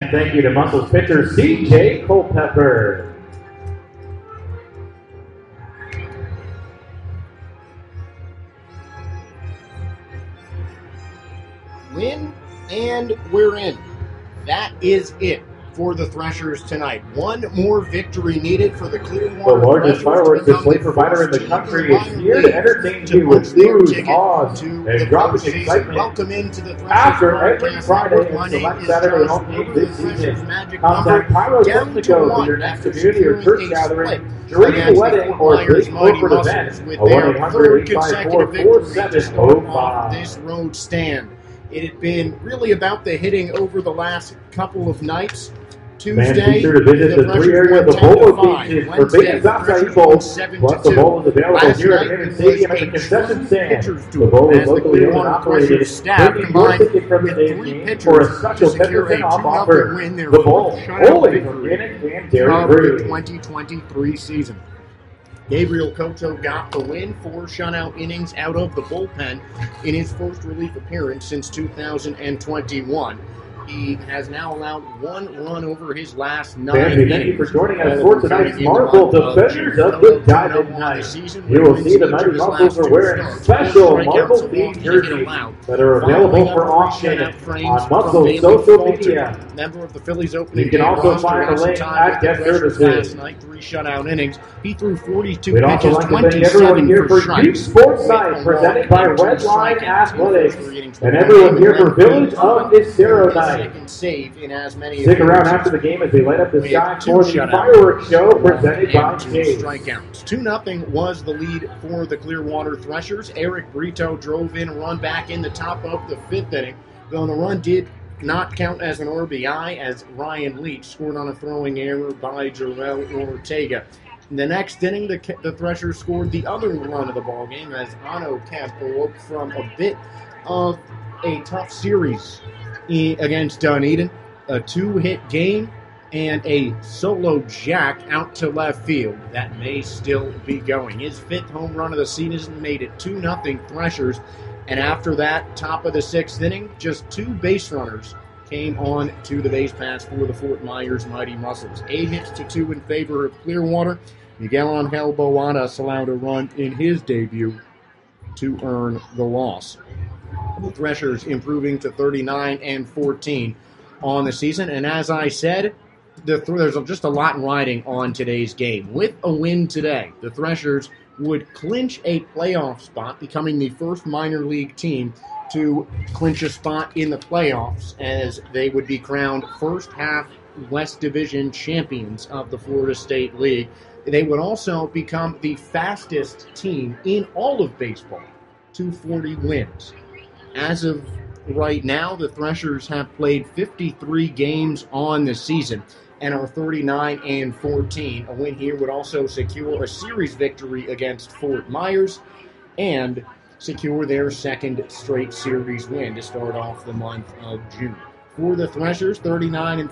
Thank you to Muscles pitcher C.J. Culpepper. Win and we're in. That is it for the Threshers tonight. One more victory needed for the Clearwater. The largest fireworks display provider in the country is here to entertain you with news, odds, and dropping excitement. Welcome into the Threshers After every Friday and select Saturday home games this season, contact Pyro Technico for your next community or church gathering, dream wedding, or big corporate event. A 1-800-854-4705. This road stand. It had been really about the hitting over the last couple of nights. Tuesday, be sure to visit the 3 areas of bowling beaches for big Southside Bowls. Plus, the bowl is available here at Hammond Stadium at the concession stand. The bowl is locally owned and operated. Bring your ticket from the day's game for a special 10% off offer. The bowl, always organic and dairy-free. The 2023 season. Gabriel Cotto got the win, 4 shutout innings out of the bullpen in his first relief appearance since 2021. He has now allowed 1 run over his last 9 innings. Thank you for joining us for tonight's Marble Defenders of the Diamond Night. You will see the Mighty Muscles are wearing special Marble-themed jerseys that are available for auction on Muscles social media. Member of the Phillies opening. You can also find a link at Guest Services. Last night, 3 shutout innings. He threw 42 We'd also pitches, like to thank everyone here for Youth Sports Night, presented by Redline Athletics, and everyone here for Village of Estero Night. Stick around after the game as they light up the sky for the fireworks show presented by Chase. Strikeouts. 2-0 was the lead for the Clearwater Threshers. Eric Brito drove in a run back in the top of the 5th inning, though the run did not count as an RBI as Ryan Leach scored on a throwing error by Jarrell Ortega. In the next inning, the Threshers scored the other run of the ballgame as Ano Kemp awoke from a bit of a tough series against Dunedin. A 2-hit game and a solo jack out to left field that may still be going. His 5th home run of the season made it 2-0 Threshers. And after that, top of the 6th inning, just 2 base runners came on to the base paths for the Fort Myers Mighty Muscles. 8 hits to 2 in favor of Clearwater. Miguel Angel Boadas allowed a run in his debut to earn the loss. The Threshers improving to 39-14 on the season. And as I said, there's just a lot riding on today's game. With a win today, the Threshers would clinch a playoff spot, becoming the first minor league team to clinch a spot in the playoffs, as they would be crowned first half West Division champions of the Florida State League. They would also become the fastest team in all of baseball to 40 wins. As of right now, the Threshers have played 53 games on the season and are 39-14. A win here would also secure a series victory against Fort Myers and secure their 2nd straight series win to start off the month of June. For the Threshers, 39-14,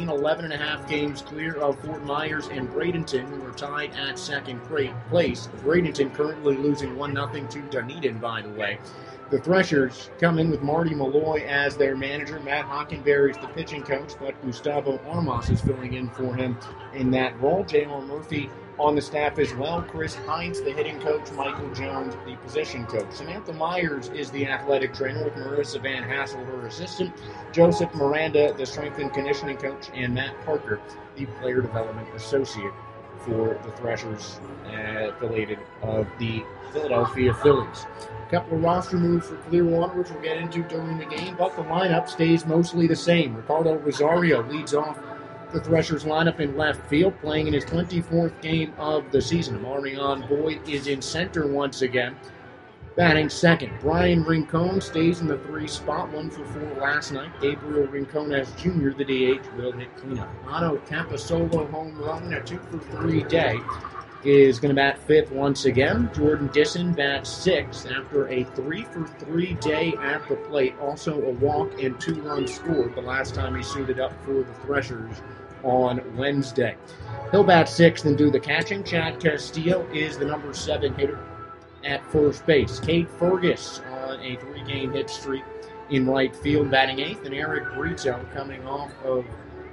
11.5 games clear of Fort Myers and Bradenton, who are tied at 2nd place. Bradenton currently losing 1-0 to Dunedin, by the way. The Threshers come in with Marty Malloy as their manager. Matt Hockenberry is the pitching coach, but Gustavo Armas is filling in for him in that role. J.R. Murphy on the staff as well. Chris Heinz, the hitting coach. Michael Jones, the position coach. Samantha Myers is the athletic trainer with Marissa Van Hassel, her assistant. Joseph Miranda, the strength and conditioning coach. And Matt Parker, the player development associate for the Threshers, affiliated of the Philadelphia Phillies. A couple of roster moves for Clearwater, which we'll get into during the game, but the lineup stays mostly the same. Ricardo Rosario leads off the Threshers lineup in left field, playing in his 24th game of the season. Marion Boyd is in center once again, batting second. Brian Rincon stays in the 3 spot, 1 for 4 last night. Gabriel Rincones Jr., the DH, will hit cleanup. Otto Campasolo home run, a 2 for 3 day, is going to bat 5th once again. Jordan Disson bats 6th after a 3 for 3 day at the plate. Also a walk and 2 runs scored the last time he suited up for the Threshers on Wednesday. He'll bat 6th and do the catching. Chad Castillo is the number 7 hitter at first base. Cade Fergus on a 3-game hit streak in right field, batting 8th, and Eric Brito coming off of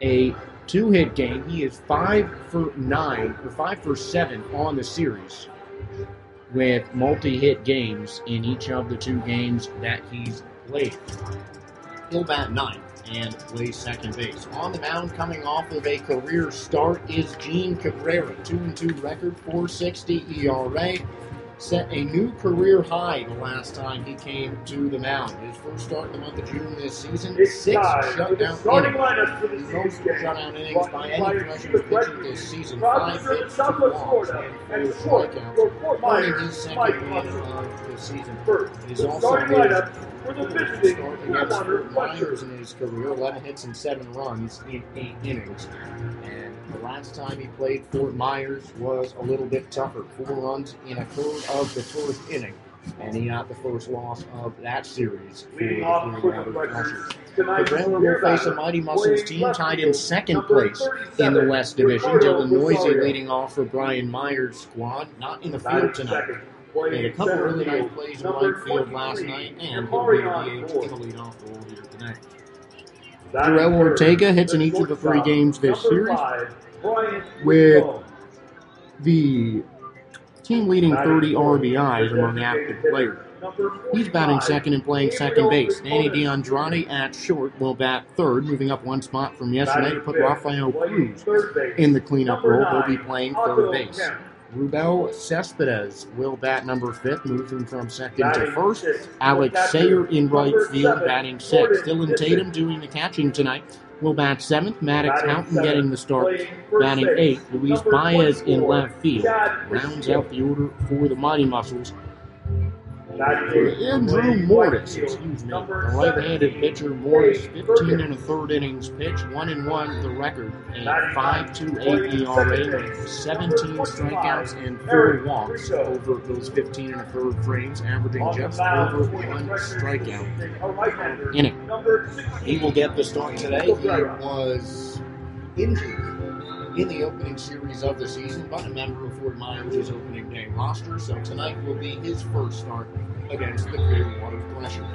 a 2-hit game. He is 5 for 9 or 5 for 7 on the series with multi-hit games in each of the 2 games that he's played. He'll bat 9th and plays second base. On the mound, coming off of a career start, is Gene Cabrera. 2-2 record, 4.60 ERA. Set a new career high the last time he came to the mound. His first start in the month of June this season, 6 shutout innings. Most shutout innings by any Threshers pitcher this season. 5 hits, 2 walks, and 4 strikeouts. Earning his second win of the season. He's also made a start against Fort Myers in his career, 11 hits and 7 runs in 8 innings. And the last time he played Fort Myers was a little bit tougher. 4 runs in a third of the first inning. And he got the first loss of that series for the Clearwater Threshers. Cabrera will face a Mighty Muscles team tied in second place in the West Division. Dylan Noisy leading off for Brian Myers' squad. Not in the field tonight. Made a couple really nice plays in right field last night, and he'll be the DH in the leadoff role here tonight. Joel Ortega hits in each of the 3 games this series, with the team leading 30 RBIs among active players. He's batting second and playing second base. Danny DeAndrade at short will bat third, moving up 1 spot from yesterday to put Rafael Cruz in the cleanup role. He'll be playing third base. Rubel Cespedes will bat number 5th, moving from second to first. Alex Sayer in right field, batting 6th. Dylan Tatum doing the catching tonight will bat 7th. Maddox Houghton getting the start, batting 8th. Luis Baez in left field rounds out the order for the Mighty Muscles. Andrew Mortis, the right-handed pitcher. Mortis, 15 1/3 innings pitched, 1-1 the record, a 5.28 ERA, with 17 strikeouts and 4 walks over those 15 1/3 frames, averaging just over 1 strikeout inning. He will get the start today. He was injured in the opening series of the season, but a member of Fort Myers' opening day roster, so tonight will be his first start against the Clearwater Threshers.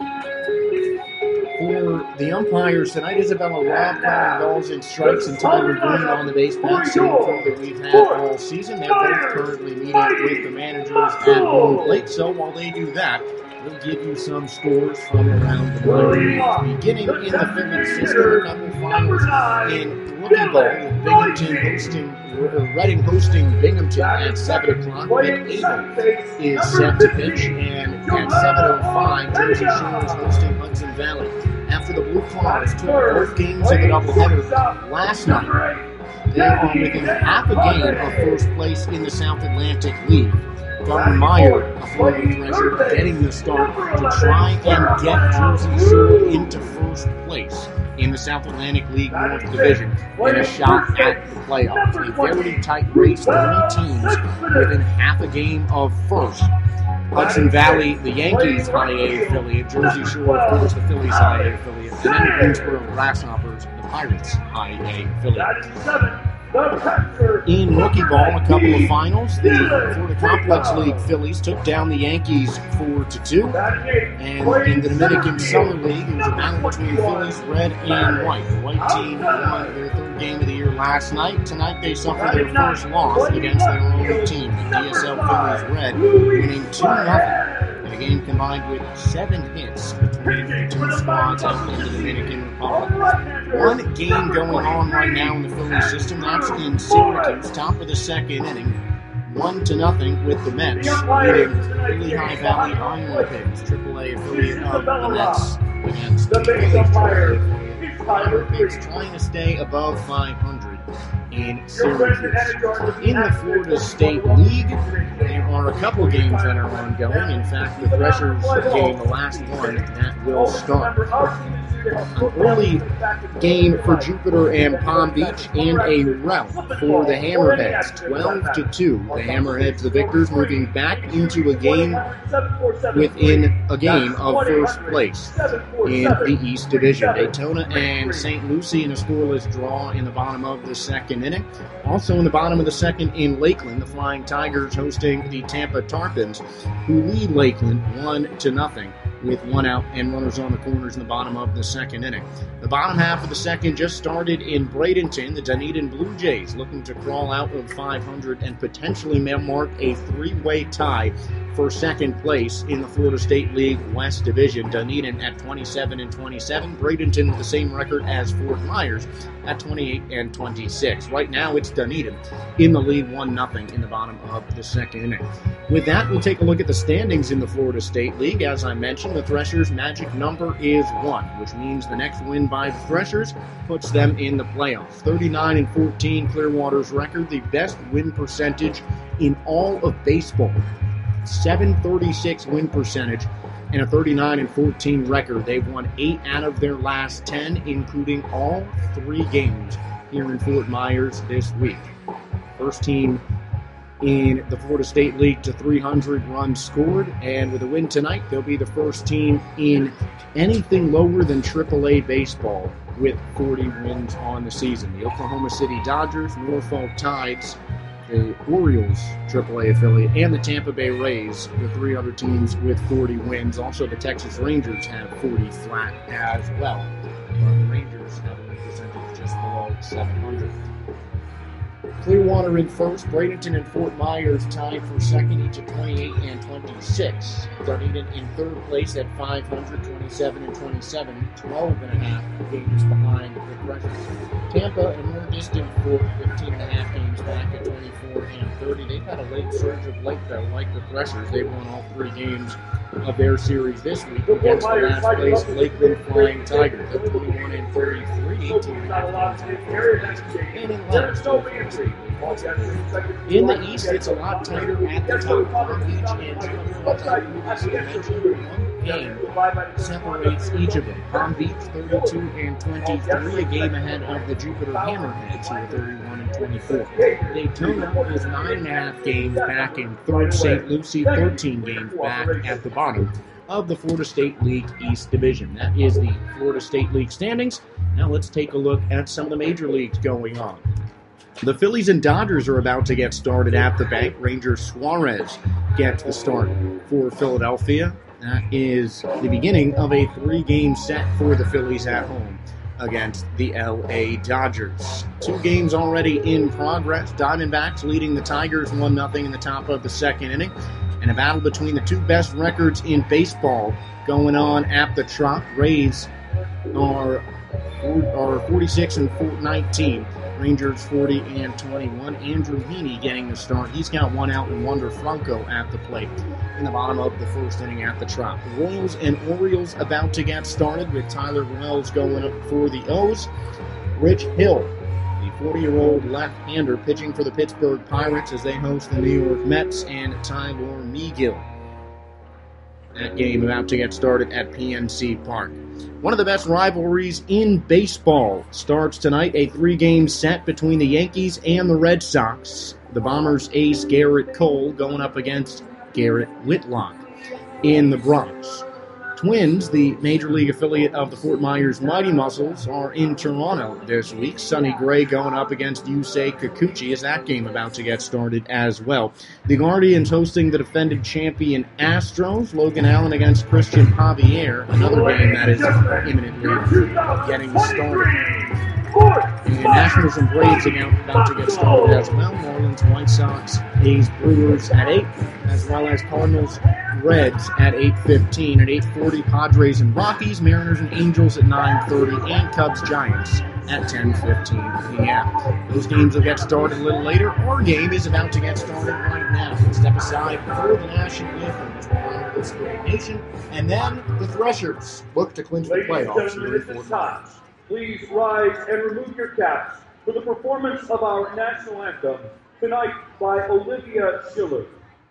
For the umpires tonight, Isabella Robb calling balls and strikes and Tyler Green on the base path, same crew that we've had all season. They're both currently meeting with the managers at home plate, so while they do that, we'll give you some scores from around the minor. Beginning in the Phillies system, a couple finals in Rookie Ball with Binghamton hosting Reading hosting Binghamton at 7 o'clock. Nick Abel is set to pitch, and at 7:05, Jersey Shore is hosting Hudson Valley. After the Blue Claws took both games of the doubleheader last night, they are within half a game of first place in the South Atlantic League. Gardner Meyer, a former Thresher, getting the start to try and get Jersey Shore into first place in the South Atlantic League North Division and a shot at the playoffs. A very tight race, 3 teams within half a game of first. Hudson Valley, the Yankees High A affiliate, Jersey Shore, of course, the Phillies High A affiliate, and then the Greensboro Grasshoppers, the Pirates High A affiliate. In rookie ball, a couple of finals. The Florida Complex League Phillies took down the Yankees 4-2. And in the Dominican Summer League, it was a battle between Phillies, red and white. The white team won their 3rd game of the year last night. Tonight they suffered their first loss against their own team, the DSL Phillies Red, winning 2-0. The game combined with 7 hits between the 2 squads out in the Dominican Republic. 1 game going on right now in the Phillies system. That's in Syracuse, top of the 2nd inning. 1-0 with the Mets, leading Philly High Valley Iron Pigs, AAA affiliate of the Mets, against the Philly Iron Pigs, trying to stay above 500 in Syracuse. In the Florida State League, there are a couple games that are ongoing. In fact, the Threshers game, the last one, that will start. An early game for Jupiter and Palm Beach, and a rout for the Hammerheads, 12-2. The Hammerheads, the victors, moving back into a game within a game of first place in the East Division. Daytona and St. Lucie in a scoreless draw in the bottom of the 2nd inning. Also in the bottom of the 2nd in Lakeland, the Flying Tigers hosting the Tampa Tarpons, who lead Lakeland 1-0. With 1 out and runners on the corners in the bottom of the second inning. The bottom half of the second just started in Bradenton. The Dunedin Blue Jays looking to crawl out of 500 and potentially mark a three-way tie for second place in the Florida State League West Division. Dunedin at 27-27. Bradenton with the same record as Fort Myers at 28-26. Right now it's Dunedin in the lead 1-0 in the bottom of the second inning. With that, we'll take a look at the standings in the Florida State League. As I mentioned, the Threshers' magic number is 1, which means the next win by the Threshers puts them in the playoffs. 39-14 Clearwater's record, the best win percentage in all of baseball. 736 win percentage and a 39-14 record. They've won 8 out of their last 10, including all 3 games here in Fort Myers this week. First team in the Florida State League to 300 runs scored, and with a win tonight, they'll be the first team in anything lower than AAA baseball with 40 wins on the season. The Oklahoma City Dodgers, Norfolk Tides, the Orioles AAA affiliate, and the Tampa Bay Rays, the 3 other teams with 40 wins. Also, the Texas Rangers have 40 flat as well. But the Rangers have a win percentage just below 700. Clearwater in first, Bradenton and Fort Myers tied for second, each at 28-26. Dunedin in third place at 500, 27-27, 12.5 games behind the Threshers. Tampa a more distant fourth, 15.5 games back at 24-30. They've had a late surge of late, though, like the Threshers. They've won all 3 games of their series this week against the last place Lakeland Flying Tigers at 21-33, 18.5. And in last, in the East, it's a lot tighter at the top. Palm Beach and Jupiter, one game separates each of them. Palm Beach 32-23, a game ahead of the Jupiter Hammerheads, who are 31-24. Daytona is 9.5 games back in third. St. Lucie 13 games back at the bottom of the Florida State League East Division. That is the Florida State League standings. Now let's take a look at some of the major leagues going on. The Phillies and Dodgers are about to get started at the bank. Ranger Suarez gets the start for Philadelphia. That is the beginning of a 3-game set for the Phillies at home against the L.A. Dodgers. 2 games already in progress. Diamondbacks leading the Tigers 1-0 in the top of the second inning. And a battle between the 2 best records in baseball going on at the Trop. Rays are 46-19. Rangers 40-21. Andrew Heaney getting the start. He's got 1 out and Wander Franco at the plate in the bottom of the first inning at the Trop. The Royals and Orioles about to get started with Tyler Wells going up for the O's. Rich Hill, the 40-year-old left-hander, pitching for the Pittsburgh Pirates as they host the New York Mets, and Tyler Megill. That game about to get started at PNC Park. One of the best rivalries in baseball starts tonight, a 3-game set between the Yankees and the Red Sox. The Bombers' ace Garrett Cole going up against Garrett Whitlock in the Bronx. Twins, the major league affiliate of the Fort Myers Mighty Muscles, are in Toronto this week. Sonny Gray going up against Yusei Kikuchi as that game about to get started as well. The Guardians hosting the defending champion Astros. Logan Allen against Christian Javier. Another game that is imminently getting started. And Nationals and Braves about to get started as well. Marlins, White Sox, A's, Brewers at 8, as well as Cardinals, Reds at 8:15. At 8:40, Padres and Rockies, Mariners and Angels at 9:30, and Cubs, Giants at 10:15 p.m. Those games will get started a little later. Our game is about to get started right now. Let's step aside for the national anthem as we honor this great nation, and then the Threshers look to clinch the playoffs here in Fort Myers. Please rise and remove your caps for the performance of our national anthem, tonight by Olivia Schiller.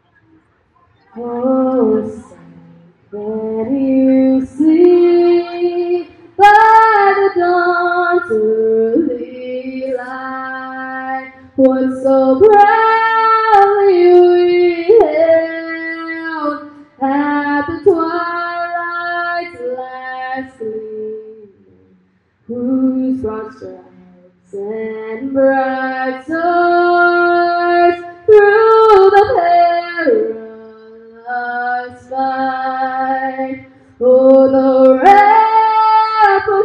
Oh, when you sleep by the dawn's early light, what so proudly we hailed at the twilight's last gleam, whose broad stripes and bright stars through the perilous fight, oh, the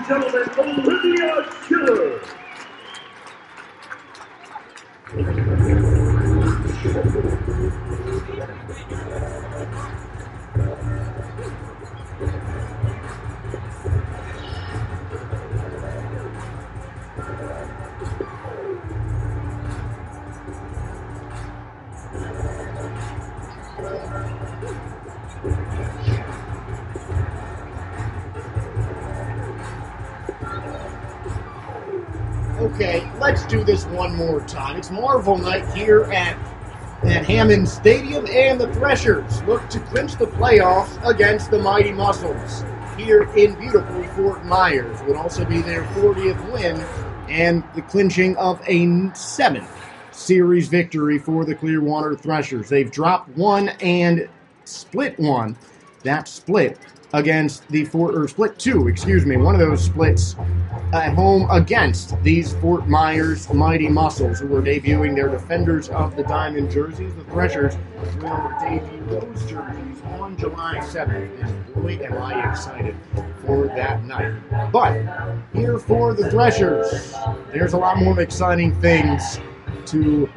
and gentlemen, Olivia Schiller. Okay, let's do this one more time. It's Marvel Night here at Hammond Stadium, and the Threshers look to clinch the playoffs against the Mighty Muscles here in beautiful Fort Myers. Would also be their 40th win and the clinching of a 7th series victory for the Clearwater Threshers. They've dropped one and split one. That split against the split two, one of those splits at home against these Fort Myers Mighty Muscles, who are debuting their Defenders of the Diamond jerseys. The Threshers will debut those jerseys on July 7th, and boy, am I excited for that night. But here for the Threshers, there's a lot more exciting things to,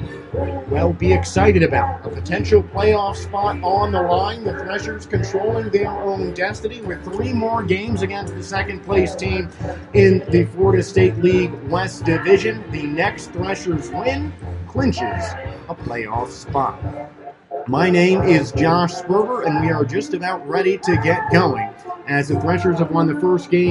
be excited about. A potential playoff spot on the line. The Threshers controlling their own destiny with 3 more games against the second-place team in the Florida State League West Division. The next Threshers win clinches a playoff spot. My name is Josh Sperber, and we are just about ready to get going, as the Threshers have won the first 3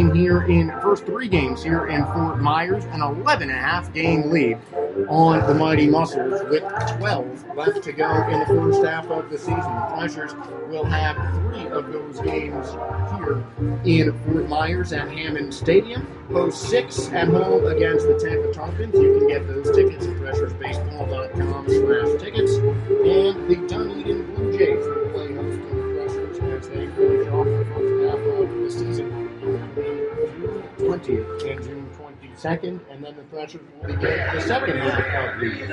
games here in Fort Myers, an 11.5 game lead on the Mighty Muscles with 12 left to go in the first half of the season. The Threshers will have 3 of those games here in Fort Myers at Hammond Stadium. Host 6 at home against the Tampa Tarpons. You can get those tickets at threshersbaseball.com/tickets. And the Dunedin Blue Jays will play host to the Threshers as they finish off the first half of the season. June 20th and June 22nd, and then the Threshers will begin the second half of the year.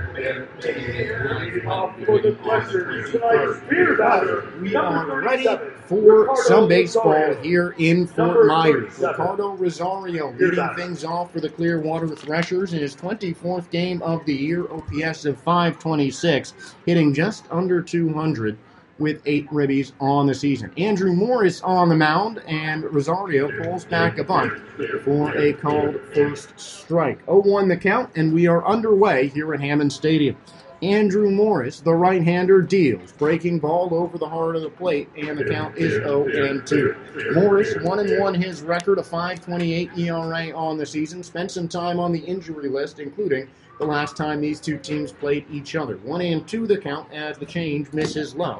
For the Threshers, tonight's beer batter. We are ready for some baseball here in Fort Myers. Ricardo Rosario leading things off for the Clearwater Threshers in his 24th game of the year, OPS of .526, hitting just under 200 with 8 ribbies on the season. Andrew Morris on the mound, and Rosario pulls back a bunt for a called first strike. 0-1 the count, and we are underway here at Hammond Stadium. Andrew Morris, the right-hander, deals. Breaking ball over the heart of the plate, and the count is 0-2. Morris, 1-1 his record, a .528 ERA on the season. Spent some time on the injury list, including the last time these two teams played each other. 1-2 the count as the change misses low.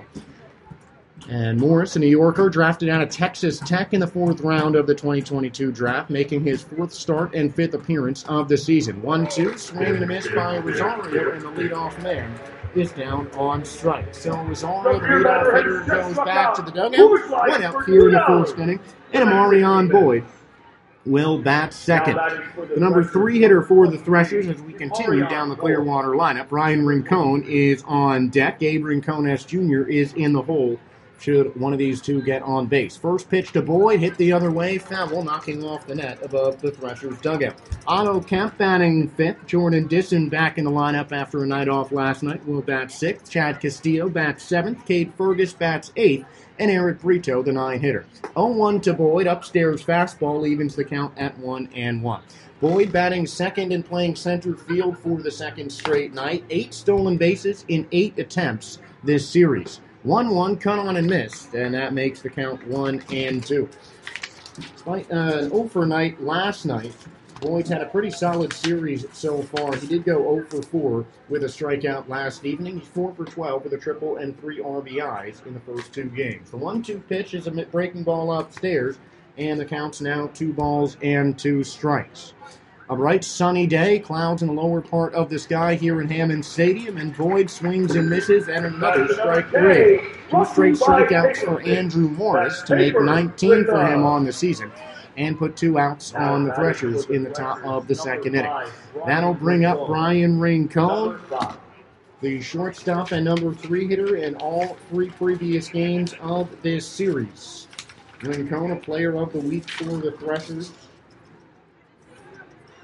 And Morris, a New Yorker, drafted out of Texas Tech in the 4th round of the 2022 draft, making his 4th start and 5th appearance of the season. 1-2, swing and a miss by Rosario, and the leadoff man is down on strike. So Rosario, the leadoff hitter, goes back to the dugout. 1 out here in the 1st inning, and Amarion Boyd will bat second. The number 3 hitter for the Threshers as we continue down the Clearwater lineup, Ryan Rincon, is on deck. Gabe Rincones Jr. is in the hole should one of these two get on base. First pitch to Boyd, hit the other way, foul, knocking off the net above the Threshers' dugout. Otto Kemp batting 5th. Jordan Disson back in the lineup after a night off last night will bat 6th. Chad Castillo bats 7th. Cade Fergus bats 8th. And Eric Brito, the 9-hitter. 0-1 to Boyd. Upstairs fastball evens the count at 1-1. Boyd batting 2nd and playing center field for the 2nd straight night. 8 stolen bases in 8 attempts this series. 1-1, cut on and missed, and that makes the count 1-2. Despite an 0-for night last night, Boyd's had a pretty solid series so far. He did go 0-for-4 with a strikeout last evening. He's 4-for-12 with a triple and 3 RBIs in the first 2 games. The 1-2 pitch is a breaking ball upstairs, and the count's now 2 balls and 2 strikes. A bright sunny day, clouds in the lower part of the sky here in Hammond Stadium, and Boyd swings and misses at another strike 3. 2 straight strikeouts for Andrew Morris to make 19 for him on the season, and put 2 outs on the Threshers in the top of the 2nd inning. That'll bring up Brian Rincon, the shortstop and number 3 hitter in all 3 previous games of this series. Rincon, a player of the week for the Threshers,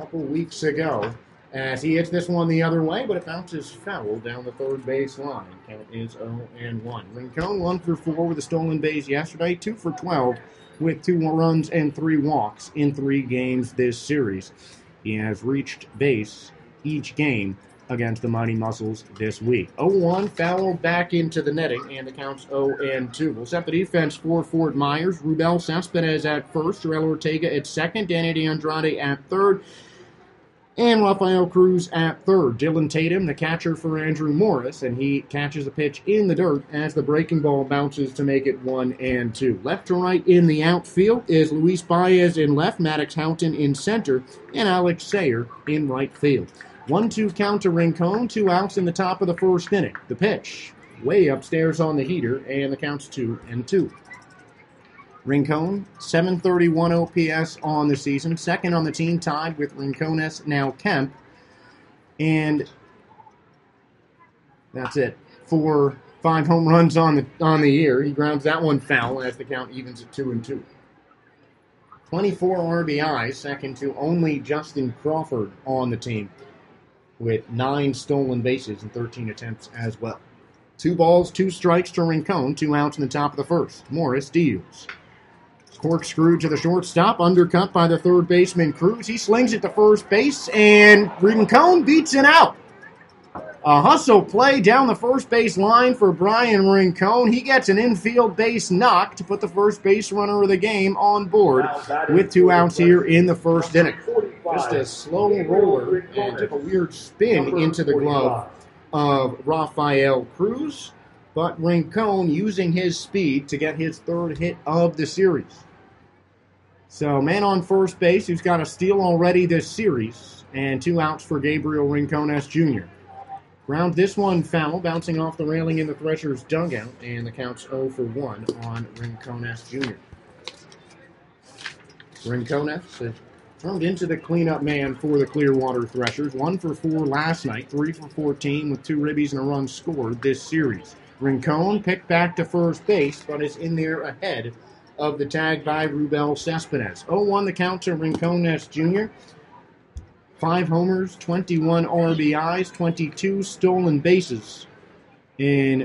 couple weeks ago as he hits this one the other way, but it bounces foul down the third base line. Count is 0-1. Rincon 1 for 4 with a stolen base yesterday, 2 for 12 with 2 runs and 3 walks in 3 games this series. He has reached base each game against the Mighty Muscles this week. 0-1, foul back into the netting, and the count's 0-2. We'll set the defense for Fort Myers. Rubel Cespedes at first, Jarrell Ortega at second, Danny DeAndrade at third, and Rafael Cruz at third. Dylan Tatum, the catcher for Andrew Morris, and he catches a pitch in the dirt as the breaking ball bounces to make it 1-2. Left to right in the outfield is Luis Baez in left, Maddox Houghton in center, and Alex Sayer in right field. 1-2 count to Rincon, 2 outs in the top of the first inning. The pitch, way upstairs on the heater, and the count's 2-2. Rincon, 731 OPS on the season, second on the team, tied with Rincones, now Kemp. And that's it. 5 home runs on the year. He grounds that one foul as the count evens at 2-2. 24 RBIs, second to only Justin Crawford on the team, with 9 stolen bases and 13 attempts as well. 2 balls, 2 strikes to Rincon, 2 outs in the top of the first. Morris deals. Corkscrew to the shortstop, undercut by the third baseman Cruz. He slings it to first base, and Rincon beats it out. A hustle play down the first base line for Brian Rincon. He gets an infield base knock to put the first base runner of the game on board with 2 outs here in the first inning. Just a slow roller and took a weird spin into the glove of Rafael Cruz, but Rincon using his speed to get his 3rd hit of the series. So, man on first base who's got a steal already this series, and 2 outs for Gabriel Rincones Jr. Ground this one foul, bouncing off the railing in the Threshers' dugout, and the count's 0-1 on Rincones Jr. Rincones has turned into the cleanup man for the Clearwater Threshers. 1 for 4 last night, 3 for 14 with 2 ribbies and a run scored this series. Rincon picked back to first base, but is in there ahead of the tag by Rubel Cespedes. 0-1 the count to Rincones Jr. 5 homers, 21 RBIs, 22 stolen bases in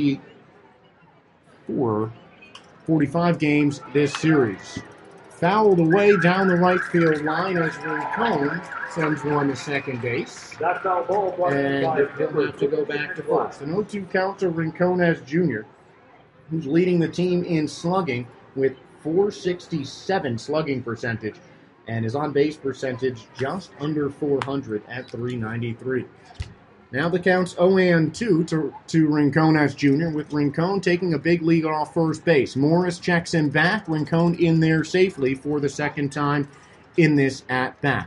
45 games this series. Fouled away down the right field line as Rincon sends one to second base. That's our ball. And he'll have to go back to first. An 0-2 count to Rincones Jr., who's leading the team in slugging with .467 slugging percentage, and his on-base percentage just under 400 at .393. Now the count's 0-2 to Rincones Jr., with Rincon taking a big lead off first base. Morris checks him back. Rincon in there safely for the second time in this at-bat.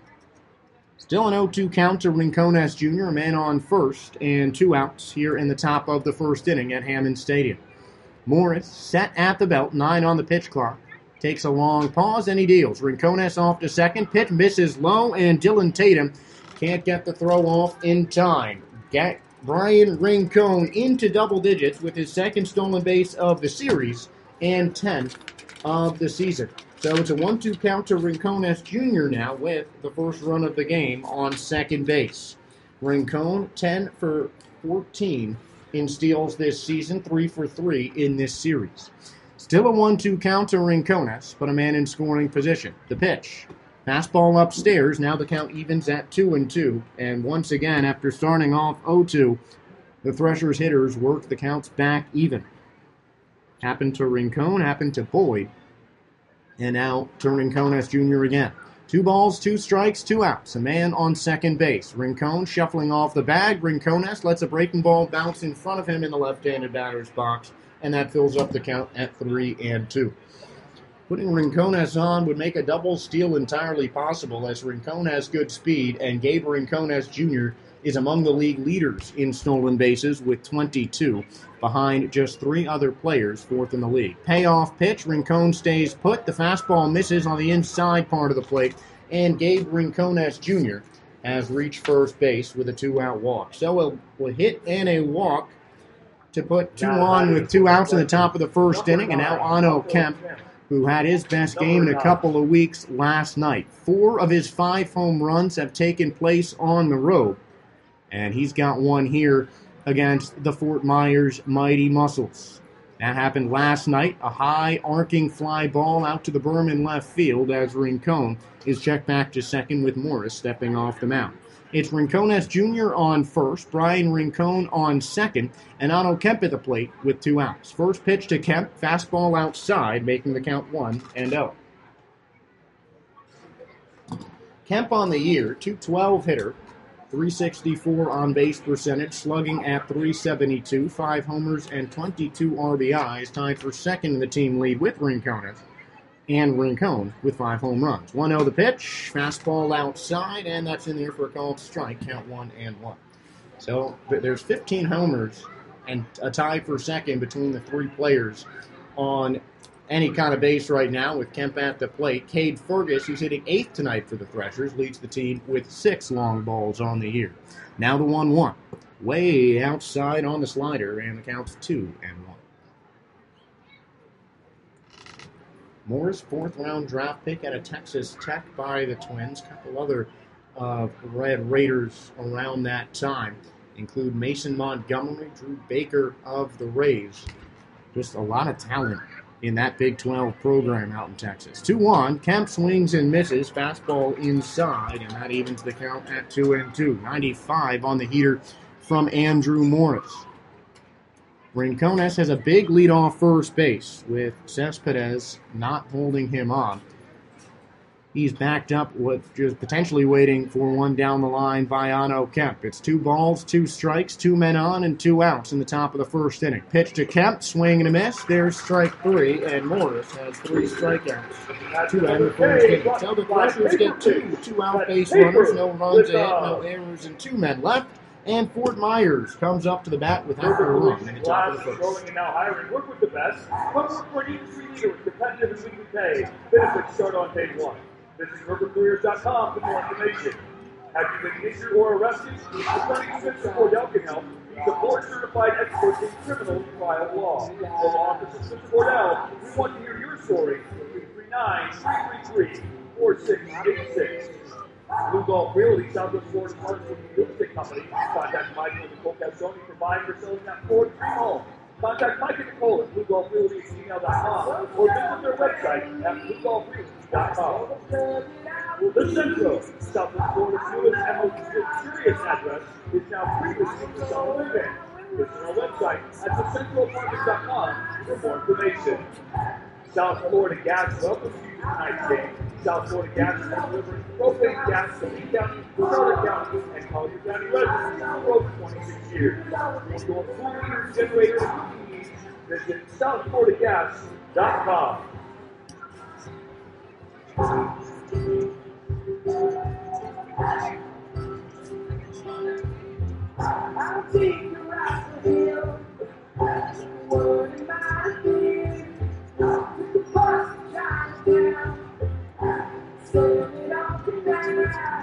Still an 0-2 count to Rincones Jr., a man on first, and 2 outs here in the top of the first inning at Hammond Stadium. Morris set at the belt, 9 on the pitch clock. Takes a long pause, and he deals. Rincones off to second. Pitch misses low, and Dylan Tatum can't get the throw off in time. Get Brian Rincon into double digits with his 2nd stolen base of the series and 10th of the season. So it's a 1-2 count to Rincones Jr. now with the first run of the game on second base. Rincon 10 for 14 in steals this season, 3 for 3 in this series. Still a 1-2 count to Rincones, but a man in scoring position. The pitch. Fastball upstairs. Now the count evens at 2-2. And once again, after starting off 0-2, the Threshers hitters work the counts back even. Happened to Rincon, happened to Boyd, and now to Rincones Jr. again. 2 balls, 2 strikes, 2 outs. A man on second base. Rincon shuffling off the bag. Rincones lets a breaking ball bounce in front of him in the left-handed batter's box, and that fills up the count at 3-2. Putting Rincones on would make a double steal entirely possible, as Rincon has good speed, and Gabe Rincones Jr. is among the league leaders in stolen bases with 22, behind just 3 other players, 4th in the league. Payoff pitch, Rincon stays put. The fastball misses on the inside part of the plate, and Gabe Rincones Jr. has reached first base with a 2-out walk. So a hit and a walk to put 2 on with 2 outs in the top of the first inning, and now Ano Kemp who had his best game in a couple of weeks last night. 4 of his 5 home runs have taken place on the road, and he's got one here against the Fort Myers Mighty Muscles. That happened last night, a high arcing fly ball out to the berm in left field as Rincon is checked back to second with Morris stepping off the mound. It's Rincones Jr. on first, Brian Rincon on second, and Otto Kemp at the plate with 2 outs. First pitch to Kemp, fastball outside, making the count 1-0. Kemp on the year, .212 hitter, .364 on-base percentage, slugging at .372, 5 homers and 22 RBIs, tied for second in the team lead with Rincones, and Rincon with 5 home runs. 1-0 the pitch, fastball outside, and that's in there for a called strike, count 1-1. So there's 15 homers and a tie for second between the 3 players on any kind of base right now with Kemp at the plate. Cade Fergus, who's hitting 8th tonight for the Threshers, leads the team with 6 long balls on the year. Now the 1-1. Way outside on the slider, and the count's 2-1. Morris, 4th-round draft pick out of Texas Tech by the Twins. A couple other Red Raiders around that time include Mason Montgomery, Drew Baker of the Rays. Just a lot of talent in that Big 12 program out in Texas. 2-1, Kemp swings and misses, fastball inside, and that evens the count at 2-2. 95 on the heater from Andrew Morris. Rincones has a big lead off first base with Cespedes not holding him on. He's backed up with just potentially waiting for one down the line by Otto Kemp. It's 2 balls, 2 strikes, 2 men on, and 2 outs in the top of the first inning. Pitch to Kemp, swing and a miss. There's strike 3, and Morris has 3 strikeouts to end the first inning. So the Threshers get 2 out base runners, no runs ahead, no errors, and 2 men left. And Fort Myers comes up to the bat with half a run in the top of the first. Growing and now hiring. Work with the best. Come work for an industry leader with competitive and weekly pay. Benefits start on page 1. Visit rivercareers.com for more information. Have you been injured or arrested? Attorney Spencer Bordell can help. He's a board-certified expert in criminal trial law. For the office of Spencer Bordell, we want to hear your story. 339-333-4686. Blue Golf Realty, Southwest Florida's largest real estate company. Contact Michael and Nicole Casoni for buying or selling that Ford Dream home. Contact Mike and Nicole at bluegolfrealty@gmail.com or visit their website at bluegolfrealty.com. The Central, Southwest Florida's newest and most luxurious address, is now previously for summer living. Visit our website at thecentralapartments.com for more information. South Florida Gas welcomes you to tonight's game. South Florida Gas is delivering propane gas to Lee County, Charlotte County, and Collier County residents for over 26 years. For your full meter generator and heating needs, visit southfloridagas.com. I'll take you out the hill. That's the word in my ear. The bus drives down. Turn it off and down.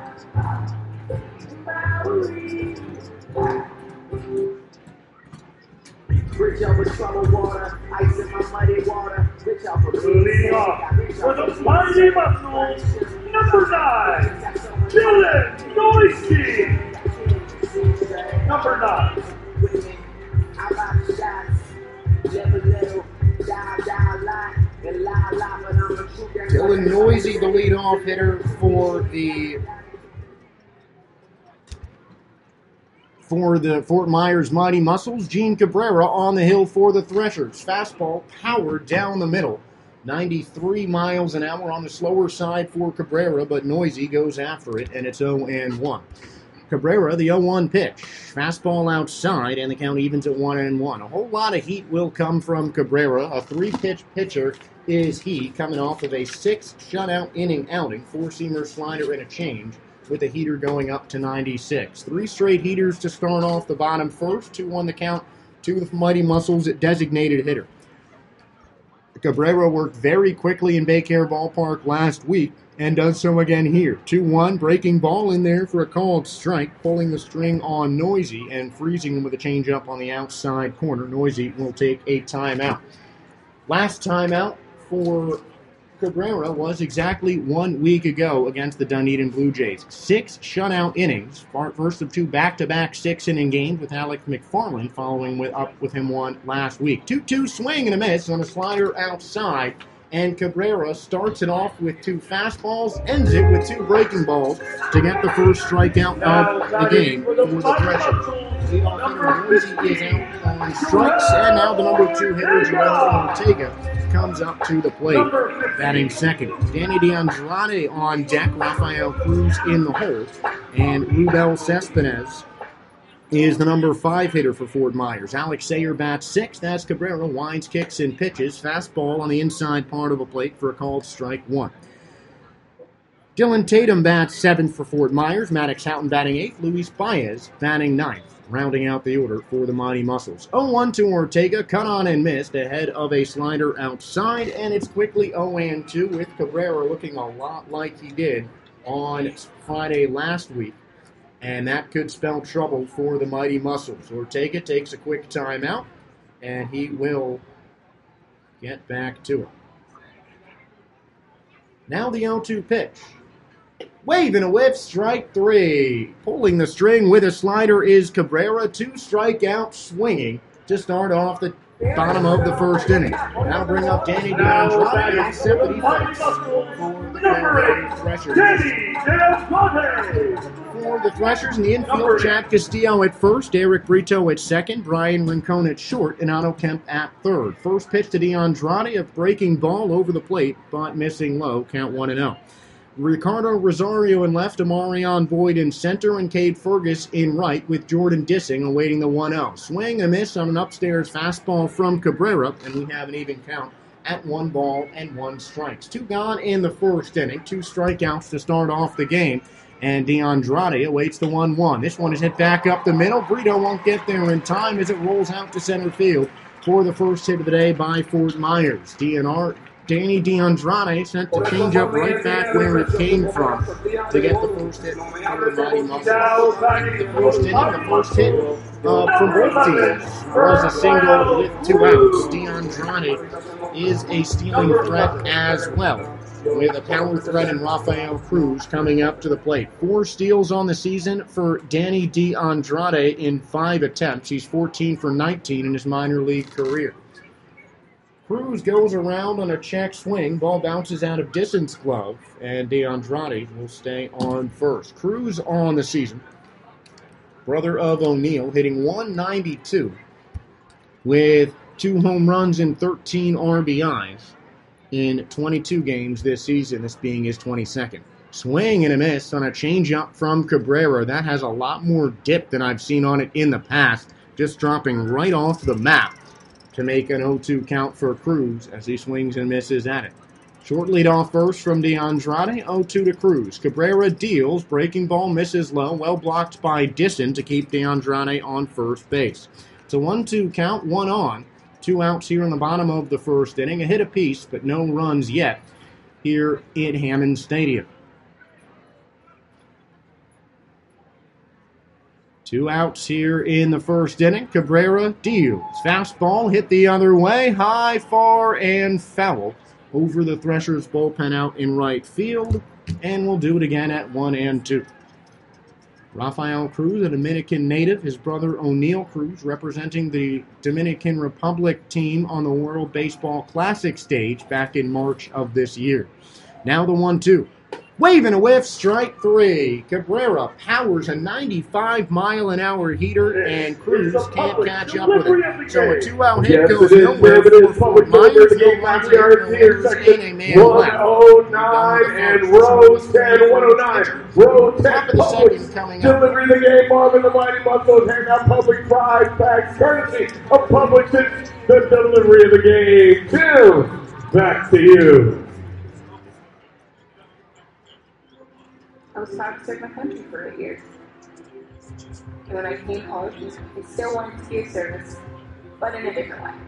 Reach out with troubled water, ice in my muddy water. Reach out for Leading off for the Mighty Muscles, number 9, Dylan Noisy. Number 9. Dylan Noisy, the leadoff hitter for the Fort Myers Mighty Muscles. Gene Cabrera on the hill for the Threshers. Fastball powered down the middle. 93 miles an hour on the slower side for Cabrera, but Noisy goes after it, and it's 0-1. Cabrera, the 0-1 pitch. Fastball outside, and the count evens at 1-1. A whole lot of heat will come from Cabrera. A 3-pitch pitcher is he, coming off of a 6 shutout inning outing. 4-seamer slider and a change, with the heater going up to 96. 3 straight heaters to start off the bottom first. 2-1 the count to the Mighty Muscles at designated hitter. Cabrera worked very quickly in Baycare Ballpark last week and does so again here. 2-1, breaking ball in there for a called strike, pulling the string on Noisy and freezing him with a changeup on the outside corner. Noisy will take a timeout. Last timeout for Cabrera was exactly 1 week ago against the Dunedin Blue Jays. 6 shutout innings, first of 2 back-to-back 6-inning games with Alec McFarland following up with him one last week. 2-2 swing and a miss on a slider outside, and Cabrera starts it off with 2 fastballs, ends it with 2 breaking balls to get the first strikeout of the game for the Threshers. Leadoff hitter Rosie is out on strikes, and now the number 2 hitter, Joel Ortega, comes up to the plate, batting second. Danny DeAndrade on deck, Rafael Cruz in the hole, and Rubel Cespedes is the number 5 hitter for Fort Myers. Alex Sayer bats 6th as Cabrera winds, kicks, and pitches. Fastball on the inside part of a plate for a called strike 1. Dylan Tatum bats 7th for Fort Myers. Maddox Houghton batting 8th. Luis Baez batting 9th. Rounding out the order for the Mighty Muscles. 0-1 to Ortega, cut on and missed ahead of a slider outside, and it's quickly 0-2 with Cabrera looking a lot like he did on Friday last week, and that could spell trouble for the Mighty Muscles. Ortega takes a quick timeout, and he will get back to it. Now the 0-2 pitch. Wave and a whiff, strike 3. Pulling the string with a slider is Cabrera. 2 strikeouts swinging to start off the bottom of the first inning. That'll bring up Danny DeAndrade to set the defense for the Threshers. For the Threshers in the infield, Chad Castillo at first, Eric Brito at second, Brian Rincon at short, and Otto Kemp at third. First pitch to DeAndrade, a breaking ball over the plate, but missing low, count 1-0. Ricardo Rosario in left, Amarion Boyd in center, and Cade Fergus in right, with Jordan Dissing awaiting the 1-0. Swing and miss on an upstairs fastball from Cabrera, and we have an even count at 1 ball and 1 strikes. 2 gone in the first inning, 2 strikeouts to start off the game, and DeAndrade awaits the 1-1. This one is hit back up the middle. Brito won't get there in time as it rolls out to center field for the first hit of the day by Fort Myers. Danny DeAndrade sent the change-up right back where it came from to get the first hit for the Mighty Muscles. The first hit from both teams was a single with 2 outs. DeAndrade is a stealing threat as well, with a power threat in Rafael Cruz coming up to the plate. 4 steals on the season for Danny DeAndrade in 5 attempts. He's 14 for 19 in his minor league career. Cruz goes around on a check swing. Ball bounces out of Disson's glove, and DeAndrade will stay on first. Cruz on the season, brother of O'Neill, hitting .192 with 2 home runs and 13 RBIs in 22 games this season, this being his 22nd. Swing and a miss on a changeup from Cabrera. That has a lot more dip than I've seen on it in the past, just dropping right off the map to make an 0-2 count for Cruz as he swings and misses at it. Short lead off first from DeAndrade, 0-2 to Cruz. Cabrera deals, breaking ball misses low, well blocked by Disson to keep DeAndrade on first base. It's a 1-2 count, 1 on. 2 outs here in the bottom of the first inning, a hit apiece, but no runs yet here at Hammond Stadium. 2 outs here in the first inning. Cabrera deals. Fastball hit the other way, high, far, and foul over the Threshers bullpen out in right field, and we'll do it again at 1-2. Rafael Cruz, a Dominican native, his brother O'Neill Cruz, representing the Dominican Republic team on the World Baseball Classic stage back in March of this year. Now the 1-2. Wave and a whiff, strike 3. Cabrera powers a 95-mile-an-hour heater, and Cruz can't catch up with it. So a 2-out hit goes nowhere for Fort Myers. No runs in a man left. 109 and Rose 10, 109. Rose 10, Publix delivering the game bomb in the Mighty Muscles. Hang out Publix prize packs, courtesy of Publix. It's the delivery of the game. 2, back to you. I was taught to serve my country for 8 years. And when I came home, I still wanted to be of service, but in a different way.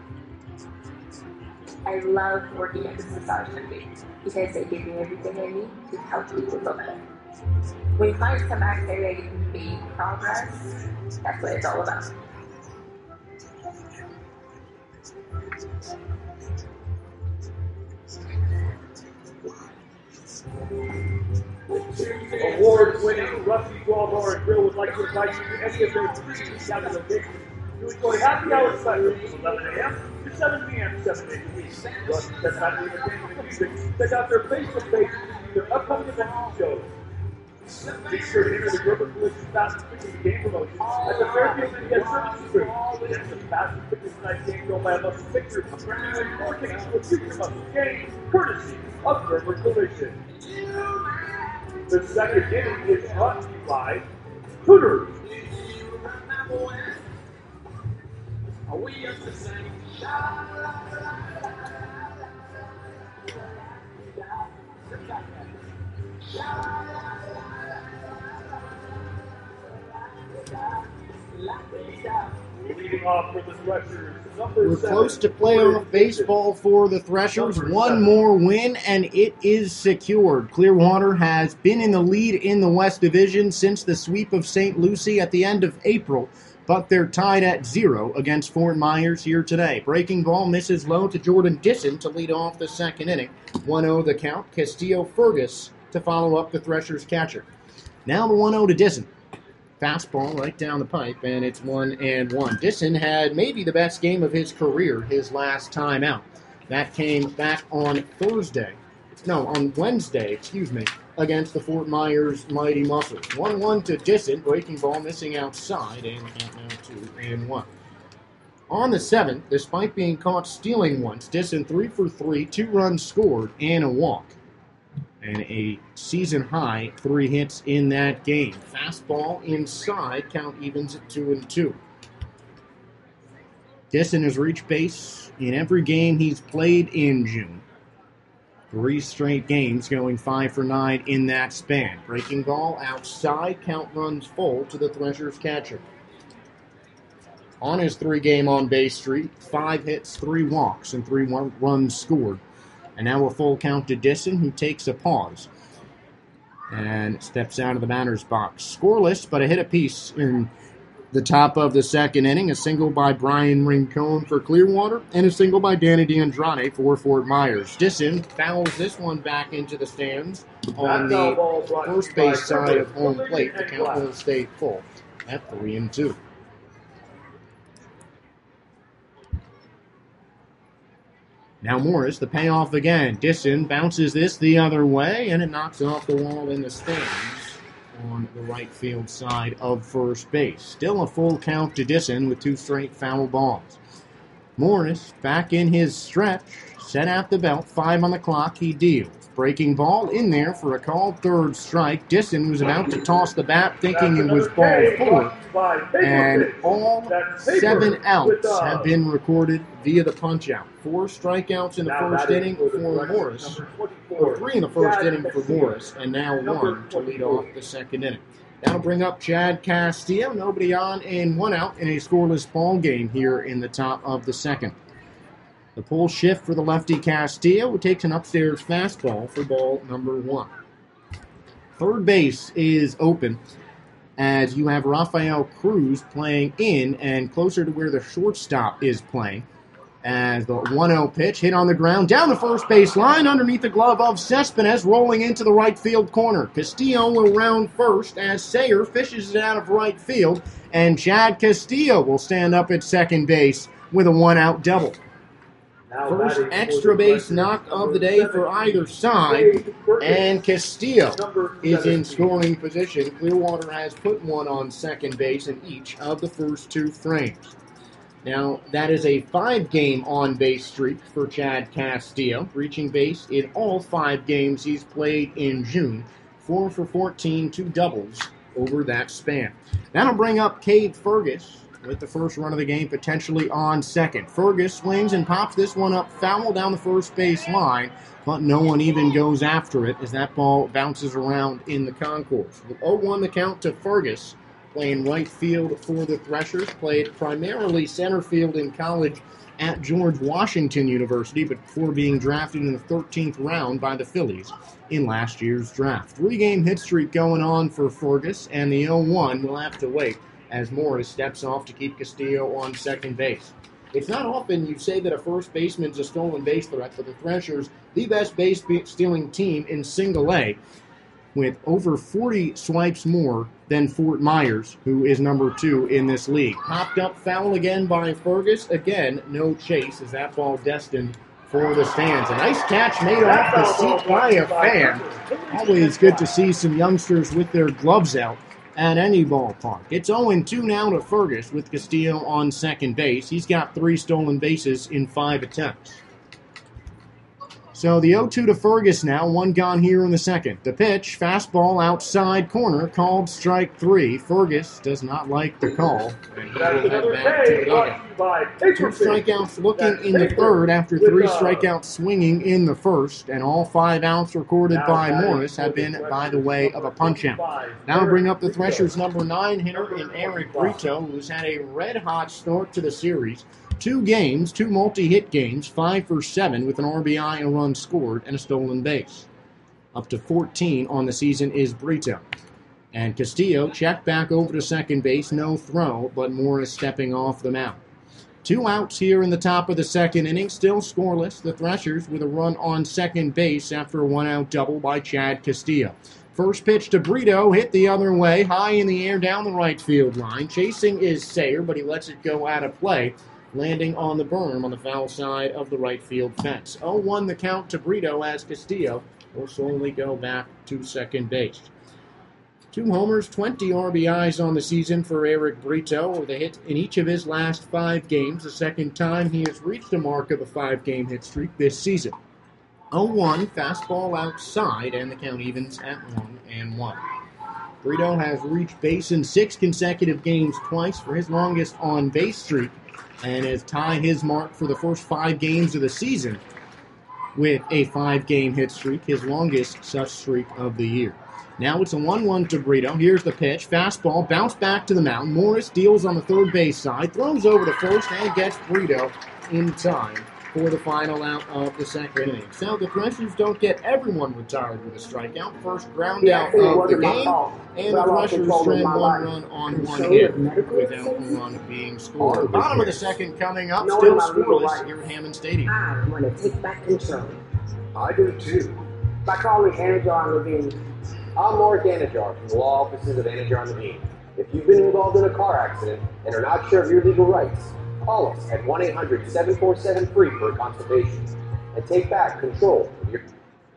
I love working at this massage country because they give me everything I need to help people feel better. When clients come back and say they made progress, that's what it's all about. Award-winning Rusty 12-Hour Grill would like to invite you to any of their 3 county locations to enjoy happy hour specials from 11 a.m. to 7 p.m. 7 days a week. Plus, check out the entertainment and music. Check out their Facebook page to see their upcoming events and shows. Be sure to enter the Gerber Collision Fast and Fixing game promotion at the Fairfield Media Services Group. It's the Fast and Fixing Night game shown by a Muscle Pictures, bringing 4 tickets to a future Muscle game, courtesy of Gerber Collision. The second inning is brought to you by Hooters. Leading off for the Threshers, number We're 7. close to playoff baseball for the Threshers. One more win, and it is secured. Clearwater has been in the lead in the West Division since the sweep of St. Lucie at the end of April, but they're tied at 0 against Fort Myers here today. Breaking ball misses low to Jordan Disson to lead off the second inning. 1-0 the count. Castillo Fergus to follow up the Threshers catcher. Now the 1-0 to Disson. Fastball right down the pipe, and it's 1-1. Disson had maybe the best game of his career his last time out. That came back on Wednesday, against the Fort Myers Mighty Muscles. 1-1 to Disson, breaking ball missing outside, and count now 2-1. On the 7th, despite being caught stealing once, Disson 3 for 3, 2 runs scored, and a walk. And a season-high 3 hits in that game. Fastball inside, count evens at 2-2. Disson has reached base in every game he's played in June. 3 straight games, going 5 for 9 in that span. Breaking ball outside, count runs full to the Threshers catcher. On his 3-game on-base streak, 5 hits, 3 walks, and 3 runs scored. And now a full count to Disson, who takes a pause and steps out of the batter's box. Scoreless, but a hit apiece in the top of the second inning. A single by Brian Rincon for Clearwater, and a single by Danny DeAndrade for Fort Myers. Disson fouls this one back into the stands on the first base side of home plate. The count will stay full at 3-2. Now Morris, the payoff again. Disson bounces this the other way, and it knocks off the wall in the stands on the right field side of first base. Still a full count to Disson with 2 straight foul balls. Morris back in his stretch, set at the belt, 5 on the clock, he deals. Breaking ball in there for a called 3rd strike. Disson was about to toss the bat thinking it was ball 4, and all 7 outs have been recorded via the punch-out. 4 strikeouts in the first inning for Morris, or 3 in the first inning for Morris, and now 1 to lead off the second inning. That'll bring up Chad Castillo, nobody on and 1 out in a scoreless ball game here in the top of the second. The pull shift for the lefty Castillo, who takes an upstairs fastball for ball number 1. Third base is open as you have Rafael Cruz playing in and closer to where the shortstop is playing. As the 1-0 pitch hit on the ground down the first base line underneath the glove of Cespedes, rolling into the right field corner. Castillo will round first as Sayer fishes it out of right field, and Chad Castillo will stand up at second base with a 1-out double. First extra base knock of the day for either side, and Castillo is in scoring position. Clearwater has put 1 on second base in each of the first 2 frames. Now, that is a 5-game on-base streak for Chad Castillo, reaching base in all 5 games he's played in June. 4 for 14, 2 doubles over that span. That'll bring up Cade Fergus with the first run of the game potentially on second. Fergus swings and pops this one up foul down the first base line, but no one even goes after it as that ball bounces around in the concourse. With 0-1 the count to Fergus, playing right field for the Threshers, played primarily center field in college at George Washington University, but before being drafted in the 13th round by the Phillies in last year's draft. 3-game hit streak going on for Fergus, and the 0-1 will have to wait as Morris steps off to keep Castillo on second base. It's not often you say that a first baseman's a stolen base threat, but the Threshers, the best base-stealing team in single A, with over 40 swipes more than Fort Myers, who is number 2 in this league. Popped up foul again by Fergus. Again, no chase, as that ball destined for the stands. A nice catch made off the seat by a fan. Always good to see some youngsters with their gloves out at any ballpark. It's 0-2 now to Fergus with Castillo on second base. He's got 3 stolen bases in 5 attempts. So the 0-2 to Fergus now, 1 gone here in the second. The pitch, fastball outside corner, called strike 3. Fergus does not like the call, and he will head back to the dugout. 2 strikeouts looking in the third after 3 strikeouts swinging in the first, and all 5 outs recorded by Morris have been by the way of a punch-out. Now bring up the Threshers' number 9 hitter in Eric Brito, who's had a red-hot start to the series. 2 games, 2 multi-hit games, 5 for 7 with an RBI, a run scored, and a stolen base. Up to 14 on the season is Brito. And Castillo checked back over to second base, no throw, but Morris stepping off the mound. 2 outs here in the top of the second inning, still scoreless. The Threshers with a run on second base after a 1-out double by Chad Castillo. First pitch to Brito, hit the other way, high in the air down the right field line. Chasing is Sayer, but he lets it go out of play, landing on the berm on the foul side of the right field fence. 0-1 the count to Brito as Castillo will slowly go back to second base. 2 homers, 20 RBIs on the season for Eric Brito, with a hit in each of his last 5 games, the second time he has reached the mark of a 5-game hit streak this season. 0-1, fastball outside, and the count evens at 1-1. Brito has reached base in 6 consecutive games twice for his longest on-base streak, and has tied his mark for the first 5 games of the season with a 5-game hit streak, his longest such streak of the year. Now it's a 1-1 to Brito. Here's the pitch. Fastball, bounce back to the mound. Morris deals on the third base side, throws over to first, and gets Brito in time for the final out of the second inning. So the Threshers don't get everyone retired with a strikeout. First ground out of the game, and the Threshers strand 1 run on 1 hit without a run being scored. Bottom of the second coming up, still scoreless here at Hammond Stadium. I want to take back control. I do too. By calling Anajar and Levine, I'm Mark Anajar from the law offices of Anajar and Levine. If you've been involved in a car accident and are not sure of your legal rights, call us at 1-800-747-FREE for a consultation and take back control of your...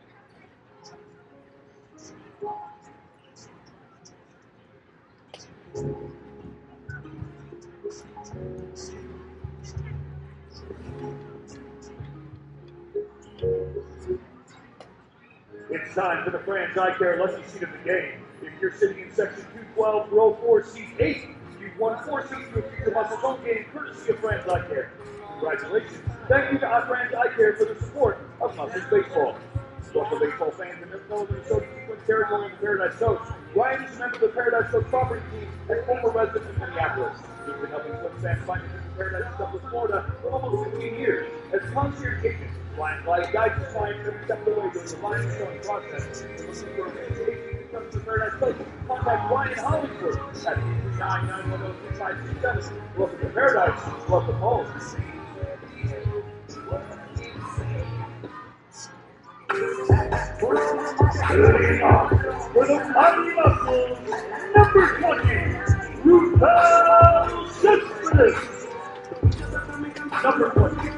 It's time for the Franz Eye Care Lucky Seat of the game. If you're sitting in section 212, row 4, seat 8, you've won 4 seats to a future muscle bone game courtesy of Franz Eye Care. Congratulations. Thank you to Franz Eye Care for the support of Muscles Baseball. Local baseball fans in the Northern Minnesota Sequence territory of the Paradise Coast. Ryan is a member of the Paradise Coast property team and former resident of Minneapolis. He's been helping Coast fans find the Paradise in Southwest Florida for almost 15 years. As concierge agent, Ryan Light guides his clients every step of the way during the buying and selling process. If you're looking for a real estate agent who comes to Paradise Place, contact Ryan Hollingsworth at 339-910-3567. Welcome to Paradise. Welcome home. For the Mighty Muscles, number 20, Rupel Cespedes. Number 20.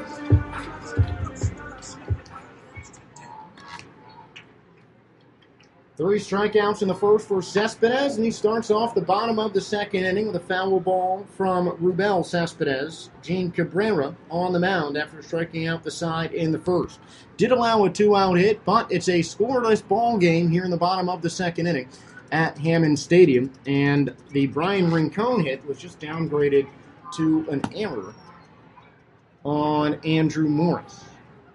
Three strikeouts in the first for Cespedes, and he starts off the bottom of the second inning with a foul ball from Rubel Cespedes. Gene Cabrera on the mound after striking out the side in the first. Did allow a 2-out hit, but it's a scoreless ball game here in the bottom of the second inning at Hammond Stadium, and the Brian Rincon hit was just downgraded to an error on Andrew Morris.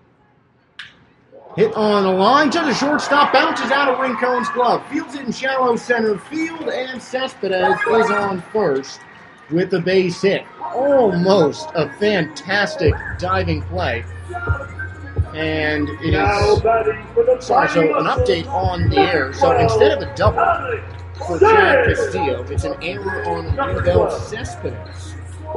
Hit on the line to the shortstop, bounces out of Rincon's glove, fields it in shallow center field, and Cespedes is on first with the base hit. Almost a fantastic diving play. And it is, so an update on the air. So instead of a double for Chad Castillo, it's an error on Rubel Cespedes.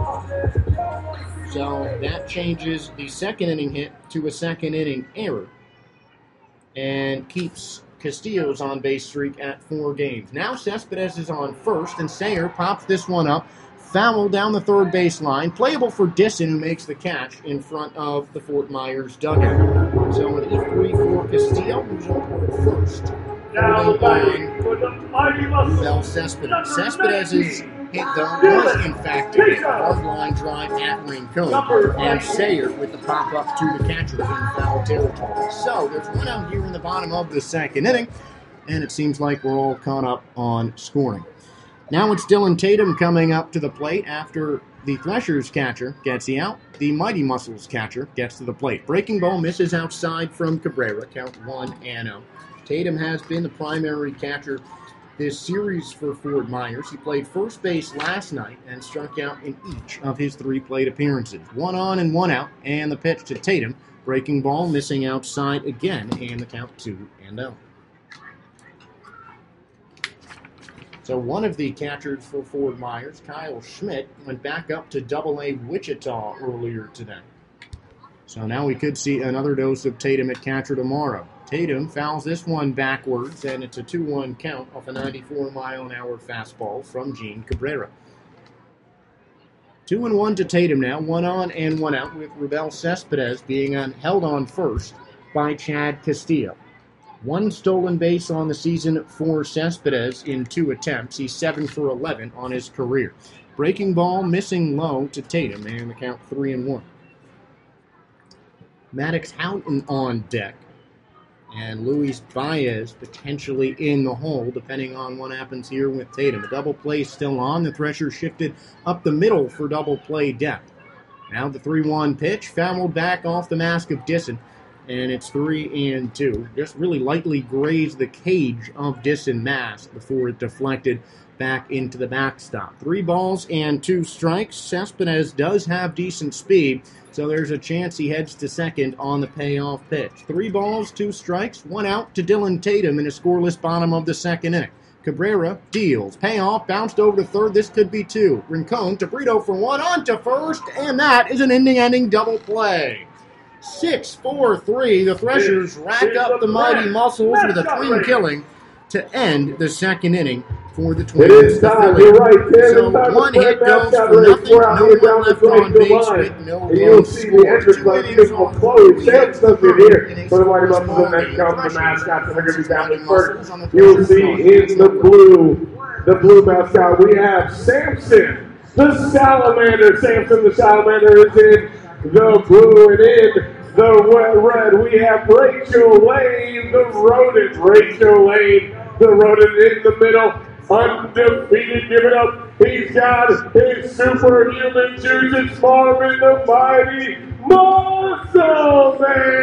So that changes the second inning hit to a second inning error, and keeps Castillo's on-base streak at 4 games. Now Cespedes is on first, and Sayer pops this one up. Foul down the third base line. Playable for Disson, who makes the catch in front of the Fort Myers dugout. So an E3 for Castillo, who's on first. Now batting for the mighty muscle. Rubel Cespedes. Cespedes's hit, though, was in fact a hard line drive at Rincon. And Sayer with the pop-up to the catcher in foul territory. So there's one out here in the bottom of the second inning, and it seems like we're all caught up on scoring. Now it's Dylan Tatum coming up to the plate after the Threshers catcher gets the out. The Mighty Muscles catcher gets to the plate. Breaking ball misses outside from Cabrera. Count 1-0. Tatum has been the primary catcher this series for Fort Myers. He played first base last night and struck out in each of his 3 plate appearances. 1 on and 1 out, and the pitch to Tatum. Breaking ball missing outside again, and the count 2-0. So one of the catchers for Fort Myers, Kyle Schmidt, went back up to Double-A Wichita earlier today. So now we could see another dose of Tatum at catcher tomorrow. Tatum fouls this one backwards, and it's a 2-1 count off a 94-mile-an-hour fastball from Gene Cabrera. 2-1 to Tatum now, 1 on and 1 out, with Rubel Cespedes being held on first by Chad Castillo. 1 stolen base on the season for Cespedes in 2 attempts. He's 7 for 11 on his career. Breaking ball missing low to Tatum, and the count 3-1. Maddox Houghton on deck, and Luis Baez potentially in the hole, depending on what happens here with Tatum. The double play still on. The Threshers shifted up the middle for double play depth. Now the 3-1 pitch, fouled back off the mask of Disson, and it's 3-2. Just really lightly grazed the cage of Disson mask before it deflected back into the backstop. 3 balls and 2 strikes. Cespedes does have decent speed, so there's a chance he heads to second on the payoff pitch. 3 balls, 2 strikes, 1 out to Dylan Tatum in a scoreless bottom of the second inning. Cabrera deals. Payoff, bounced over to third. This could be 2. Rincon to Brito for 1, on to first, and that is an inning-ending double play. 6-4-3. The Threshers rack up the Mighty Muscles with a clean killing to end the second inning for the Twins. It is time. You're right, Tim. So one hit goes for nothing. No one left on base with no runs scored. 2 innings on Chloe Sampson here for the Mighty Muscles, and then comes the mascot, and they're going to be down in first. You'll see in the blue mascot, we have Sampson, the Salamander. Sampson, the Salamander, is in the blue, and in the red, we have Rachel Lane, the Rodent. Rachel Lane, the Rodent in the middle. Undefeated, give it up. He's got his superhuman juices. Marvin, the Mighty Muscle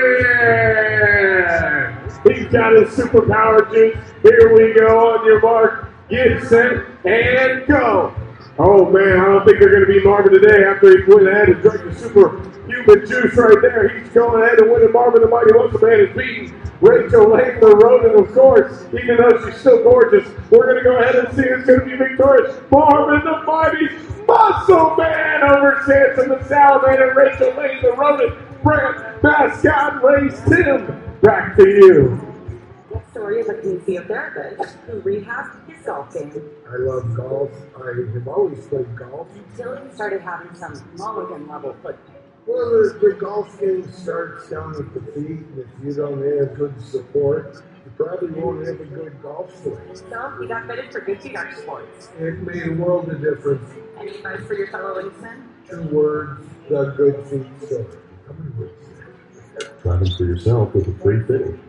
Man. He's got his superpower juice. Here we go. On your mark, get set, and go. Oh, man, I don't think they're going to be Marvin today after he went ahead and drank the superhuman juice right there. He's going ahead and winning. Marvin, the Mighty Muscle Man, is beating Rachel Lane, the Rodent, of course. Even though she's still gorgeous, we're going to go ahead and see who's going to be victorious. Marvin, the Mighty Muscle Man, over Sampson, the Salamander. Rachel Lane, the Rodent. Brand mascot race. Tim, back to you. The story of a kinesiotherapist who rehabbed his golf game I love golf. I have always played golf. until he started having some mulligan-level foot pain. Well, the golf game starts down at the feet, and if you don't have good support, you probably won't have a good golf swing. So he got fitted for Good Feet Arch Sports. It made a world of difference. Any advice for your fellow Linksmen? 2 words, the Good Feet Store. How many words? Try them for yourself with a free fitting.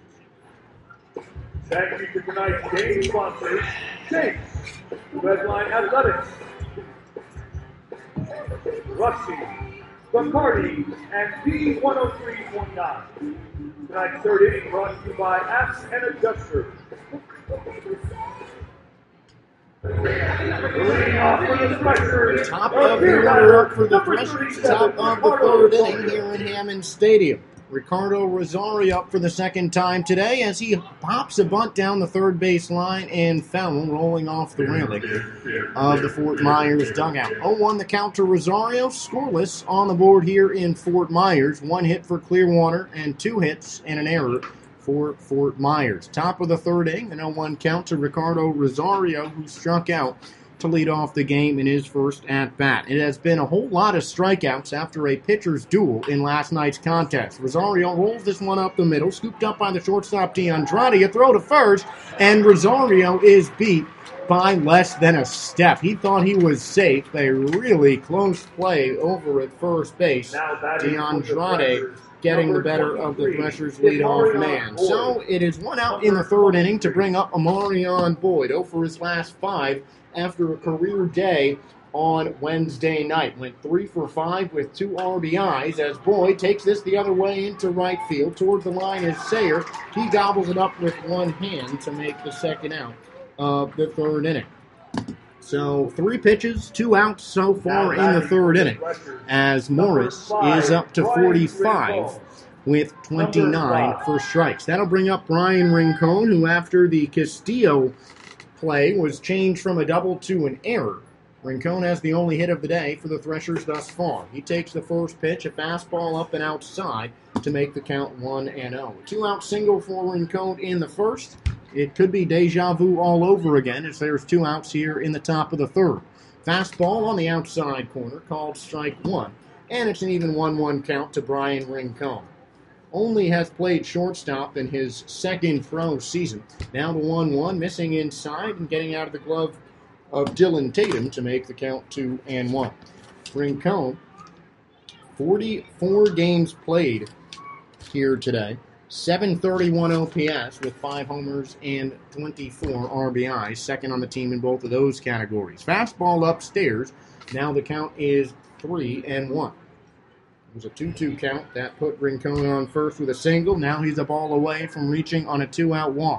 Thank you to tonight's game sponsors, Chase, Redline Athletics, Rusty, Bacardi, and B103.9. Tonight's third inning brought to you by Apps and Adjuster. Leading off for the Threshers. Top of the order up for the Threshers. Top of the third inning here in Hammond Stadium. Ricardo Rosario up for the second time today as he pops a bunt down the third base line and foul rolling off the railing of the Fort Myers dugout. 0-1 the count to Rosario. Scoreless on the board here in Fort Myers. 1 hit for Clearwater and 2 hits and an error for Fort Myers. Top of the third inning, the 0-1 count to Ricardo Rosario, who struck out to lead off the game in his first at-bat. It has been a whole lot of strikeouts after a pitcher's duel in last night's contest. Rosario rolls this one up the middle, scooped up by the shortstop D'Andrade, a throw to first, and Rosario is beat by less than a step. He thought he was safe. A really close play over at first base. D'Andrade getting the better of the Threshers' leadoff man. So it is one out in the third inning to bring up Amarion Boyd. 0 for his last 5 after a career day on Wednesday night. Went 3 for 5 with 2 RBIs as Boyd takes this the other way into right field. Toward the line is Sayer. He gobbles it up with one hand to make the second out of the third inning. So 3 pitches, 2 outs so far in the third inning as Morris is up to 45 with 29 for strikes. That'll bring up Brian Rincon, who after the Castillo play was changed from a double to an error. Rincon has the only hit of the day for the Threshers thus far. He takes the first pitch, a fastball up and outside to make the count 1-0. 2-out single for Rincon in the first. It could be deja vu all over again as there's 2 outs here in the top of the third. Fastball on the outside corner called strike 1, and it's an even 1-1 count to Brian Rincon. Only has played shortstop in his second pro season. Now the 1-1, missing inside and getting out of the glove of Dylan Tatum to make the count 2-1. Rincon, 44 games played here today. 731 OPS with 5 homers and 24 RBIs. Second on the team in both of those categories. Fastball upstairs. Now the count is 3-1. It was a 2-2 count. That put Rincon on first with a single. Now he's a ball away from reaching on a 2-out walk.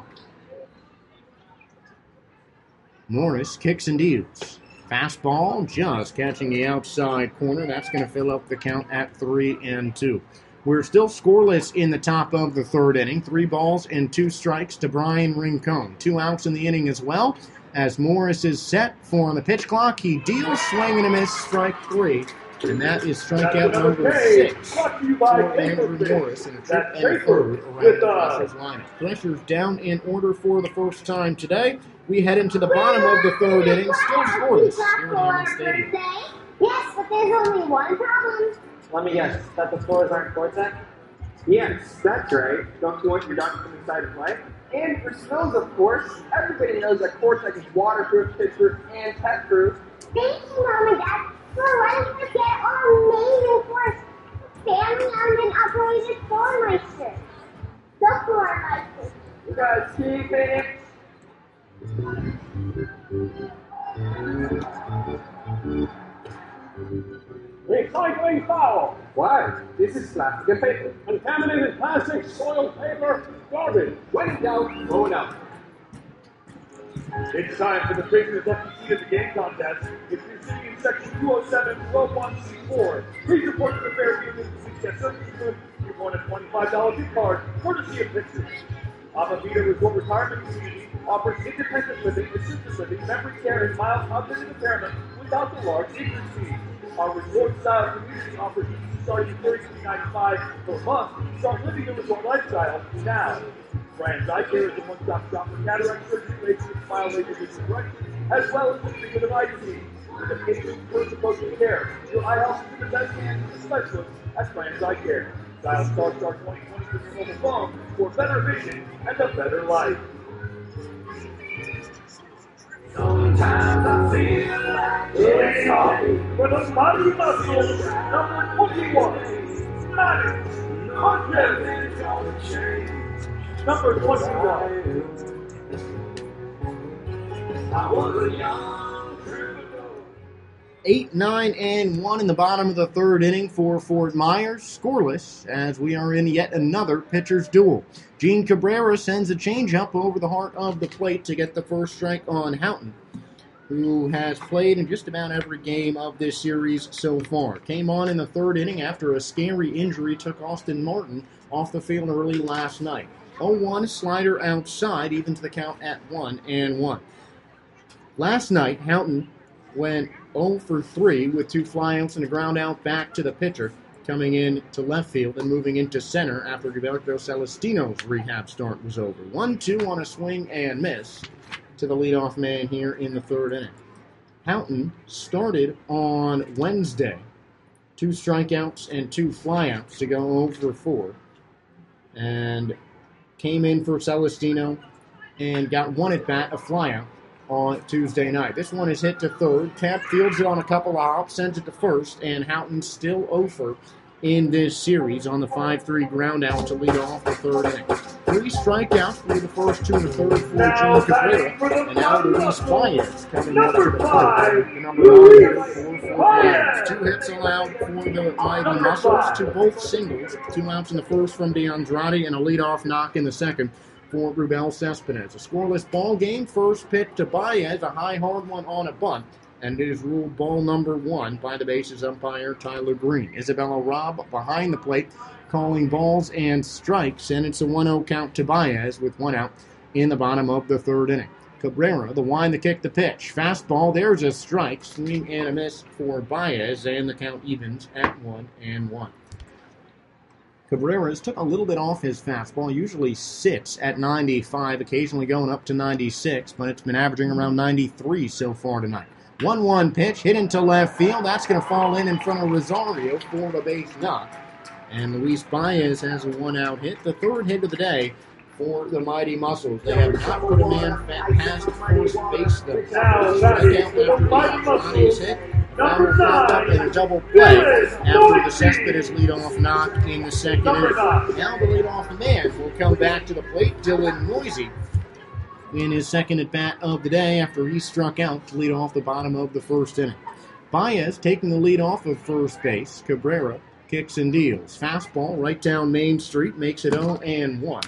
Morris kicks and deals. Fastball just catching the outside corner. That's going to fill up the count at 3-2. We're still scoreless in the top of the third inning. 3 balls and 2 strikes to Brian Rincon. 2 outs in the inning as well. As Morris is set for on the pitch clock, he deals, swing and a miss, strike 3. And that is strikeout number 6 for Andrew Morris in a trip and a third around the Threshers lineup. Threshers down in order for the first time today. We head into the bottom of the third inning, still scoreless here at Allen Stadium. Yes, but there's only one problem. Let me guess, that the floors aren't courtside? Yes, that's right. Don't you want your dog to come inside and play? And for smells, of course. Everybody knows that courtside is waterproof, kid-proof, and pet-proof. Thank you, Mom and Dad, for letting us get our amazing course. Family-owned and operated Floormeister. The Floormeister. You guys keep it. Recycling foul. Why? This is plastic and paper. Contaminated plastic, soiled paper, garbage. When in doubt, throw it out. It's time for the Tracer's FTC of the game contest. If you're sitting in section 207, 121C4, please report to the fair union to get certain you've won a $25 gift card, courtesy of Pictures. Avavita Resort Retirement Community offers independent living, assisted living, memory care, and mild cognitive impairment without the large interest fee. Our resort-style community offers easy starting at $33.95 per month. Start living the resort lifestyle now. Brands Eye Care is a one-stop shop for cataract surgery, laser, smile, laser vision correction, as well as the treatment of eye disease. With a patient first approach to care, your eye health is in the best hands of the specialist at Brands Eye Care. Dial *** 2020 for your mobile phone for better vision and a better life. Sometimes I feel like It's time for the Body Muscles number 21. Manic Hunter. Number 21. I was a young troubadour. 8, 9, and 1 in the bottom of the third inning for Fort Myers. Scoreless as we are in yet another pitcher's duel. Gene Cabrera sends a changeup over the heart of the plate to get the first strike on Houghton, who has played in just about every game of this series so far. Came on in the third inning after a scary injury took Austin Martin off the field early last night. 0-1 slider outside, even to the count at 1-1. Last night, Houghton went 0 for 3 with 2 flyouts and a ground out back to the pitcher. coming in to left field and moving into center after Gilberto Celestino's rehab start was over. 1-2 on a swing and miss to the leadoff man here in the third inning. Houghton started on Wednesday. 2 strikeouts and 2 flyouts to go over 4. And came in for Celestino and got 1 at bat, a flyout, on Tuesday night. This one is hit to third. Kemp fields it on a couple of hops, sends it to first, and Houghton still over in this series on the 5-3 ground out to lead off the third inning. 3 strikeouts for the first 2 and the third for Gene Cabrera, and now Luis Baez coming up to the plate. The number 9 hitter for Baez. 2 hits allowed for the Mighty Muscles, 2 both singles, 2 outs in the first from DeAndrade, and a leadoff knock in the second for Rubel Cespedes. A scoreless ball game. First pitch to Baez, a high hard one on a bunt, and it is ruled ball number 1 by the bases umpire Tyler Green. Isabella Robb behind the plate calling balls and strikes, and it's a 1-0 count to Baez with 1 out in the bottom of the third inning. Cabrera, the wind to kick the pitch. Fastball, there's a strike, swing and a miss for Baez, and the count evens at 1-1. Cabrera's took a little bit off his fastball, usually sits at 95, occasionally going up to 96, but it's been averaging around 93 so far tonight. 1-1 pitch, hit into left field. That's going to fall in front of Rosario for the base knock. And Luis Baez has a 1-out hit, the third hit of the day for the Mighty Muscles. They have not put a man past first base, though. Baez hit. Number 9 in a double play after the Cespedes leadoff knock in the second inning. Now the leadoff man will come back to the plate, Dylan Noisy, in his second at bat of the day after he struck out to lead off the bottom of the first inning. Baez taking the lead off of first base. Cabrera kicks and deals. Fastball right down Main Street makes it 0-1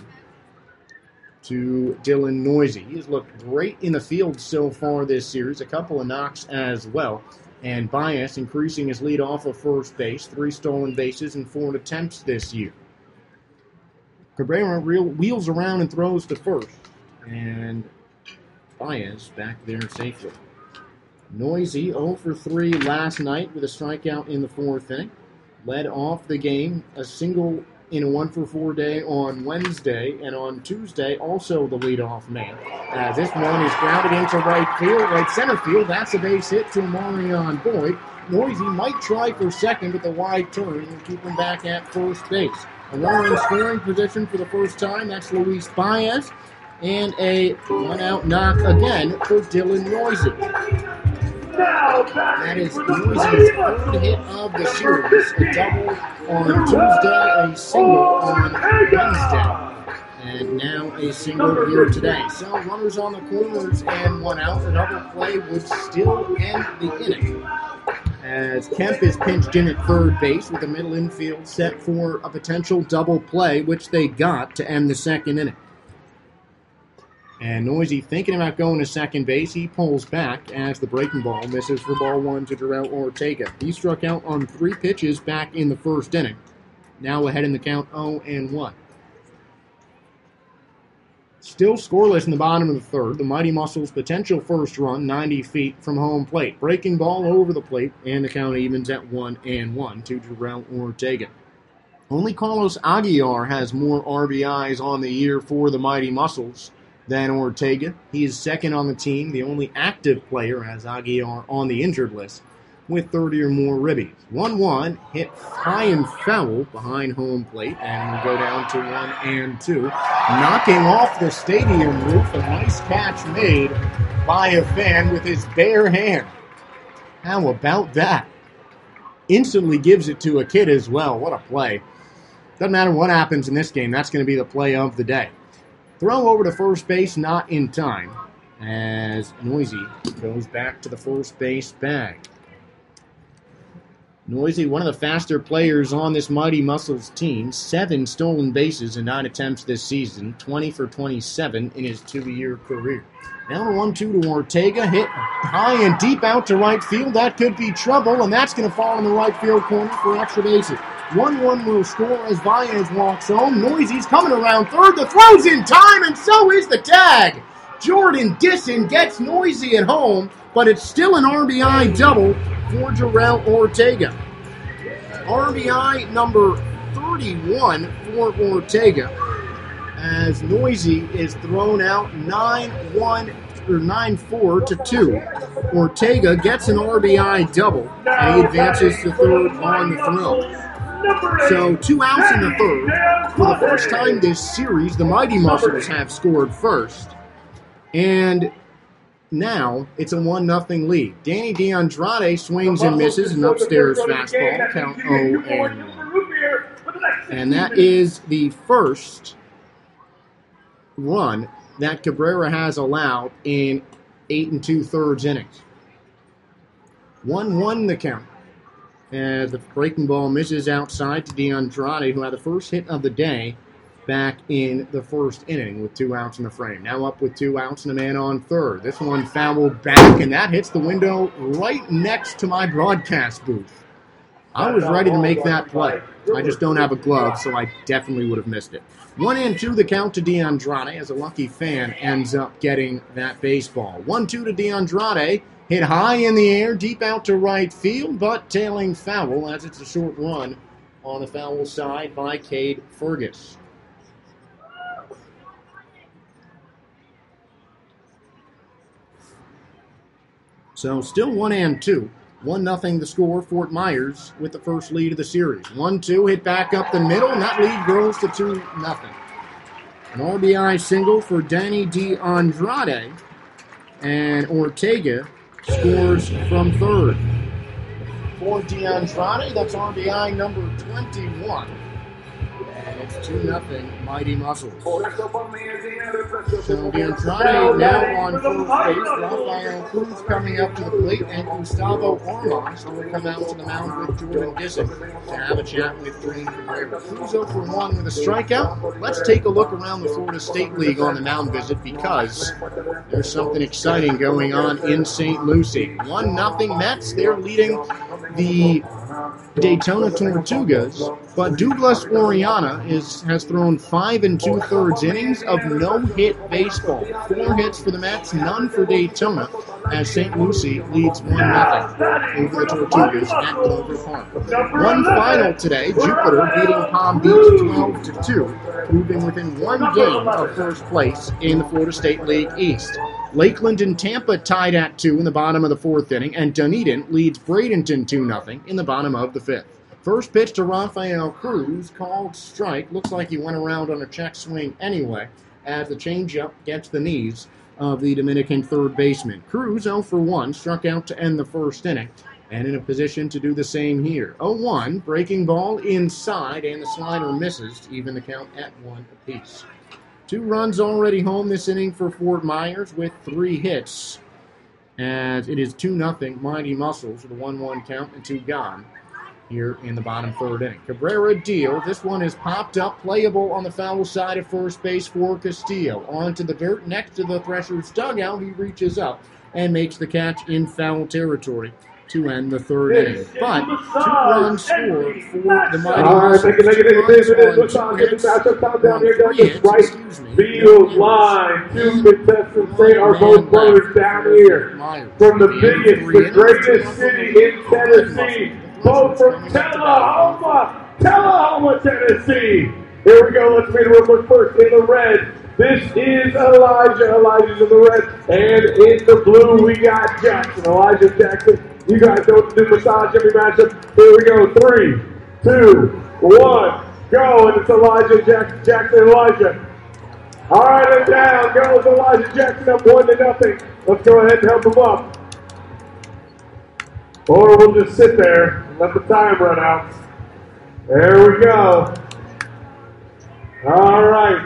to Dylan Noisy. He has looked great in the field so far this series, a couple of knocks as well. And Baez increasing his lead off of first base, 3 stolen bases and 4 attempts this year. Cabrera wheels around and throws to first. And Baez back there safely. Noisy 0 for 3 last night with a strikeout in the 4th inning. Led off the game, a single in a 1 for 4 day on Wednesday, and on Tuesday also the leadoff man. This one is grounded into right center field. That's a base hit to Marion Boyd. Noisy might try for second, but the wide turn will keep him back at first base. A runner in scoring position for the first time. That's Luis Baez, and a 1-out knock again for Dylan Noisy. That is Noisy's 3rd hit of the series. A double on Tuesday, a single on Wednesday, and now a single here today. So runners on the corners and 1 out. A double play would still end the inning, as Kemp is pinched in at third base with the middle infield set for a potential double play, which they got to end the second inning. And Noisy thinking about going to second base. He pulls back as the breaking ball misses for ball 1 to Jarrell Ortega. He struck out on 3 pitches back in the first inning. Now ahead in the count 0-1. Still scoreless in the bottom of the third. The Mighty Muscles' potential first run, 90 feet from home plate. Breaking ball over the plate, and the count evens at 1-1 to Jarrell Ortega. Only Carlos Aguiar has more RBIs on the year for the Mighty Muscles than Ortega. He is second on the team, the only active player as Aguiar on the injured list, with 30 or more ribbies. 1-1, hit high and foul behind home plate, and will go down to 1-2. Knocking off the stadium roof, a nice catch made by a fan with his bare hand. How about that? Instantly gives it to a kid as well. What a play. Doesn't matter what happens in this game, that's going to be the play of the day. Throw over to first base, not in time, as Noisy goes back to the first base bag. Noisy, one of the faster players on this Mighty Muscles team, 7 stolen bases in 9 attempts this season, 20 for 27 in his 2-year career. Now the 1-2 to Ortega, hit high and deep out to right field. That could be trouble, and that's going to fall in the right field corner for extra bases. 1-1 will score as Baez walks home. Noisy's coming around third. The throw's in time, and so is the tag. Jordan Disson gets Noisy at home, but it's still an RBI double for Jarrell Ortega. RBI number 31 for Ortega, as Noisy is thrown out 9-1 or 9-4 to 2. Ortega gets an RBI double, and he advances to third on the throw. So 2 outs in the third. For the first time this series, the Mighty Muscles have scored first. And now it's a 1-0 lead. Danny DeAndrade swings and misses an upstairs fastball, count 0-1. And that is the first run that Cabrera has allowed in 8 2/3 innings. 1-1 the count. As the breaking ball misses outside to DeAndrade, who had the first hit of the day back in the first inning with 2 outs in the frame. Now up with 2 outs and a man on third. This one fouled back, and that hits the window right next to my broadcast booth. I was ready to make that play. I just don't have a glove, so I definitely would have missed it. 1-2 the count to DeAndrade, as a lucky fan ends up getting that baseball. 1-2 to DeAndrade. Hit high in the air, deep out to right field, but tailing foul as it's a short run on the foul side by Cade Fergus. So still 1-2. 1-0 the score. Fort Myers with the first lead of the series. 1-2 hit back up the middle, and that lead grows to 2-0. An RBI single for Danny DeAndrade, and Ortega scores from third. For DeAndrade, that's RBI number 21. And it's 2-0 Mighty Muscles. So DeAndrade now on first base. Rafael Cruz coming up to the plate, and Gustavo Armas will come out to the mound with Jordan Disick to have a chat with Green Cabrera. Cruz 0 for 1 with a strikeout. Let's take a look around the Florida State League on the mound visit, because there's something exciting going on in St. Lucie. 1-0 Mets. They're leading the Daytona Tortugas, but Douglas Oriana has thrown 5 2/3 innings of no-hit baseball. 4 hits for the Mets, none for Daytona, as St. Lucie leads 1-0 over the Tortugas at Clover Park. One final today, Jupiter beating Palm Beach 12-2, moving within 1 game of first place in the Florida State League East. Lakeland and Tampa tied at 2 in the bottom of the 4th inning, and Dunedin leads Bradenton 2-0 in the bottom of the 5th. First pitch to Rafael Cruz, called strike. Looks like he went around on a check swing anyway, as the changeup gets the knees of the Dominican third baseman. Cruz 0 for 1, struck out to end the first inning, and in a position to do the same here. 0-1, breaking ball inside, and the slider misses to even the count at 1 apiece. 2 runs already home this inning for Fort Myers with 3 hits, as it is 2-0 Mighty Muscles with a 1-1 count and 2 gone here in the bottom 3rd inning. Cabrera deal. This one is popped up, playable on the foul side of first base for Castillo. Onto the dirt next to the Threshers' dugout. He reaches up and makes the catch in foul territory to end the 3rd inning. But 2 runs scored for the Mighty Muscles. Field line. 2 contestants, they are both brothers down here. From the biggest, the greatest city in Tennessee. Both from Tullahoma, Tennessee. Here we go. Let's meet him real quick first in the red. This is Elijah. Elijah's in the red. And in the blue, we got Jackson. Elijah Jackson. You guys know what to do. Massage every matchup. Here we go. 3, 2, 1. Go. And it's Elijah Jackson. Elijah. All right, and down goes Elijah Jackson up 1-0. Let's go ahead and help him up. Or we'll just sit there and let the time run out. There we go. All right.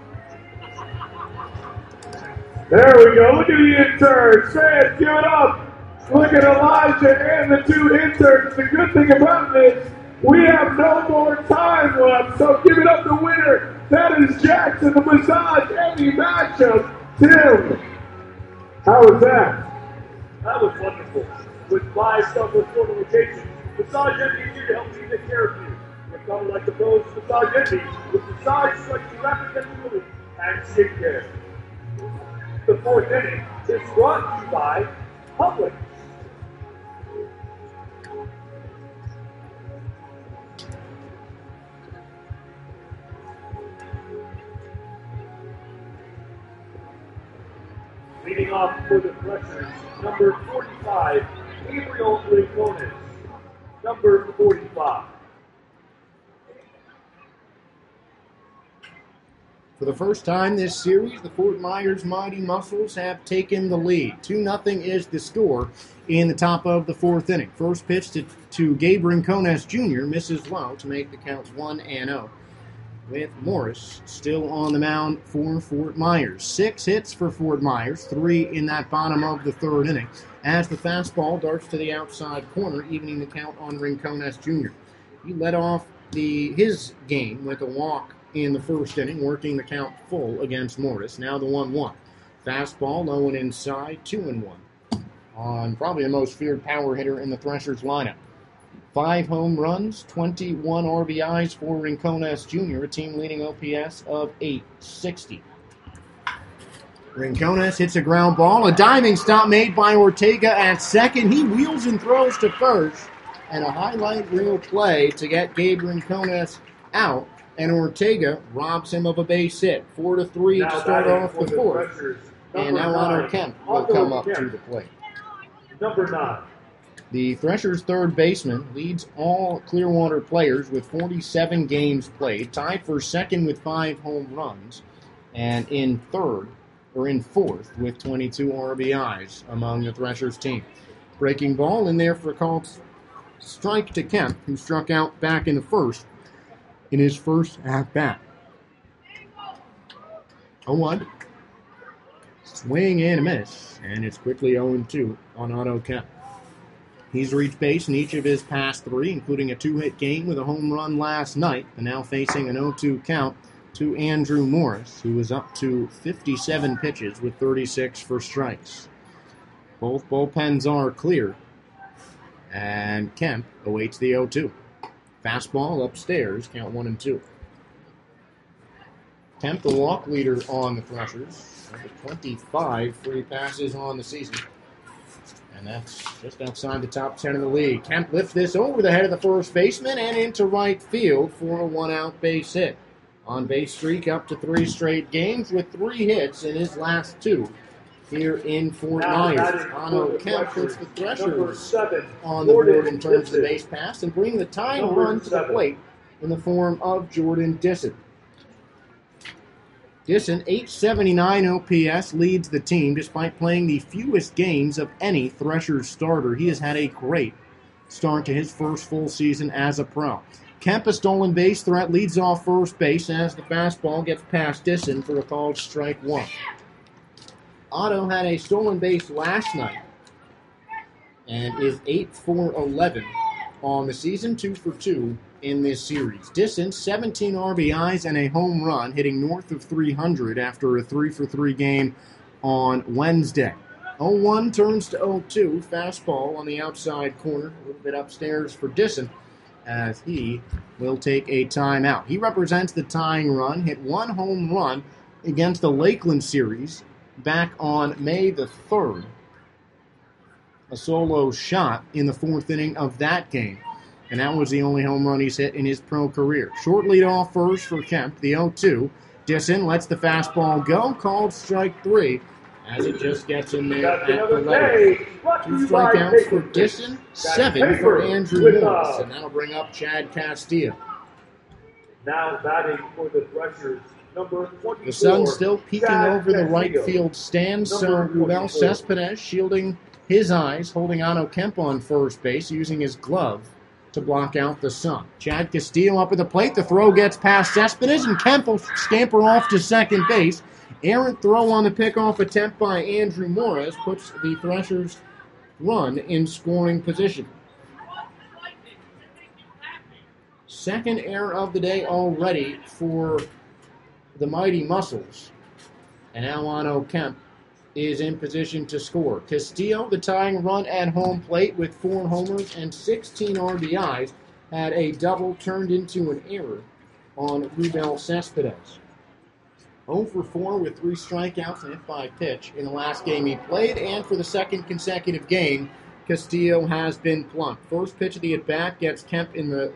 There we go. Look at the interns. Fans, give it up. Look at Elijah and the 2 interns. The good thing about this, we have no more time left. So give it up to the winner. That is Jackson, the massage any matchup. Tim, how was that? That was wonderful. With 5 Southwest Florida locations, Massage Envy is here to help you take care of you. We're coming like the pros of Massage Envy with massage, selection, rapid relief, and skincare. The 4th inning is brought to you by Publix. Leading off for the Threshers, number 45, Gabriel Rincones. Number 45. For the first time this series, the Fort Myers Mighty Muscles have taken the lead. 2-0 is the score in the top of the fourth inning. First pitch to Gabe Rincones Jr. misses low to make the counts 1-0. With Morris still on the mound for Fort Myers. 6 hits for Fort Myers, 3 in that bottom of the third inning, as the fastball darts to the outside corner, evening the count on Rincones Jr. He led off his game with a walk in the first inning, working the count full against Morris. Now the 1-1. Fastball low and inside, 2-1. On probably the most feared power hitter in the Threshers lineup. 5 home runs, 21 RBIs for Rincones Jr., a team-leading OPS of 860. Rincones hits a ground ball, a diving stop made by Ortega at second. He wheels and throws to first, and a highlight reel play to get Gabe Rincones out. And Ortega robs him of a base hit. 4-3 to start off the fourth. And now Otto Kemp will come up to the plate. Number 9. The Threshers' third baseman leads all Clearwater players with 47 games played, tied for second with 5 home runs, and in fourth with 22 RBIs among the Threshers team. Breaking ball in there for a called strike to Kemp, who struck out back in the first in his first at-bat. 0-1. Swing and a miss, and it's quickly 0-2 on Otto Kemp. He's reached base in each of his past 3, including a 2-hit game with a home run last night, and now facing an 0-2 count to Andrew Morris, who is up to 57 pitches with 36 for strikes. Both bullpens are clear, and Kemp awaits the 0-2. Fastball upstairs, count 1-2. Kemp, the walk leader on the Threshers, 25 free passes on the season. And that's just outside the top 10 in the league. Kemp lifts this over the head of the first baseman and into right field for a 1-out base hit. On-base streak up to 3 straight games with 3 hits in his last 2 here in Fort Myers. Otto Kemp puts the Threshers on the board in terms of the base pass and bring the tying run to the plate in the form of Jordan Disson. Disson, 879 OPS, leads the team despite playing the fewest games of any Threshers starter. He has had a great start to his first full season as a pro. Kemp, a stolen base threat, leads off first base as the fastball gets past Disson for a called strike 1. Otto had a stolen base last night and is 8 for 11 on the season, 2 for 2 in this series. Disson, 17 RBIs and a home run, hitting north of 300 after a 3 for 3 game on Wednesday. 0-1 turns to 0-2. Fastball on the outside corner, a little bit upstairs for Disson, as he will take a timeout. He represents the tying run, hit 1 home run against the Lakeland series back on May the 3rd. A solo shot in the 4th inning of that game. And that was the only home run he's hit in his pro career. Short lead off first for Kemp, the 0-2. Disson lets the fastball go, called strike 3, as it just gets in there at the letter. 2 strikeouts for Disson, 7 for Andrew Morris, and that'll bring up Chad Castillo. Now batting for the Threshers, number 24. The sun's still peeking over the right Castillo. field stand, so Rubel Cespedes shielding his eyes, holding Otto Kemp on first base, using his glove to block out the sun. Chad Castillo up at the plate. The throw gets past Cespedes, and Kemp will scamper off to second base. Errant throw on the pickoff attempt by Andrew Morris puts the Threshers' run in scoring position. Second error of the day already for the Mighty Muscles. And now Otto Kemp is in position to score. Castillo, the tying run at home plate with 4 homers and 16 RBIs, had a double turned into an error on Rubel Cespedes. 0 for 4 with 3 strikeouts and hit by pitch in the last game he played, and for the second consecutive game, Castillo has been plunked. First pitch of the at-bat gets Kemp in the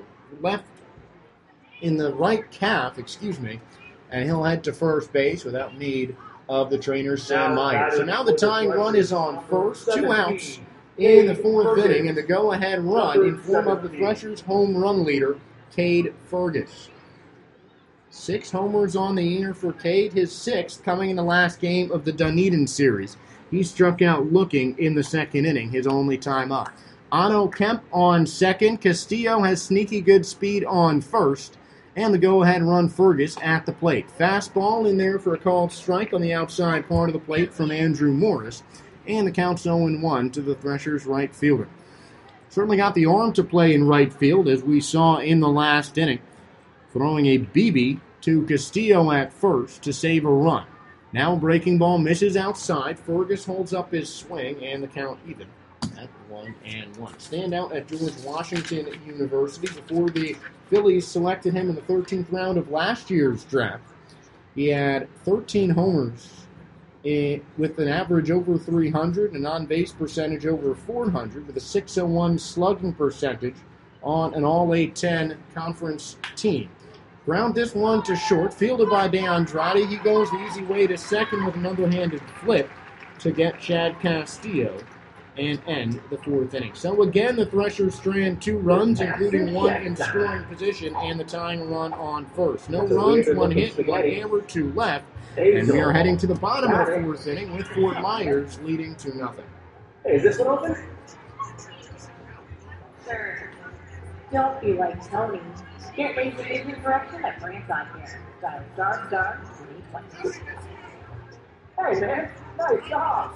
right calf, and he'll head to first base without need of the trainer, Sam Myers. So now the tying run is on first, 2 outs in the 4th inning, and the go-ahead run in form of the Threshers' home run leader, Cade Fergus. 6 homers on the year for Cade, his 6th coming in the last game of the Dunedin series. He struck out looking in the 2nd inning, his only time up. Ano Kemp on second. Castillo has sneaky good speed on first. And the go-ahead run, Fergus at the plate. Fastball in there for a called strike on the outside part of the plate from Andrew Morris. And the count's 0-1 to the Threshers' right fielder. Certainly got the arm to play in right field, as we saw in the last inning. Throwing a BB to Castillo at first to save a run. Now breaking ball misses outside. Fergus holds up his swing, and the count even at 1-1. Standout at George Washington University before the Phillies selected him in the 13th round of last year's draft. He had 13 homers with an average over 300, an on-base percentage over 400, with a .601 slugging percentage on an All-A-10 conference team. Ground this one to short, fielded by DeAndrade. He goes the easy way to second with an underhanded flip to get Chad Castillo and end the 4th inning. So again, the Threshers strand 2 runs, including 1 in scoring position, and the tying run on first. No runs, 1 hit, 1 error, 2 left, and we are heading to the bottom of the 4th inning with Fort Myers leading 2-0. Hey, is this one open? Sure. Don't be like Tony. Get lazy agent correction at Brands Eye Care. Dial ****. Hey, man. Nice job.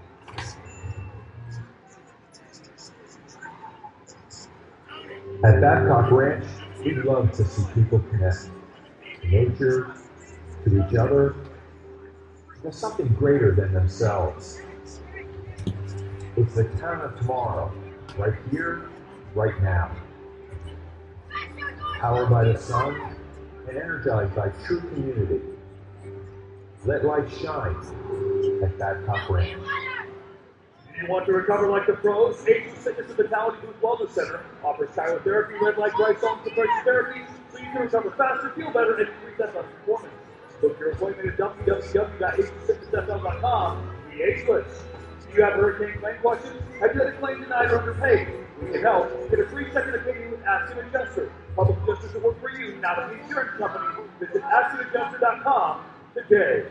At Babcock Ranch, we love to see people connect to nature, to each other, to something greater than themselves. It's the town of tomorrow, right here, right now. Powered by the sun and energized by true community. Let light shine at Babcock Ranch. Do you want to recover like the pros? Asian Fitness and Vitality Group Wellness Center offers chirotherapy, red light bright zones, compression therapy, so you can recover faster, feel better, and increase that performance. Book your appointment at www.asianfitnessfl.com. The Ageless. Do you have hurricane claim questions? Have you had a claim denied or underpaid? We can help. Get a free second opinion with Ask an Adjuster. Public adjusters will work for you, not an insurance company. Visit AskAnAdjuster.com today.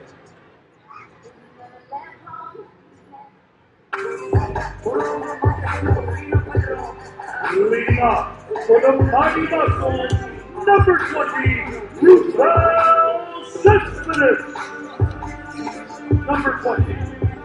Leading up for the Mighty Muscles, number 20, Rubel Cespedes. Number 20.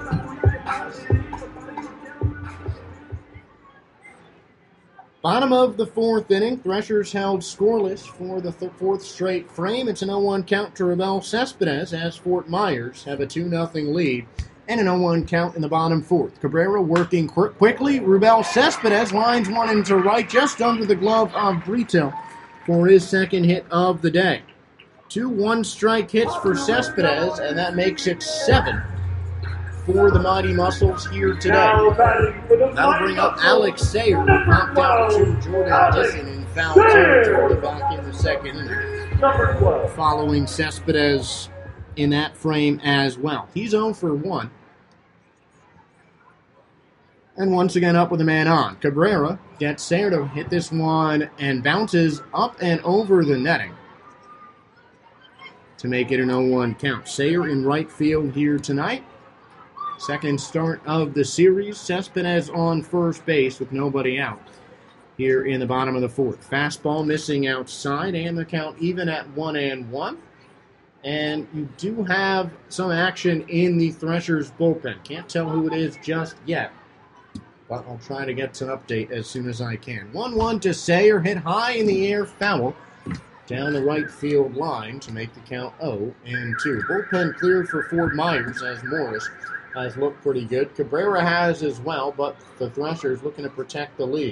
Bottom of the 4th inning, Threshers held scoreless for the 4th straight frame. It's an 0-1 count to Rubel Cespedes as Fort Myers have a 2-0 lead and an 0-1 count in the bottom 4th. Cabrera working quickly. Rubel Cespedes lines one into right just under the glove of Brito for his 2nd hit of the day. 2 1-strike hits for Cespedes, and that makes it 7 for the Mighty Muscles here today. That'll bring up Alex Sayer, who popped out to Jordan Disson in foul territory back in the 2nd inning. Following Cespedes in that frame as well. He's 0 for 1. And once again up with a man on. Cabrera gets Sayer to hit this one and bounces up and over the netting to make it an 0-1 count. Sayer in right field here tonight. 2nd start of the series. Cespedes on first base with nobody out here in the bottom of the 4th. Fastball missing outside, and the count even at 1-1. And you do have some action in the Threshers bullpen. Can't tell who it is just yet, but I'll try to get an update as soon as I can. 1-1 to Sayer, hit high in the air, foul down the right field line to make the count 0-2. Bullpen cleared for Fort Myers as Morris has looked pretty good. Cabrera has as well, but the Threshers looking to protect the lead.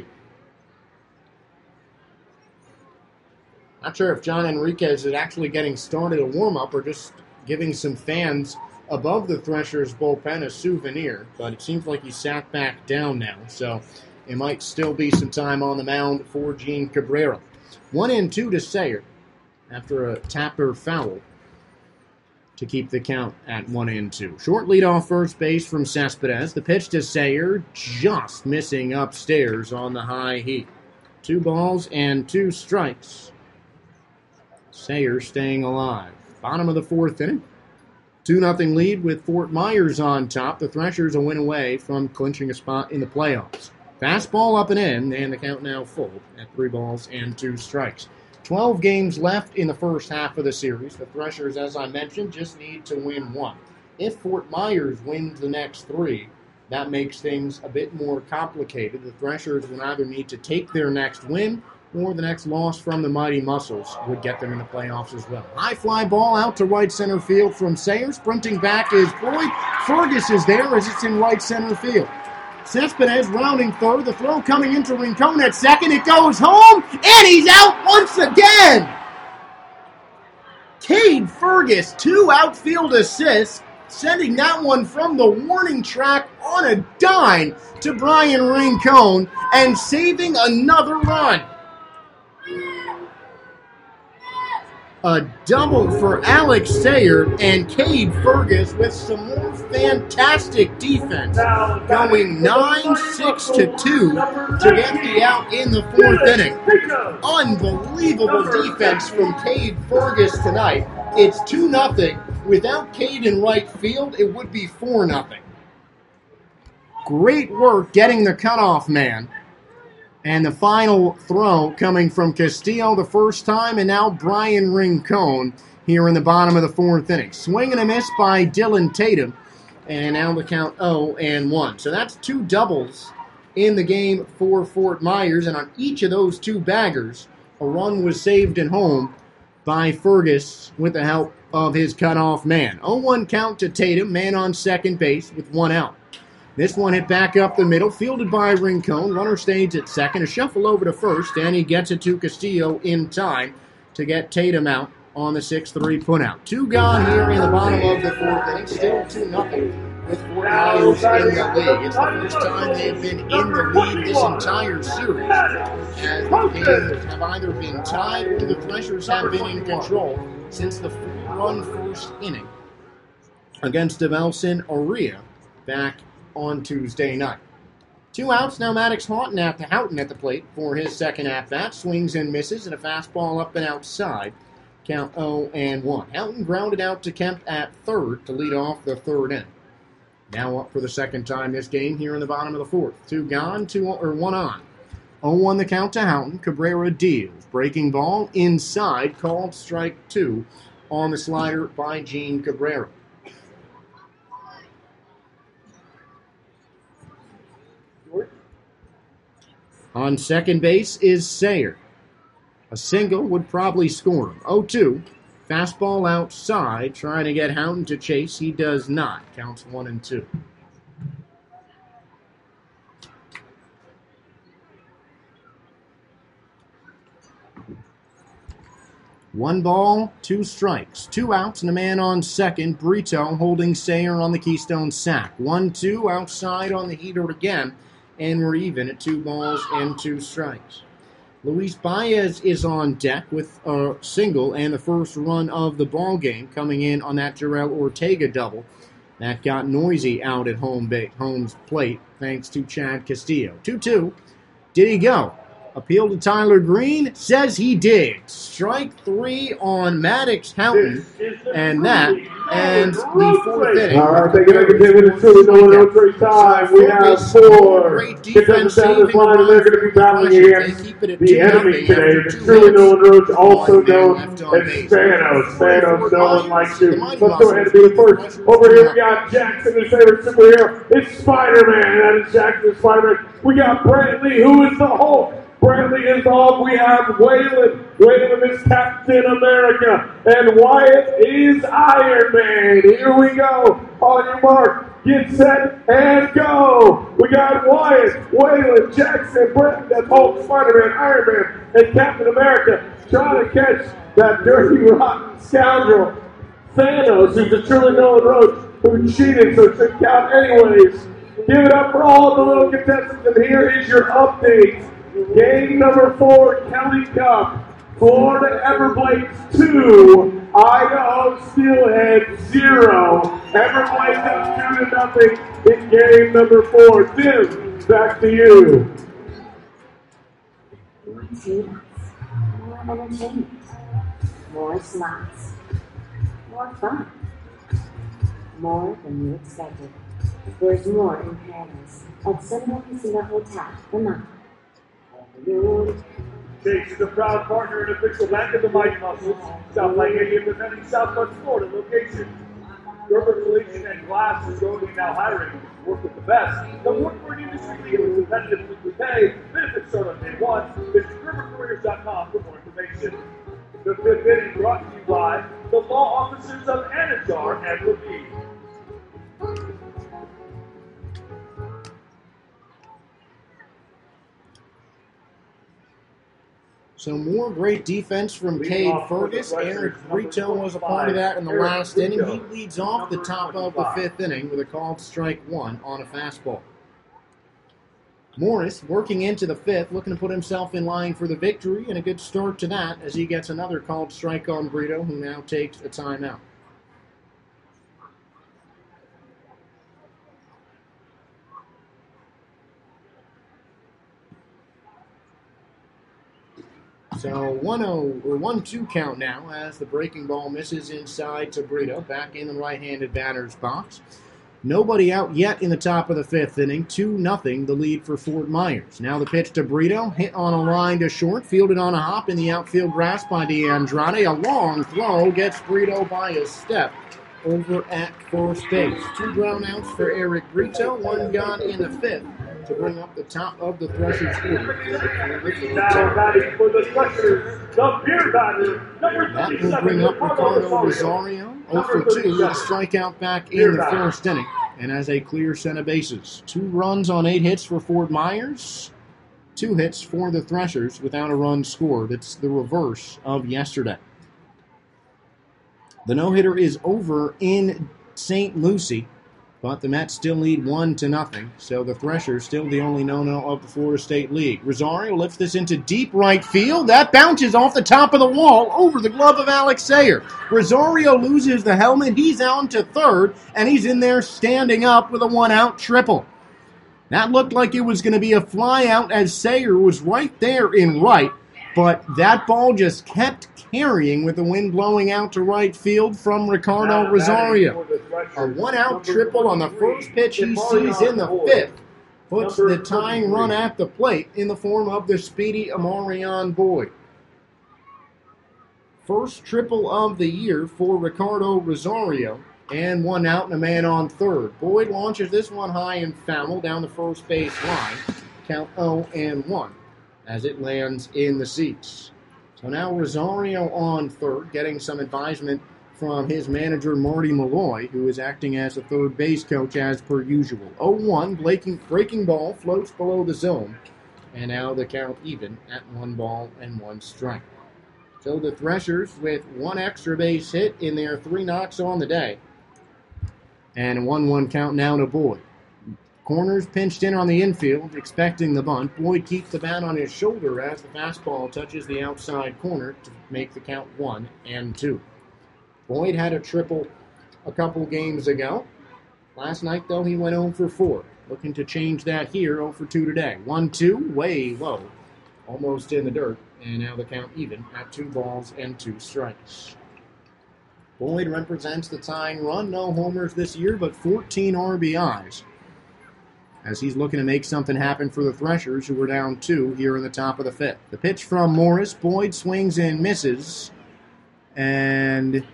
Not sure if John Enriquez is actually getting started a warm-up or just giving some fans above the Threshers bullpen a souvenir, but it seems like he sat back down now, so it might still be some time on the mound for Gene Cabrera. 1-2 to Sayer after a Tapper foul. to keep the count at 1-2. Short lead off first base from Cespedes. The pitch to Sayer, just missing upstairs on the high heat. 2 balls and 2 strikes. Sayer staying alive. Bottom of the 4th inning. 2-0 lead with Fort Myers on top. The Threshers a win away from clinching a spot in the playoffs. Fastball up and in, and the count now full at 3 balls and 2 strikes. 12 games left in the first half of the series. The Threshers, as I mentioned, just need to win 1. If Fort Myers wins the next 3, that makes things a bit more complicated. The Threshers will either need to take their next win or the next loss from the Mighty Muscles would get them in the playoffs as well. High fly ball out to right center field from Sayer. Sprinting back is Boyd. Fergus is there as it's in right center field. Cespedes rounding third. The throw coming into Rincon at second. It goes home, and he's out once again. Cade Fergus, 2 outfield assists, sending that one from the warning track on a dime to Brian Rincon and saving another run. A double for Alex Sayer and Cade Fergus with some more fantastic defense, going 9-6-2 to get the out in the 4th inning. Unbelievable defense from Cade Fergus tonight. It's 2-0. Without Cade in right field, it would be 4-0. Great work getting the cutoff man. And the final throw coming from Castillo the first time, and now Brian Rincon here in the bottom of the 4th inning. Swing and a miss by Dylan Tatum, and now the count 0-1. So that's 2 doubles in the game for Fort Myers, and on each of those 2 baggers, a run was saved at home by Fergus with the help of his cutoff man. 0-1 count to Tatum, man on second base with 1 out. This one hit back up the middle, fielded by Rincon. Runner stays at second. A shuffle over to first, and he gets it to Castillo in time to get Tatum out on the 6-3 putout. 2 gone here in the bottom of the 4th inning. Still 2-0 with Fort Myers in the league. It's the first time they've been in the lead this entire series, as the games have either been tied or the Threshers have been in control since the 4-run first inning against Develson Oria back on Tuesday night. 2 outs, now Maddox Houghton at the plate for his second at-bat. Swings and misses, and a fastball up and outside. Count 0-1. Houghton grounded out to Kemp at third to lead off the 3rd inning. Now up for the second time this game here in the bottom of the 4th. 2 gone, 1 on. 0-1 the count to Houghton. Cabrera deals. Breaking ball inside, called strike 2 on the slider by Gene Cabrera. On second base is Sayer. A single would probably score him. 0-2. Fastball outside, trying to get Houghton to chase. He does not. Counts 1-2. One ball, 2 strikes. 2 outs and a man on second. Brito holding Sayer on the Keystone sack. 1-2 outside on the heater again. And we're even at 2 balls and 2 strikes. Luis Baez is on deck with a single and the first run of the ball game coming in on that Jarrell Ortega double. That got noisy out at home's plate thanks to Chad Castillo. 2-2. Did he go? Appeal to Tyler Green, says he did. Strike 3 on Maddox Houghton, and that ends the 4th inning. All right, they're going to continue to shoot no trade time. We have 4. Great defense down this line, and they're going to be battling against the enemy today. The truly Nolan Roach, also known as Spanos. Spanos, no one likes to. Let's go ahead and be the first. Over here, we got Jackson, his favorite superhero. It's Spider-Man. That is Jackson, Spider-Man. We got Brantley, who is the Hulk. Brantley is off. We have Waylon. Waylon is Captain America. And Wyatt is Iron Man. Here we go. On your mark. Get set and go. We got Wyatt, Waylon, Jackson, Brent, that's Hulk, Spider-Man, Iron Man, and Captain America trying to catch that dirty, rotten scoundrel, Thanos, who's a truly Nolan Roach, who cheated, so it should count anyways. Give it up for all the little contestants, and here is your update. Game number 4, Kelly Cup, Florida Everblades 2, Idaho Steelhead 0. Everett up 2-0 in game number 4. Tim, back to you. More teams, more entertainment, more slots, more fun, more than you expected. There's more in Paris at Cinema Casino Hotel, the Mile. Chase is a proud partner and official bank of the Mighty Muscles. South Lake Indian presenting Southwest Florida location. Gerber Collection and Glass is going to be now hiring. Work with the best. They'll work for an industry leader with competitive weekly pay. Benefits start on day 1. Visit GerberCareers.com for more information. The fifth inning brought to you by the law offices of Anajar and Levine. So more great defense from Cade Fergus. Eric Brito was a part of that in the last inning. He leads off the top of the fifth inning with a called strike 1 on a fastball. Morris working into the fifth, looking to put himself in line for the victory, and a good start to that as he gets another called strike on Brito, who now takes a timeout. So 1-2 count now as the breaking ball misses inside to Brito, back in the right-handed batter's box. Nobody out yet in the top of the fifth inning. 2-0 the lead for Fort Myers. Now the pitch to Brito, hit on a line to short, fielded on a hop in the outfield grass by DeAndrade. A long throw gets Brito by a step over at first base. 2 ground outs for Eric Brito, 1 gone in the fifth to bring up the top of the Threshers order. Now batting for the Threshers, the beer batter, number 37. That will bring up Ricardo Rosario, 0 for 2, with a strikeout back in the first inning, and has a clear set of bases. 2 runs on 8 hits for Fort Myers, 2 hits for the Threshers without a run scored. It's the reverse of yesterday. The no-hitter is over in St. Lucie, but the Mets still lead 1-0, so the Threshers still the only no-no of the Florida State League. Rosario lifts this into deep right field. That bounces off the top of the wall over the glove of Alex Sayer. Rosario loses the helmet. He's on to third, and he's in there standing up with a 1-out triple. That looked like it was going to be a fly out as Sayer was right there in right, but that ball just kept carrying with the wind blowing out to right field from Ricardo Rosario. A 1-out triple on the first pitch he sees in the fifth puts the tying run at the plate in the form of the speedy Amarion Boyd. First triple of the year for Ricardo Rosario, and 1 out and a man on third. Boyd launches this one high and foul down the first base line. Count 0-1 as it lands in the seats. So now Rosario on third, getting some advisement from his manager, Marty Malloy, who is acting as the third base coach as per usual. 0-1, breaking ball floats below the zone, and now the count even at 1 ball and 1 strike. So the Threshers with 1 extra base hit in their 3 knocks on the day, and a 1-1 count now to Boyd. Corners pinched in on the infield, expecting the bunt. Boyd keeps the bat on his shoulder as the fastball touches the outside corner to make the count 1-2. Boyd had a triple a couple games ago. Last night, though, he went 0 for 4. Looking to change that here, 0 for 2 today. 1-2, way low, almost in the dirt, and now the count even at 2 balls and 2 strikes. Boyd represents the tying run. No homers this year, but 14 RBIs. As he's looking to make something happen for the Threshers, who are down 2 here in the top of the fifth. The pitch from Morris. Boyd swings and misses, and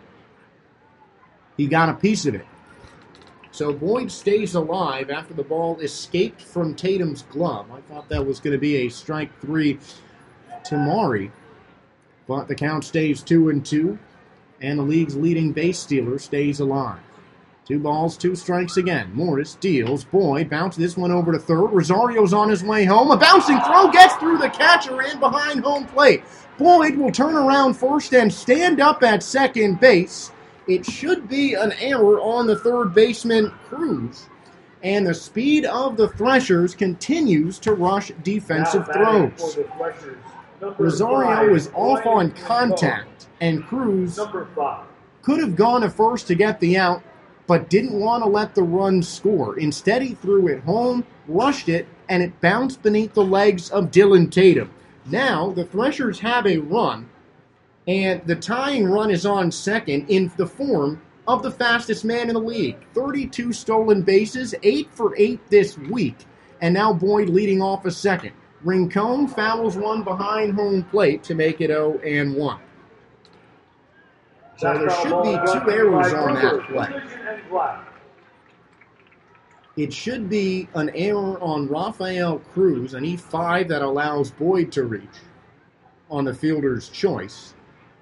he got a piece of it. So Boyd stays alive after the ball escaped from Tatum's glove. I thought that was going to be a strike 3 to Maury, but the count stays 2-2, and the league's leading base stealer stays alive. 2 balls, 2 strikes again. Morris deals. Boyd bounces this one over to third. Rosario's on his way home. A bouncing throw gets through the catcher and behind home plate. Boyd will turn around first and stand up at second base. It should be an error on the third baseman, Cruz. And the speed of the Threshers continues to rush defensive throws. Rosario was off on contact, and Cruz could have gone to first to get the out, but didn't want to let the run score. Instead, he threw it home, rushed it, and it bounced beneath the legs of Dylan Tatum. Now, the Threshers have a run, and the tying run is on second in the form of the fastest man in the league. 32 stolen bases, 8 for 8 this week, and now Boyd leading off a second. Rincon fouls one behind home plate to make it 0-1. So there should be 2 errors on that play. It should be an error on Rafael Cruz, an E5 that allows Boyd to reach on the fielder's choice.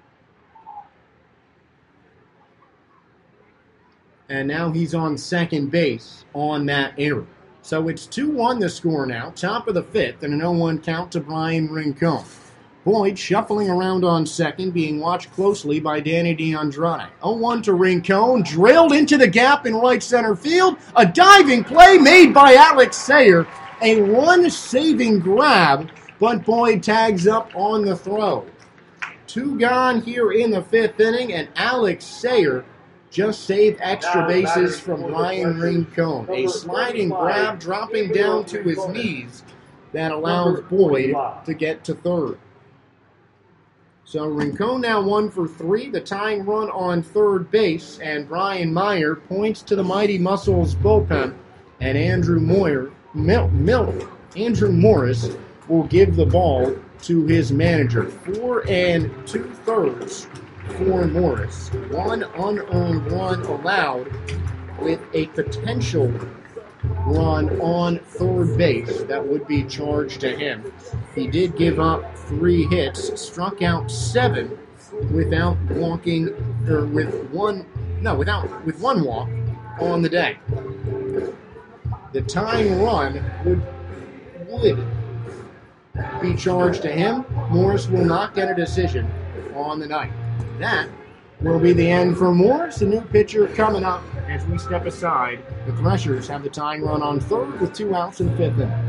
And now he's on second base on that error. So it's 2-1 the score now, top of the fifth, and an 0-1 count to Brian Rincon. Boyd shuffling around on second, being watched closely by Danny DeAndrade. 0-1 to Rincon, drilled into the gap in right center field. A diving play made by Alex Sayer. A run-saving grab, but Boyd tags up on the throw. 2 gone here in the fifth inning, and Alex Sayer just saved extra bases from Brian Rincon. A sliding grab dropping down to his knees that allows Boyd to get to third. So Rincon now 1 for 3, the tying run on third base, and Brian Meyer points to the Mighty Muscles bullpen, and Andrew Morris will give the ball to his manager. 4 2/3 for Morris. 1 unearned run allowed with a potential run on third base that would be charged to him. He did give up 3 hits, struck out 7 without walking, or with one walk on the day. The tying run would be charged to him. Morris will not get a decision on the night. That will be the end for Morris. A new pitcher coming up as we step aside. The Threshers have the tying run on third with 2 outs in the fifth inning.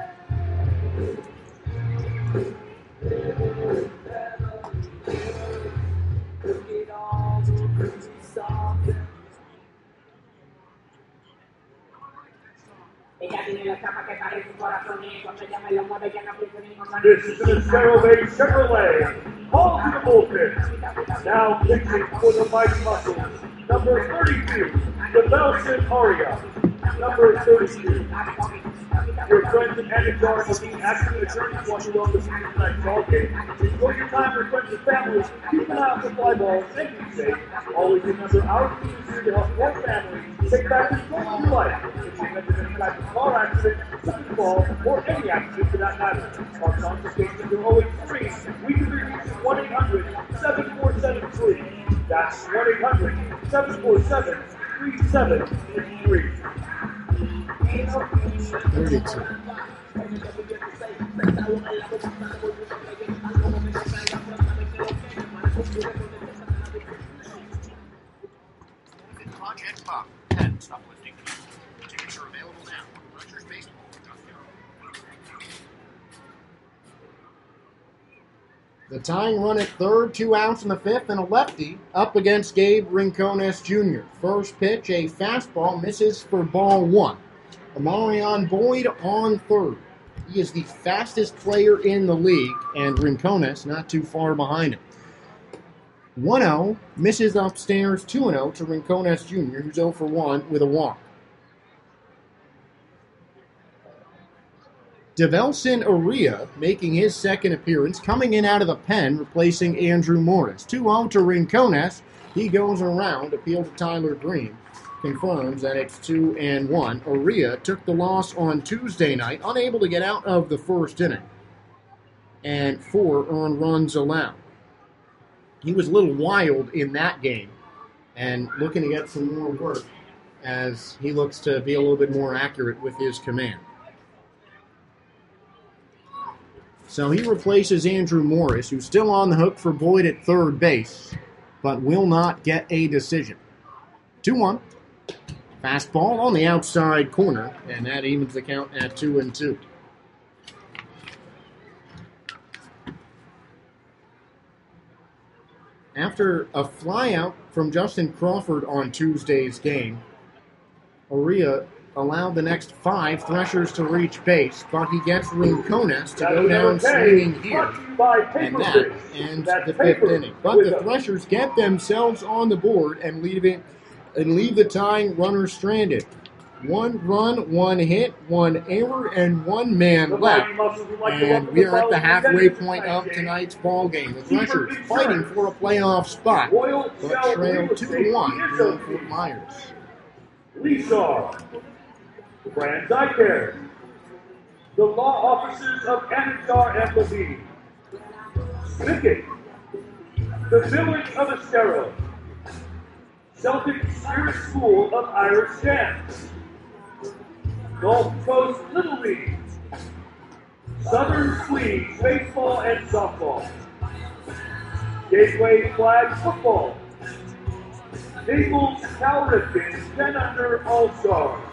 This is the Chevrolet Call to the bullpen. Now pitching for the Mighty Muscles. Number 32, Develson Aria. Number 32. Your friends and Anajar will be asking attorneys while you love the season tonight's ball game. Enjoy your time with friends and family. Keep an eye out for fly balls and be safe. Always remember our team is here to help your family take back control of your life. If you have been in a car accident, sudden fall, or any accident for that matter, our consultations are always free. We can be reached at 1-800-7473. That's 1-800-747-3763. 32. Project Pop. 10 stop lifting. Tickets are available now on RutgersBaseball.com. The tying run at third, 2 outs in the fifth, and a lefty up against Gabe Rincones Jr. First pitch, a fastball, misses for ball 1. Amarion Boyd on third. He is the fastest player in the league, and Rincones not too far behind him. 1-0, misses upstairs, 2-0 to Rincones Jr., who's 0 for 1 with a walk. Develson Aria making his second appearance, coming in out of the pen, replacing Andrew Morris. 2-0 to Rincones. He goes around, appeal to Tyler Green. Confirms that it's 2-1. Aria took the loss on Tuesday night, unable to get out of the first inning. And 4 earned runs allowed. He was a little wild in that game and looking to get some more work as he looks to be a little bit more accurate with his command. So he replaces Andrew Morris, who's still on the hook for Boyd at third base, but will not get a decision. 2-1. Fastball on the outside corner, and that evens the count at 2-2. After a flyout from Justin Crawford on Tuesday's game, Orea allowed the next 5 Threshers to reach base, but he gets Rincones to go down swinging here, and that ends the 5th inning. But the Threshers get themselves on the board and leave the tying runner stranded. 1 run, 1 hit, 1 error, and 1 man left. And we are at the halfway point of tonight's ball game. The Threshers fighting for a playoff spot, but trail 2-1 in Fort Myers. Leeshaw, Brands Eye Care, the law offices of Anajar and Levine, Spigot, the village of Estero, Celtic Spirit School of Irish Dance, Gulf Coast Little League, Southern Swedes Baseball and Softball, Gateway Flag Football, Naples Calrifkin 10 Under All-Stars,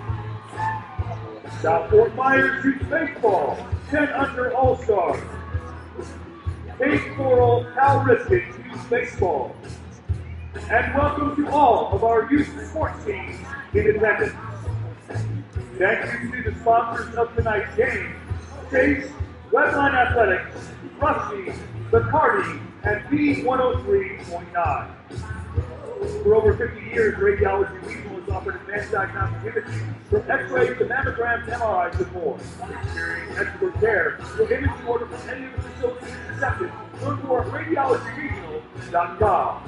South Fort Myers Youth Baseball 10 Under All-Stars, Cape Coral Calrifkin Youth Baseball, and welcome to all of our youth sports teams in attendance. Thank you to the sponsors of tonight's game, Chase, Webline Athletics, Rusty, Bacardi, and B103.9. For over 50 years, Radiology Regional has offered advanced diagnostic imaging from X-rays to mammograms, MRIs, and more. Experiencing expert care, your imaging order from any of the facilities is accepted. Learn more at radiologyregional.com.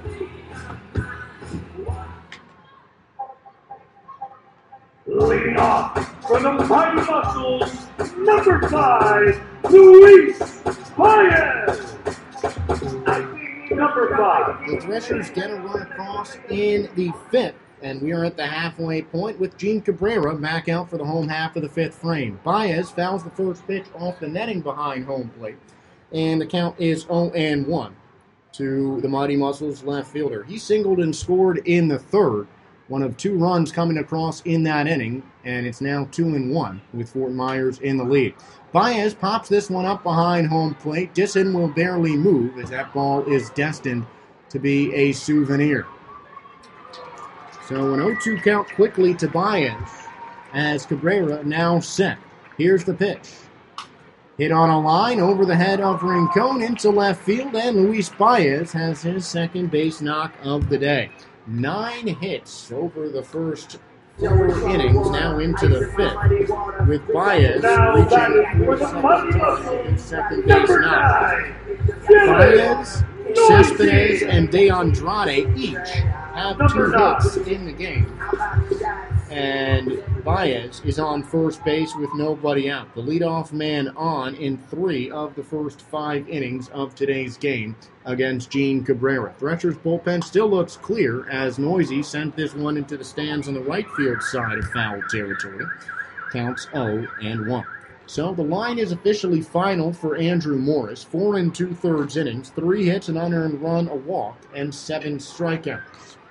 Leading off for the Mighty Muscles, number 5, Luis Baez. Number 5. The Threshers get a run across in the 5th, and we are at the halfway point with Gene Cabrera back out for the home half of the 5th frame. Baez fouls the first pitch off the netting behind home plate, and the count is 0-1 to the Mighty Muscles left fielder. He singled and scored in the 3rd, one of 2 runs coming across in that inning, and it's now 2-1 with Fort Myers in the lead. Baez pops this one up behind home plate. Disson will barely move as that ball is destined to be a souvenir. So an 0-2 count quickly to Baez as Cabrera now set. Here's the pitch. Hit on a line over the head of Rincon into left field, and Luis Baez has his second base knock of the day. 9 hits over the first 4 innings, now into the 5th, with Baez reaching for the second base knock. Baez, Cespedes, and De Andrade each have 2 hits in the game, and Baez is on first base with nobody out. The leadoff man on in 3 of the first 5 innings of today's game against Gene Cabrera. Threshers bullpen still looks clear as Noisy sent this one into the stands on the right field side of foul territory. Counts 0-1. So the line is officially final for Andrew Morris. 4 2/3 innings, 3 hits, an unearned run, a walk, and 7 strikeouts.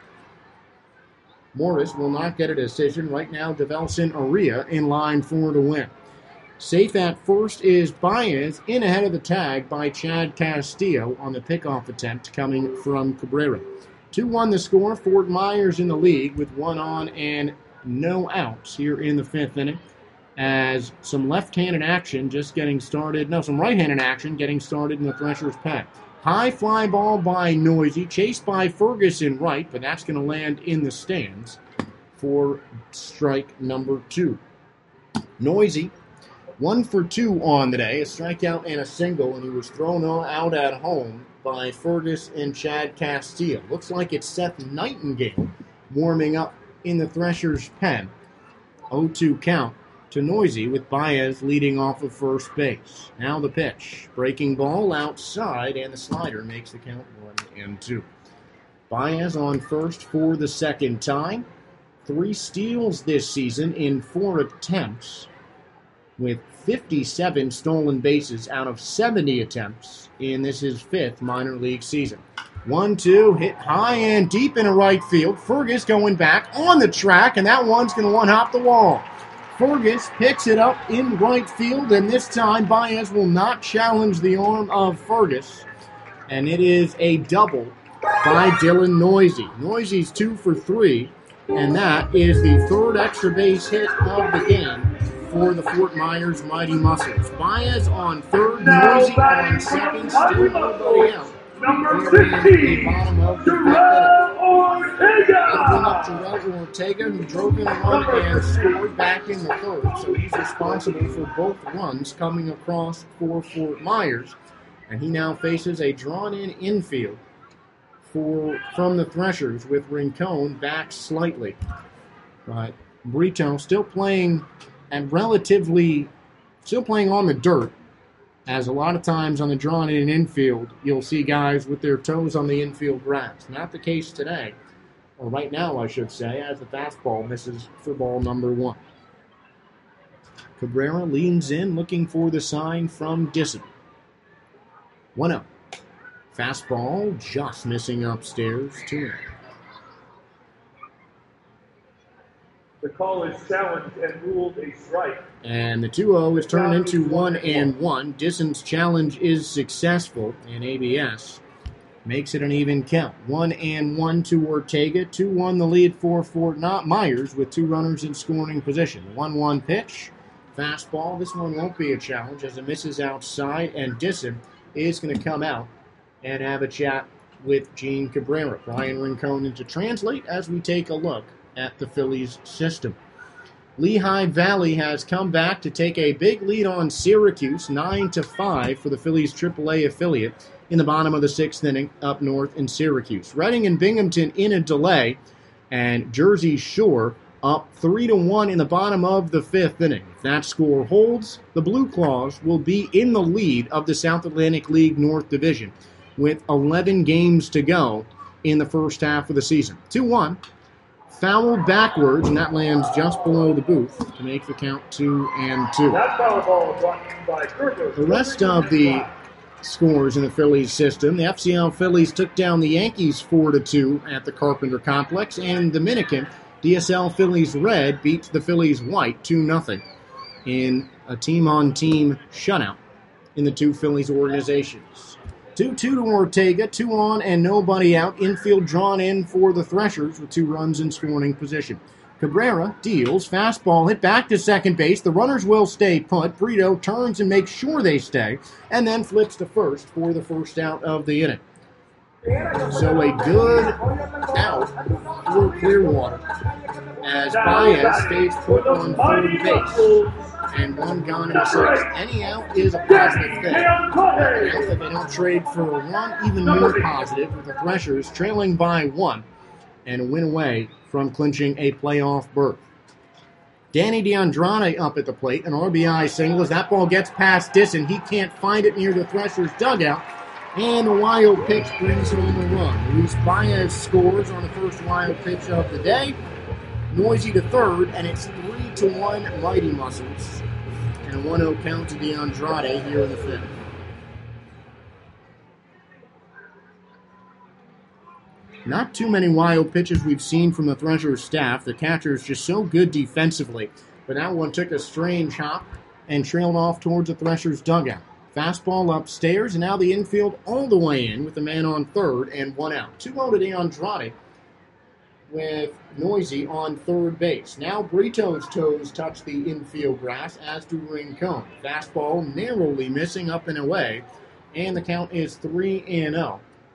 Morris will not get a decision. Right now, Develson Orea in line for the win. Safe at first is Baez, in ahead of the tag by Chad Castillo on the pickoff attempt coming from Cabrera. 2-1 the score. Fort Myers in the lead with 1 on and no outs here in the 5th inning. As some left-handed action just getting started. No, some right-handed action getting started in the Threshers' pen. High fly ball by Noisy, chased by Ferguson right, but that's going to land in the stands for strike number 2. Noisy, 1 for 2 on the day, a strikeout and a single, and he was thrown out at home by Fergus and Chad Castillo. Looks like it's Seth Nightingale warming up in the Threshers' pen. 0-2 count to Noisy with Baez leading off of first base. Now the pitch. Breaking ball outside, and the slider makes the count 1-2. Baez on first for the second time. 3 steals this season in 4 attempts, with 57 stolen bases out of 70 attempts in this his 5th minor league season. 1-2, hit high and deep into right field. Fergus going back on the track, and that one's going to one-hop the wall. Fergus picks it up in right field, and this time Baez will not challenge the arm of Fergus and it is a double by Dylan Noisy. Noisy's 2 for 3, and that is the third extra base hit of the game for the Fort Myers Mighty Muscles. Baez on third, Noisy on second, still nobody out. Number We're in 15, the bottom of the fifth inning. Up Terrell Ortega, who drove in a run and scored back in the third, so he's responsible for both runs coming across for Fort Myers, and he now faces a drawn-in infield from the Threshers with Rincon back slightly. But Brito still playing on the dirt, as a lot of times on the drawn-in infield, you'll see guys with their toes on the infield grass. Not the case today, or right now, I should say, as the fastball misses for ball number 1. Cabrera leans in, looking for the sign from Disson. 1-0. Fastball just missing upstairs, 2-0. The call is challenged and ruled a strike. And the 2-0 is turned into 1-1. Disson's challenge is successful, and ABS makes it an even count. 1-1 to Ortega. 2-1 the lead for Fort Myers with 2 runners in scoring position. The 1-1 pitch. Fastball. This one won't be a challenge as it misses outside, and Disson is going to come out and have a chat with Gene Cabrera. Brian Rincon to translate as we take a look at the Phillies system. Lehigh Valley has come back to take a big lead on Syracuse, 9-5 for the Phillies AAA affiliate in the bottom of the 6th inning up north in Syracuse. Reading and Binghamton in a delay, and Jersey Shore up 3-1 in the bottom of the 5th inning. If that score holds, the Blue Claws will be in the lead of the South Atlantic League North Division with 11 games to go in the first half of the season. 2-1. Foul backwards, and that lands just below the booth to make the count 2-2. That foul ball brought by Gerber. The rest of the scores in the Phillies system, the FCL Phillies took down the Yankees 4-2 at the Carpenter Complex, and Dominican DSL Phillies Red beat the Phillies White 2-0 in a team-on-team shutout in the two Phillies organizations. 2-2 to Ortega, 2 on and nobody out. Infield drawn in for the Threshers with 2 runs in scoring position. Cabrera deals, fastball hit back to second base. The runners will stay put. Brito turns and makes sure they stay, and then flips to first for the first out of the inning. So a good out for Clearwater as Baez stays put on third base. And 1 gone in the 6th. Any out is a positive thing. An out that they don't trade for a run, even more positive, with the Threshers trailing by 1 and a win away from clinching a playoff berth. Danny DeAndrade up at the plate, an RBI single as that ball gets past Disson. He can't find it near the Threshers' dugout, and a wild pitch brings home a run. Luis Baez scores on the first wild pitch of the day. Noisy to third, and it's 3-1 Mighty Muscles. And a 1-0 count to DeAndrade here in the 5th. Not too many wild pitches we've seen from the Threshers staff. The catcher is just so good defensively. But that one took a strange hop and trailed off towards the Threshers' dugout. Fastball upstairs, and now the infield all the way in with the man on third and 1 out. 2-0 to DeAndrade with Noisy on third base. Now Brito's toes touch the infield grass, as do Rincon. Fastball narrowly missing up and away, and the count is 3-0.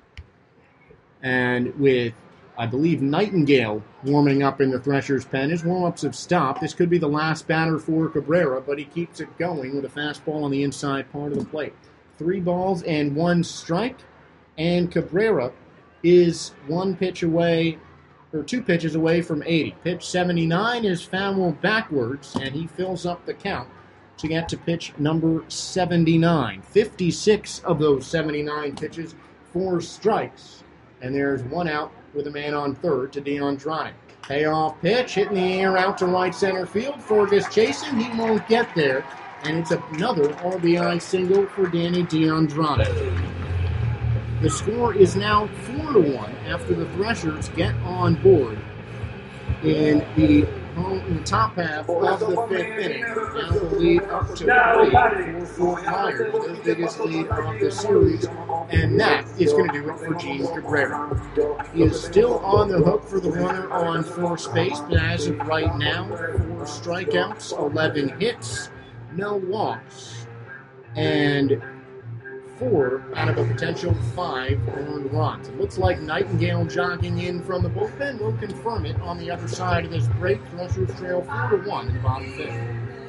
And with, I believe, Nightingale warming up in the Threshers' pen, his warm-ups have stopped. This could be the last batter for Cabrera, but he keeps it going with a fastball on the inside part of the plate. 3 balls and 1 strike, and Cabrera is 2 pitches away from 80. Pitch 79 is foul backwards, and he fills up the count to get to pitch number 79. 56 of those 79 pitches, 4 strikes, and there's 1 out with a man on third to DeAndrade. Payoff pitch, hitting the air out to right center field. Fergus chasing, he won't get there, and it's another RBI single for Danny DeAndrade. The score is now 4-1 after the Threshers get on board in the home in the top half of the fifth inning. Now the lead up to 3 for Fort Myers, the biggest lead of the series, and that is going to do it for Gene Cabrera. He is still on the hook for the runner on first base, but as of right now, 4 strikeouts, 11 hits, no walks, and 4 out of a potential 5 earned runs. It looks like Nightingale jogging in from the bullpen will confirm it on the other side of this break. Threshers trail 4-1 in the bottom fifth.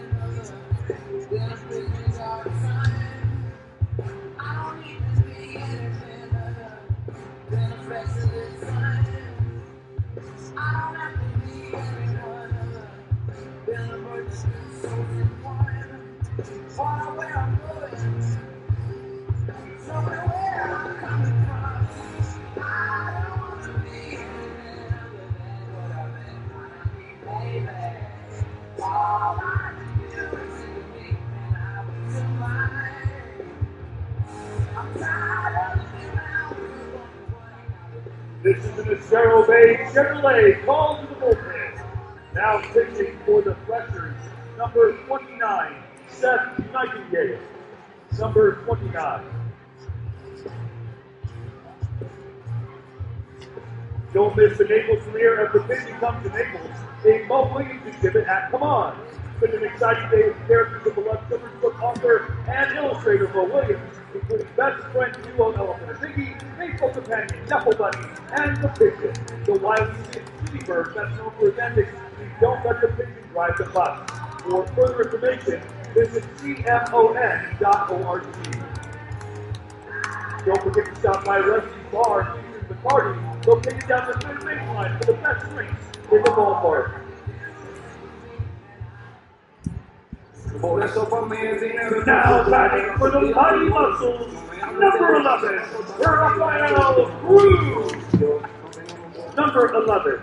This is an Estero Bay Chevrolet call to the bullpen. Now pitching for the Threshers, number 29, Seth Nightingale. Number 29. Don't miss the Naples premiere of The Pitching Comes to Naples, a Mo Williams exhibit at Come On. It's been an exciting day with characters of beloved children's book author and illustrator Mo Williams, including best friend duo Elephant and Ziggy, faithful companion Knuckle Bunny, and the Pigeon, the wily city bird that's known for his antics. Don't let the pigeon drive the bus. For further information, visit cmon.org. Don't forget to stop by Rusty's Bar and features McCarty, located down the third baseline for the best drinks in the ballpark. Now batting for the Mighty Muscles, number 11, Rafael Cruz. Number 11.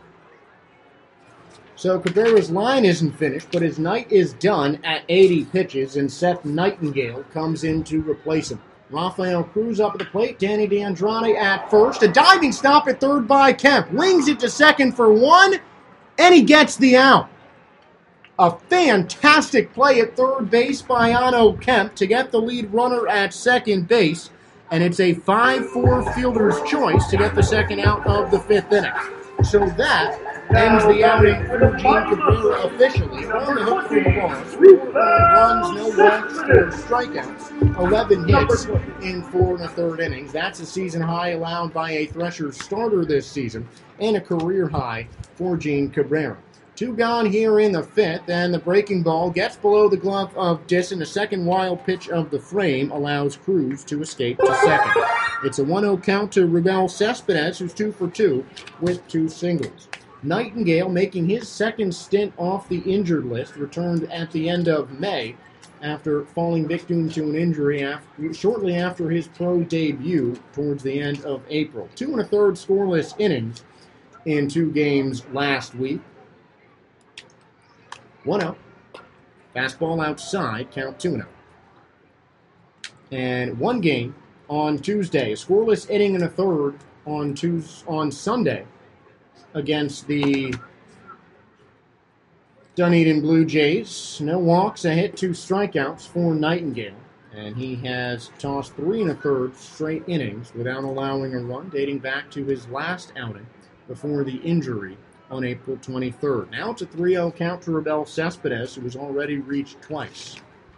So Cabrera's line isn't finished, but his night is done at 80 pitches, and Seth Nightingale comes in to replace him. Rafael Cruz up at the plate, Danny DeAndrade at first. A diving stop at third by Kemp. Wings it to second for 1, and he gets the out. A fantastic play at third base by Ano Kemp to get the lead runner at second base, and it's a 5-4 fielder's choice to get the second out of the fifth inning. So that ends the outing for Gene Cabrera officially. On the hook for the loss. 4 runs, no walks, 4 strikeouts, 11 hits in 4 1/3 innings. That's a season high allowed by a Threshers starter this season, and a career high for Gene Cabrera. 2 gone here in the fifth, and the breaking ball gets below the glove of Disson. A second wild pitch of the frame allows Cruz to escape to second. It's a 1-0 count to Rubel Cespedes, who's 2 for 2 with 2 singles. Nightingale, making his second stint off the injured list, returned at the end of May after falling victim to an injury shortly after his pro debut towards the end of April. 2 1/3 scoreless innings in 2 games last week. 1-0. Fastball outside, count 2-0. And 1 game on Tuesday. A scoreless inning and a third on Sunday against the Dunedin Blue Jays. No walks, a hit, 2 strikeouts for Nightingale. And he has tossed 3 1/3 straight innings without allowing a run, dating back to his last outing before the injury on April 23rd. Now it's a 3-0 count to Rubel Cespedes, who has already reached twice.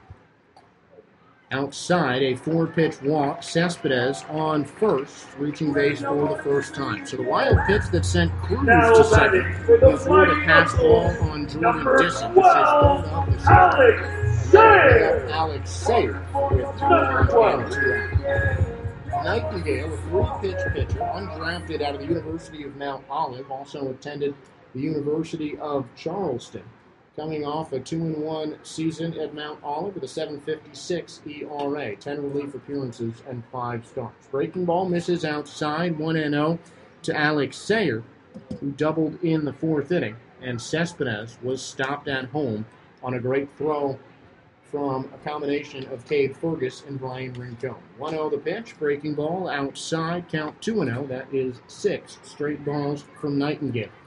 Outside, a 4-pitch walk. Cespedes on first, reaching base for the first time. So the wild pitch that sent Cruz to second before the pass ball on Jordan Disson. This is third up the season. Alex Sayer with 2 runs and 2 Nightingale, a 3-pitch pitcher, undrafted out of the University of Mount Olive, also attended the University of Charleston, coming off a 2-1 season at Mount Olive with a 7.56 ERA, 10 relief appearances and 5 starts. Breaking ball misses outside, 1-0 to Alex Sayer, who doubled in the 4th inning, and Cespedes was stopped at home on a great throw from a combination of Cade Fergus and Brian Rincon. 1-0 the pitch, breaking ball outside, count 2-0. That is 6 straight balls from Nightingale.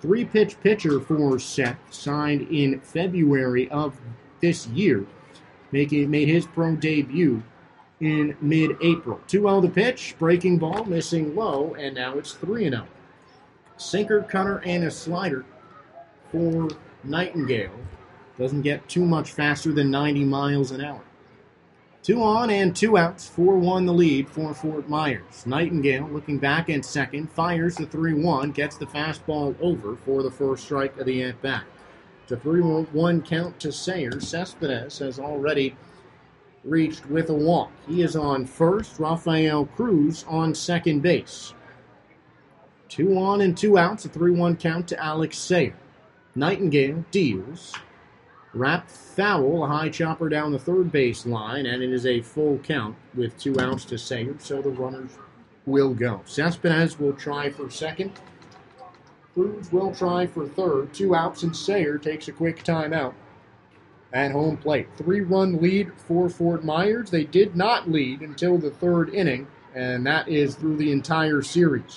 three-pitch pitcher for Seth, signed in February of this year. Made his pro debut in mid-April. 2-0 the pitch, breaking ball, missing low, and now it's 3-0. Sinker, cutter, and a slider for Nightingale. Doesn't get too much faster than 90 miles an hour. 2 on and 2 outs, 4-1 the lead for Fort Myers. Nightingale looking back at second, fires the 3-1, gets the fastball over for the first strike of the at-bat. It's a 3-1 count to Sayre. Cespedes has already reached with a walk. He is on first, Rafael Cruz on second base. 2 on and 2 outs, a 3-1 count to Alex Sayre. Nightingale deals. Wrapped foul, a high chopper down the third base line, and it is a full count with 2 outs to Sayre, so the runners will go. Cespedes will try for second. Cruz will try for third. 2 outs, and Sayre takes a quick timeout at home plate. 3-run lead for Fort Myers. They did not lead until the third inning, and that is through the entire series.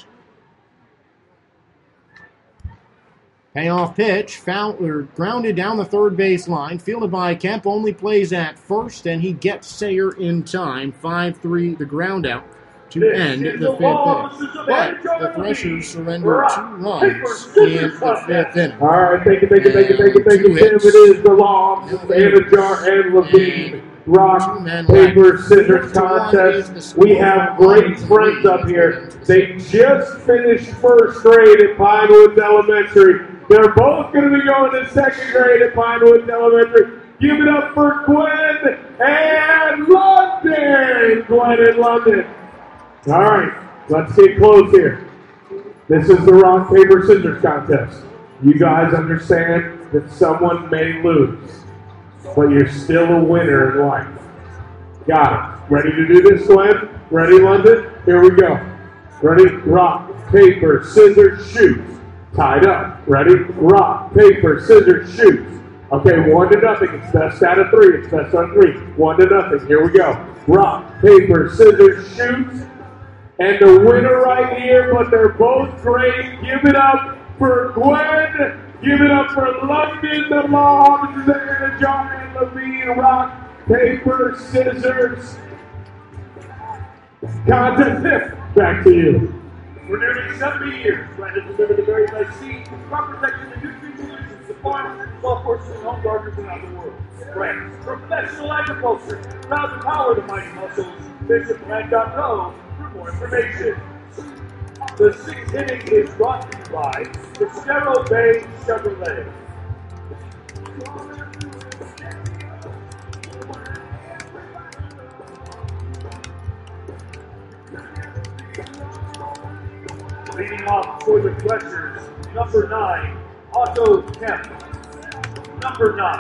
Payoff pitch, grounded down the third base line, fielded by Kemp, only plays at first, and he gets Sayre in time. 5-3 the ground out to end the 5th inning. But the Threshers surrender 2 runs in the 5th inning. All right, thank you, Tim. It is the law. Anajar and Levine. Rock, paper, scissors contest. We have great friends up here. They just finished first grade at Pinewoods Elementary. They're both going to be going to second grade at Pinewoods Elementary. Give it up for Gwen and London. Gwen and London. All right, let's get close here. This is the rock, paper, scissors contest. You guys understand that someone may lose, but you're still a winner in life. Got it. Ready to do this, Gwen? Ready, London? Here we go. Ready? Rock, paper, scissors, shoot. Tied up. Ready? Rock, paper, scissors, shoot. Okay, 1-0. It's best out of 3. It's best out of 3. 1-0. Here we go. Rock, paper, scissors, shoot. And the winner right here, but they're both great. Give it up for Gwen. Give it up for London, the Moms, and John and Levine. Rock, paper, scissors. Contest. Back to you. For nearly 70 years, Brandon delivered the very best seed, crop protection, and nutrient solutions to farmers, golf courses, and home gardeners around the world. Brandon's professional agriculture, proud to power the mighty muscles. Visit brand.co for more information. The 6th inning is brought to you by Estero Bay Chevrolet. Leading off for the Threshers, number 9, Otto Kemp. Number 9.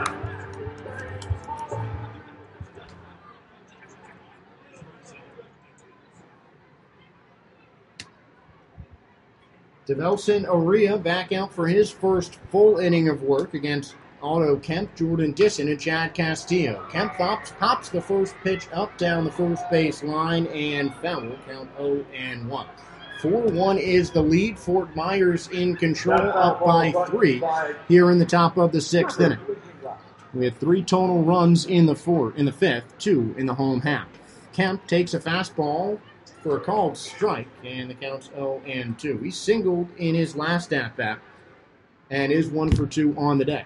Develson Oria back out for his first full inning of work against Otto Kemp, Jordan Disson, and Chad Castillo. Kemp pops the first pitch up down the first base line and foul, count 0-1. 4-1 is the lead. Fort Myers in control, up by 3 here in the top of the 6th inning. We have 3 total runs in the 5th, 2 in the home half. Kemp takes a fastball for a called strike, and the count's 0-2. He singled in his last at-bat and is 1 for 2 on the day.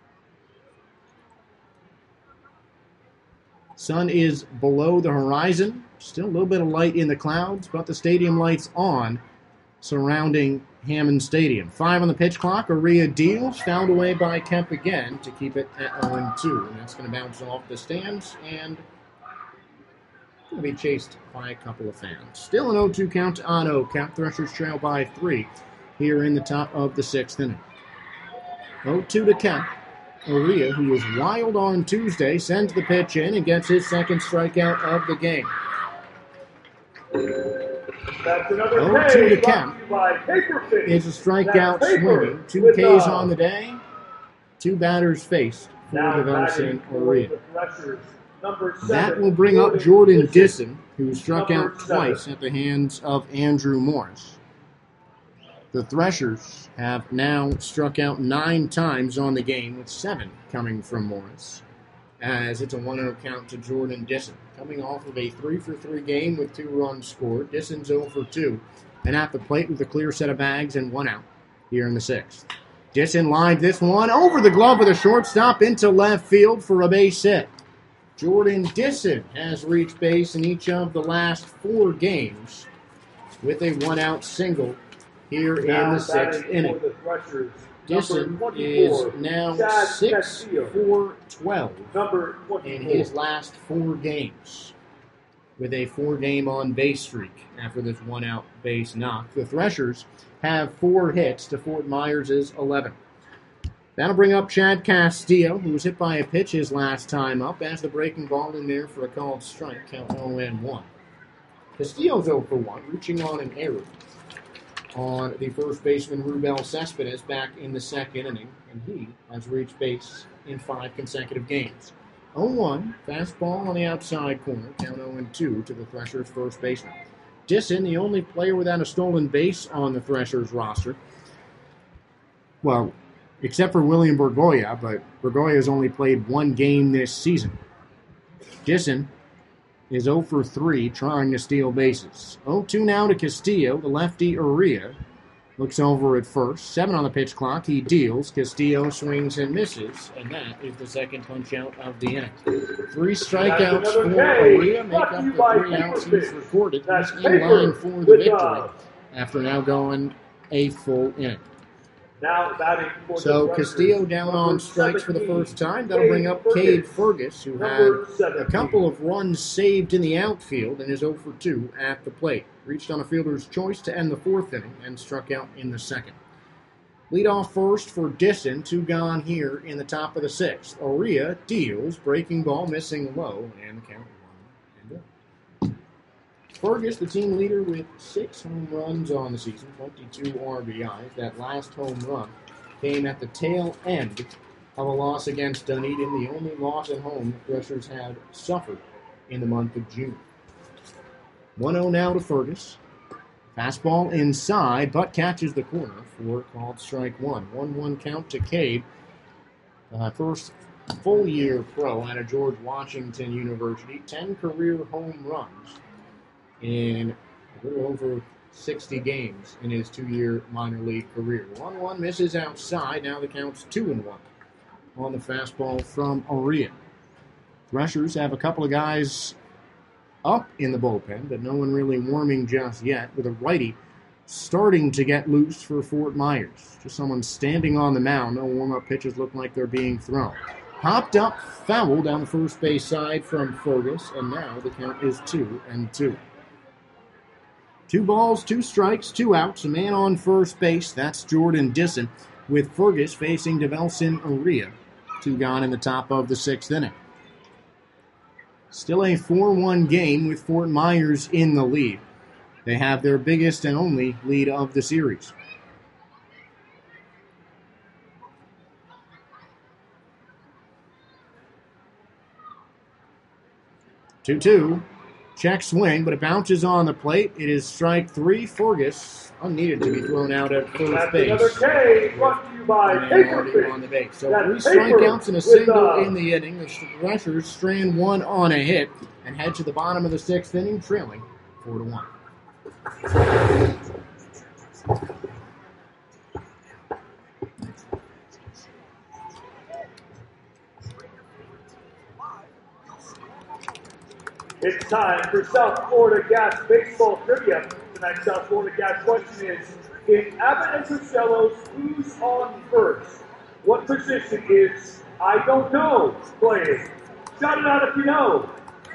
Sun is below the horizon. Still a little bit of light in the clouds, but the stadium lights on surrounding Hammond Stadium. 5 on the pitch clock. Oria deals, fouled away by Kemp again to keep it at 0-2. And that's going to bounce off the stands and going to be chased by a couple of fans. Still an 0-2 count to Otto Kemp. Threshers trail by 3 here in the top of the 6th inning. 0-2 to Kemp. Oria, who was wild on Tuesday, sends the pitch in and gets his second strikeout of the game. That's another 0-2 to Kemp. It's a strikeout swinging. 2 Ks on the day. 2 batters faced for Develson Oria. That will bring up Jordan Disson, who struck out twice at the hands of Andrew Morris. The Threshers have now struck out 9 times on the game, with 7 coming from Morris, as it's a 1-0 count to Jordan Disson. Coming off of a 3-for-3 game with 2 runs scored, Disson's 0-for-2, and at the plate with a clear set of bags and 1 out here in the 6th. Disson lined this one over the glove of the shortstop into left field for a base hit. Jordan Disson has reached base in each of the last 4 games with a 1-out single here in the 6th inning. Disson is now 6-for-12 in his last 4 games, with a 4-game on-base streak after this 1-out base knock. The Threshers have 4 hits to Fort Myers' 11. That'll bring up Chad Castillo, who was hit by a pitch his last time up, as the breaking ball in there for a called strike, count 0-1. Castillo's 0-for-1, reaching on an error on the first baseman Rubel Cespedes back in the 2nd inning, and he has reached base in 5 consecutive games. 0-1, fastball on the outside corner, count 0-2 to the Threshers' first baseman. Disson, the only player without a stolen base on the Threshers roster. Well, except for William Bergoya, but Bergoya has only played 1 game this season. Disson is 0-for-3 trying to steal bases. 0-2 now to Castillo. The lefty Uria looks over at first. 7 on the pitch clock. He deals. Castillo swings and misses, and that is the second punch out of the inning. 3 strikeouts for Uria make up the 3 outs he's recorded. He's in line for the victory after now going a full inning. So Castillo down on strikes for the first time. That'll bring up Cade Fergus, who had a couple of runs saved in the outfield and is 0-for-2 at the plate. Reached on a fielder's choice to end the 4th inning and struck out in the 2nd. Lead off first for Disson, 2 gone here in the top of the 6th. Uria deals, breaking ball missing low, and the count 1-0. Fergus, the team leader with 6 home runs on the season, 22 RBIs. That last home run came at the tail end of a loss against Dunedin, the only loss at home the Threshers had suffered in the month of June. 1-0 now to Fergus. Fastball inside, but catches the corner for called strike 1. 1-1 count to Cade. First full-year pro out of George Washington University. 10 career home runs in a little over 60 games in his 2-year minor league career. 1-1 misses outside. Now the count's 2-1 on the fastball from Uria. Threshers have a couple of guys up in the bullpen, but no one really warming just yet, with a righty starting to get loose for Fort Myers. Just someone standing on the mound. No warm-up pitches look like they're being thrown. Popped up, foul down the first base side from Fergus, and now the count is 2-2. 2 balls, 2 strikes, 2 outs, a man on first base. That's Jordan Disson, with Fergus facing Develson Uria. 2 gone in the top of the 6th inning. Still a 4-1 game with Fort Myers in the lead. They have their biggest and only lead of the series. 2-2. Check swing, but it bounces on the plate. It is strike 3. Fergus, unneeded to be thrown out at first base. Another K, brought to you by Paperfish. On the base. So 3 strikeouts and a single in the inning. The Threshers strand 1 on a hit and head to the bottom of the 6th inning, trailing 4-1. It's time for South Florida Gas baseball trivia. Tonight's South Florida Gas question is, in Abbott and Costello's Who's on First, what position is I don't know playing? Shout it out if you know.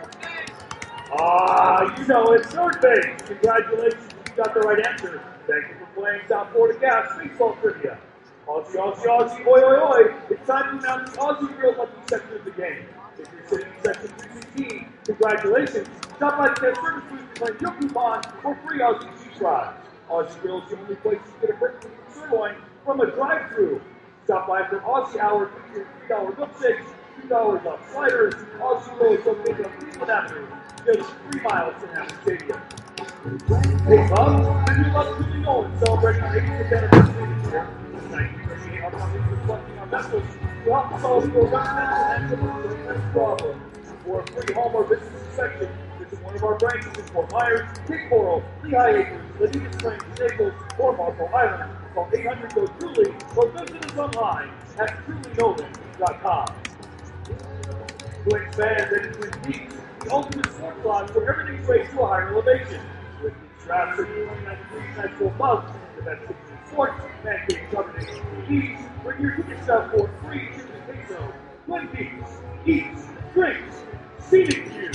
You know it's third base. Congratulations, you got the right answer. Thank you for playing South Florida Gas baseball trivia. Aussie, Aussie, Aussie, oi, oi, oi. It's time to announce the Aussie Real Lucky section of the game. If you're sitting in section 316, congratulations. Stop by the guest service booth to claim your coupon for free Aussie cheese fries. Aussie Grill is the only place to get a brick sirloin from a drive-thru. Stop by for Aussie Hour featuring $3 milkshakes $2 off sliders. All Show is located on Cleveland Avenue, just 3 miles from Apple Stadium. Hey, Bob, and we love Truly Nolan celebrating our 80th anniversary this year. In 1938, our company is reflecting our vessels to help solve your residential and commercial defense problems. For a free home or business inspection, visit one of our branches in Fort Myers, Cape Coral, Lehigh Acres, Ladina Springs, Naples, or Marco Island. Call 800-GO-TRULY or visit us online at trulynolan.com. Twin fans and Twin Peaks, the ultimate sports lodge where everything's raised to a higher elevation. With the drafts of 29 degrees natural above, the best season in sports, man cave combination of TVs, bring your ticket stub for free to the Peso. Twin Peaks, eats, drinks, scenic view.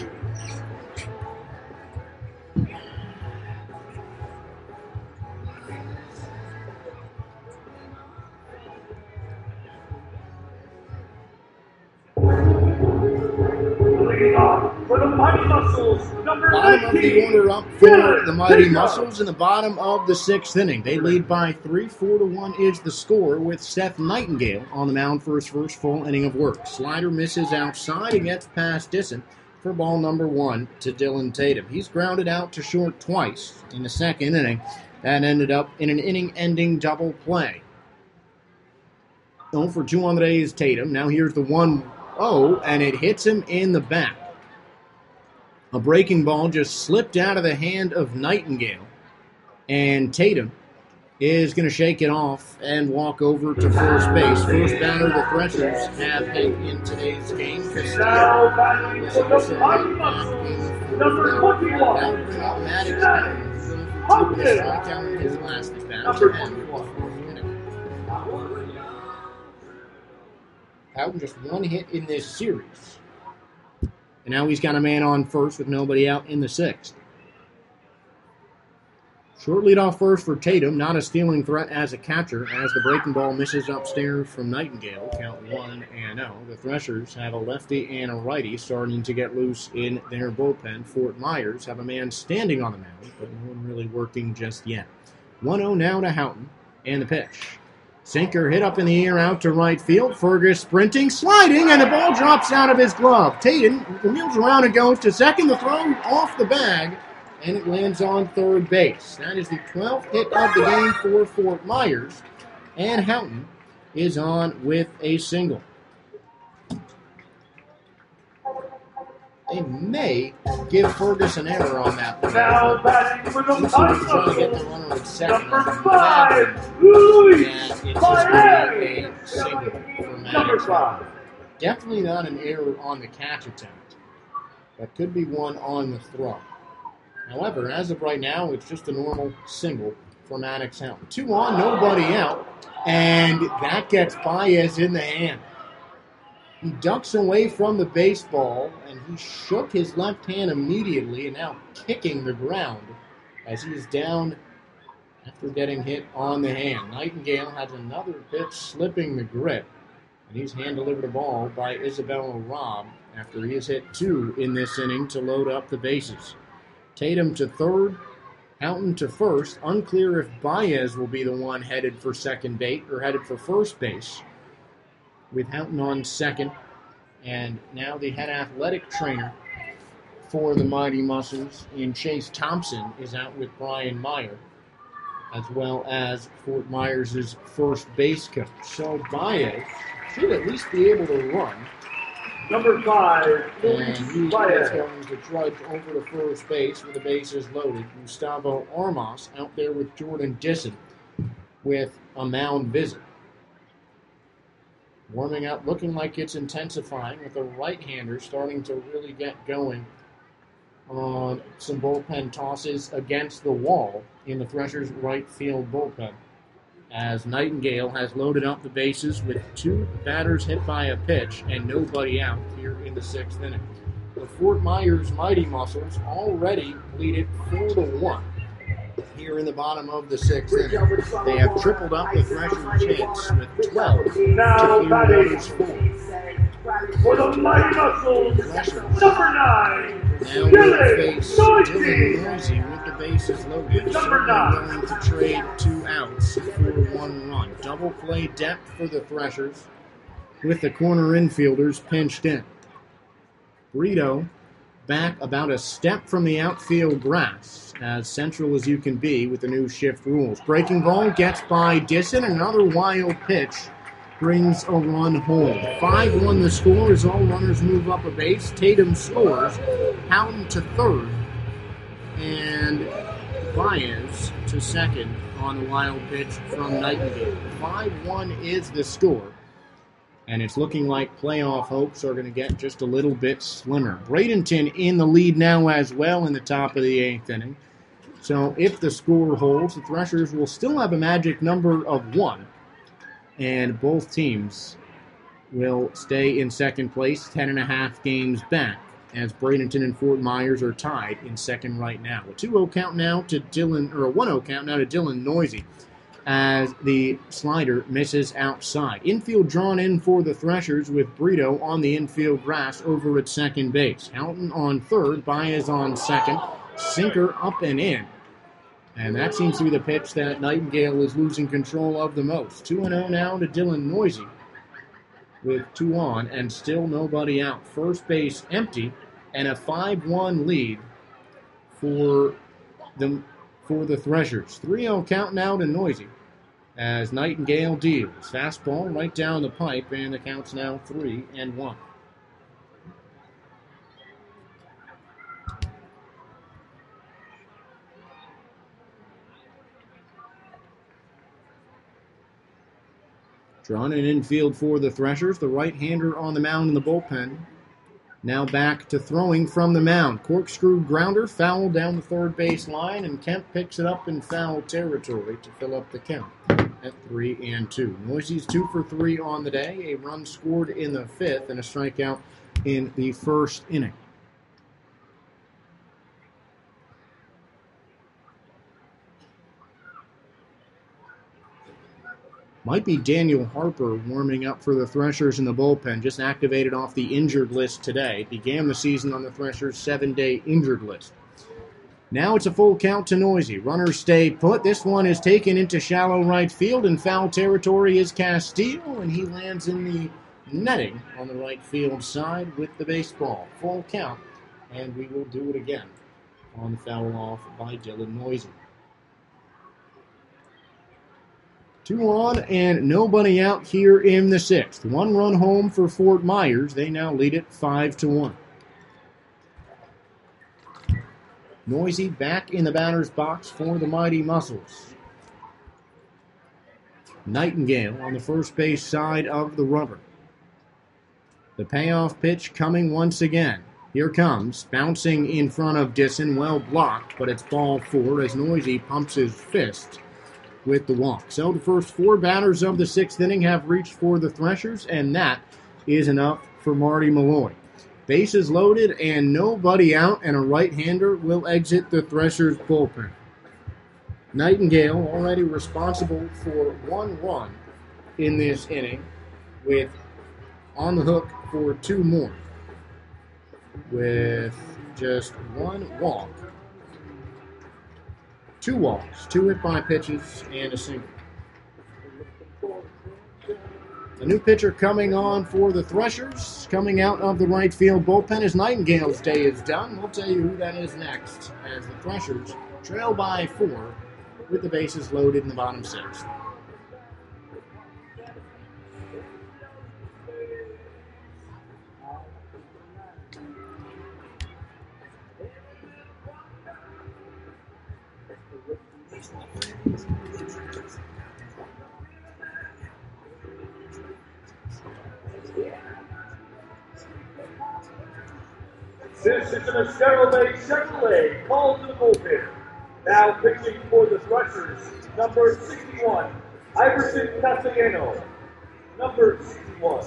For the Mighty Muscles, number Bottom of 19. the order up for the Mighty Muscles in the bottom of the 6th inning. They lead by 3. 4-1 is the score with Seth Nightingale on the mound for his first full inning of work. Slider misses outside and gets past Disson for ball number 1 to Dylan Tatum. He's grounded out to short twice in the 2nd inning. That ended up in an inning-ending double play. 0 for 2 on the day is Tatum. Now here's the 1-0, and it hits him in the back. A breaking ball just slipped out of the hand of Nightingale, and Tatum is going to shake it off and walk over to first base. First batter the Threshers have hit in today's game. Now batting for the Mighty Muscles, number 21. Number 21. Houghton just one hit in this series. And now he's got a man on first with nobody out in the 6th. Short lead off first for Tatum, not a stealing threat as a catcher, as the breaking ball misses upstairs from Nightingale. Count 1-0. The Threshers have a lefty and a righty starting to get loose in their bullpen. Fort Myers have a man standing on the mound, but no one really working just yet. 1-0 now to Houghton, and the pitch. Sinker hit up in the air out to right field. Fergus sprinting, sliding, and the ball drops out of his glove. Tatum wheels around and goes to second. The throw off the bag, and it lands on third base. That is the 12th hit of the game for Fort Myers, and Houghton is on with a single. They may give Fergus an error on that one. Now batting for the Mighty Trying to get the Muscles, runner at second. number 5, Luis And it's just Paez. a single for Number Maddox. 5. Definitely not an error on the catch attempt. That could be one on the throw. However, as of right now, it's just a normal single for Maddox Houghton. 2 on, nobody out, and that gets Baez in the hand. He ducks away from the baseball, and he shook his left hand immediately, and now kicking the ground as he is down after getting hit on the hand. Nightingale has another pitch slipping the grip, and he's hand-delivered a ball by Isabella Robb after he has hit 2 in this inning to load up the bases. Tatum to third, Houghton to first. Unclear if Baez will be the one headed for second base or headed for first base, with Houghton on second. And now the head athletic trainer for the Mighty Muscles in Chase Thompson is out with Brian Meyer, as well as Fort Myers' first base coach. So Baez should at least be able to run. Number 5, And Luis he's Paez. going to trudge over to first base with the bases loaded. Gustavo Armas out there with Jordan Disson with a mound visit. Warming up, looking like it's intensifying with the right-hander starting to really get going on some bullpen tosses against the wall in the Threshers' right field bullpen, as Nightingale has loaded up the bases with 2 batters hit by a pitch and nobody out here in the 6th inning. The Fort Myers Mighty Muscles already lead it 4-1 here in the bottom of the 6th inning. They have tripled up the Threshers' hits with 12 Now to batting Warriors 4. for the Mighty Muscles, number 9, Now we'll Dylan face Dylan Noisy. Noisy with the bases loaded. Number 9. Willing to trade 2 outs for 1 run. Double play depth for the Threshers. with the corner infielders pinched in. Brito back about a step from the outfield grass, as central as you can be with the new shift rules. Breaking ball gets by Disson. Another wild pitch brings a run home. 5-1 the score as all runners move up a base. Tatum scores. Houghton to third. And Baez to second on the wild pitch from Nightingale. 5-1 is the score. And it's looking like playoff hopes are going to get just a little bit slimmer. Bradenton in the lead now as well in the top of the 8th inning. So if the score holds, the Threshers will still have a magic number of 1. And both teams will stay in second place, 10.5 games back, as Bradenton and Fort Myers are tied in second right now. A 2-0 count now to Dylan, or a 1-0 count now to Dylan Noisy, as the slider misses outside. Infield drawn in for the Threshers with Brito on the infield grass over at second base. Houghton on third, Baez on second, sinker up and in. And that seems to be the pitch that Nightingale is losing control of the most. 2-0 now to Dylan Noisy with 2 on and still nobody out. First base empty and a 5-1 lead for the Threshers. 3-0 count now to Noisy as Nightingale deals. Fastball right down the pipe, and the count's now 3-1. Drawn in infield for the Threshers. The right-hander on the mound in the bullpen. Now back to throwing from the mound. Corkscrew grounder, foul down the third base line, and Kemp picks it up in foul territory to fill up the count at 3-2. Noisy's 2 for 3 on the day. A run scored in the 5th and a strikeout in the first inning. Might be Daniel Harper warming up for the Threshers in the bullpen, just activated off the injured list today. Began the season on the Threshers' 7-day injured list. Now it's a full count to Noisy. Runners stay put. This one is taken into shallow right field. In foul territory is Castillo, and he lands in the netting on the right field side with the baseball. Full count, and we will do it again on the foul off by Dylan Noisy. 2 on and nobody out here in the 6th. 1 run home for Fort Myers. They now lead it 5-1. Noisy back in the batter's box for the Mighty Muscles. Nightingale on the first base side of the rubber. The payoff pitch coming once again. Here comes, bouncing in front of Disson, well blocked, but it's ball 4 as Noisy pumps his fist with the walk. So the first 4 batters of the 6th inning have reached for the Threshers, and that is enough for Marty Malloy. Bases loaded and nobody out, and a right-hander will exit the Threshers bullpen. Nightingale already responsible for 1 run in this inning, with on the hook for 2 more, with just 1 walk. 2 walks, 2 hit-by pitches, and a single. A new pitcher coming on for the Threshers, coming out of the right field bullpen as Nightingale's day is done. We'll tell you who that is next, as the Threshers trail by 4 with the bases loaded in the bottom 6th. This is an Estero Chevrolet called to the bullpen. Now pitching for the Threshers, number 61, Iverson Castellano. Number 61.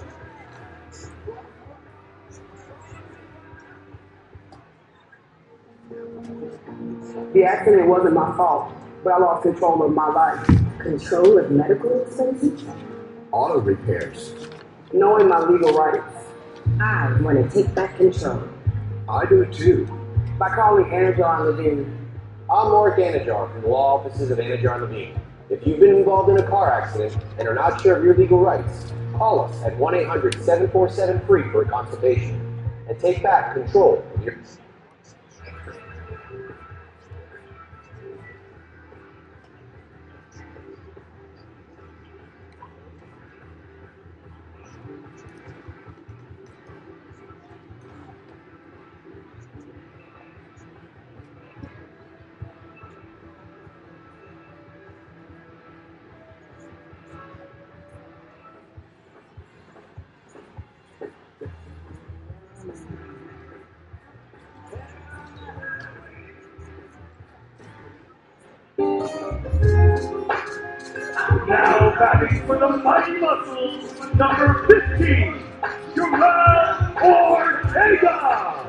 The accident wasn't my fault, but I lost control of my life. Control of medical expenses? Auto repairs. Knowing my legal rights. I want to take back control. I do it too. By calling Anajar and Levine. I'm Mark Anajar from the law offices of Anajar and Levine. If you've been involved in a car accident and are not sure of your legal rights, call us at 1-800-747-FREE for a consultation and take back control of your... Now batting for the Mighty Muscles, number 15, Joel Ortega.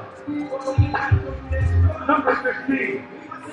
Number 15.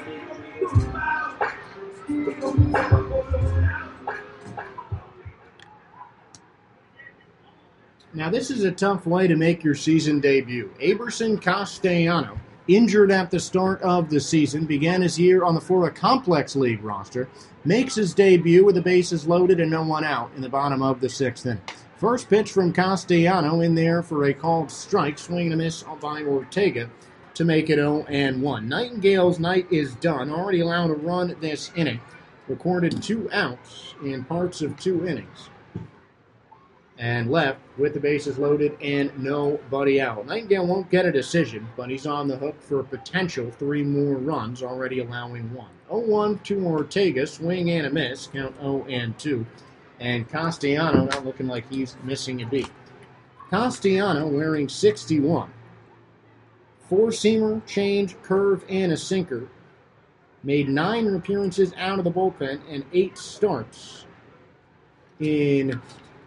Now, this is a tough way to make your season debut. Aberson Castellano, injured at the start of the season, began his year on the Florida Complex League roster, makes his debut with the bases loaded and no one out in the bottom of the 6th inning. First pitch from Castellano in there for a called strike, swing and a miss by Ortega to make it 0-1. Nightingale's night is done, already allowed a run this inning. Recorded 2 outs in parts of 2 innings. And left with the bases loaded and nobody out. Nightingale won't get a decision, but he's on the hook for a potential 3 more runs, already allowing 1. 0-1 to Ortega, swing and a miss, count 0-2. And Castellano not looking like he's missing a beat. Castellano wearing 61. 4-seamer, change, curve, and a sinker. Made 9 appearances out of the bullpen and 8 starts in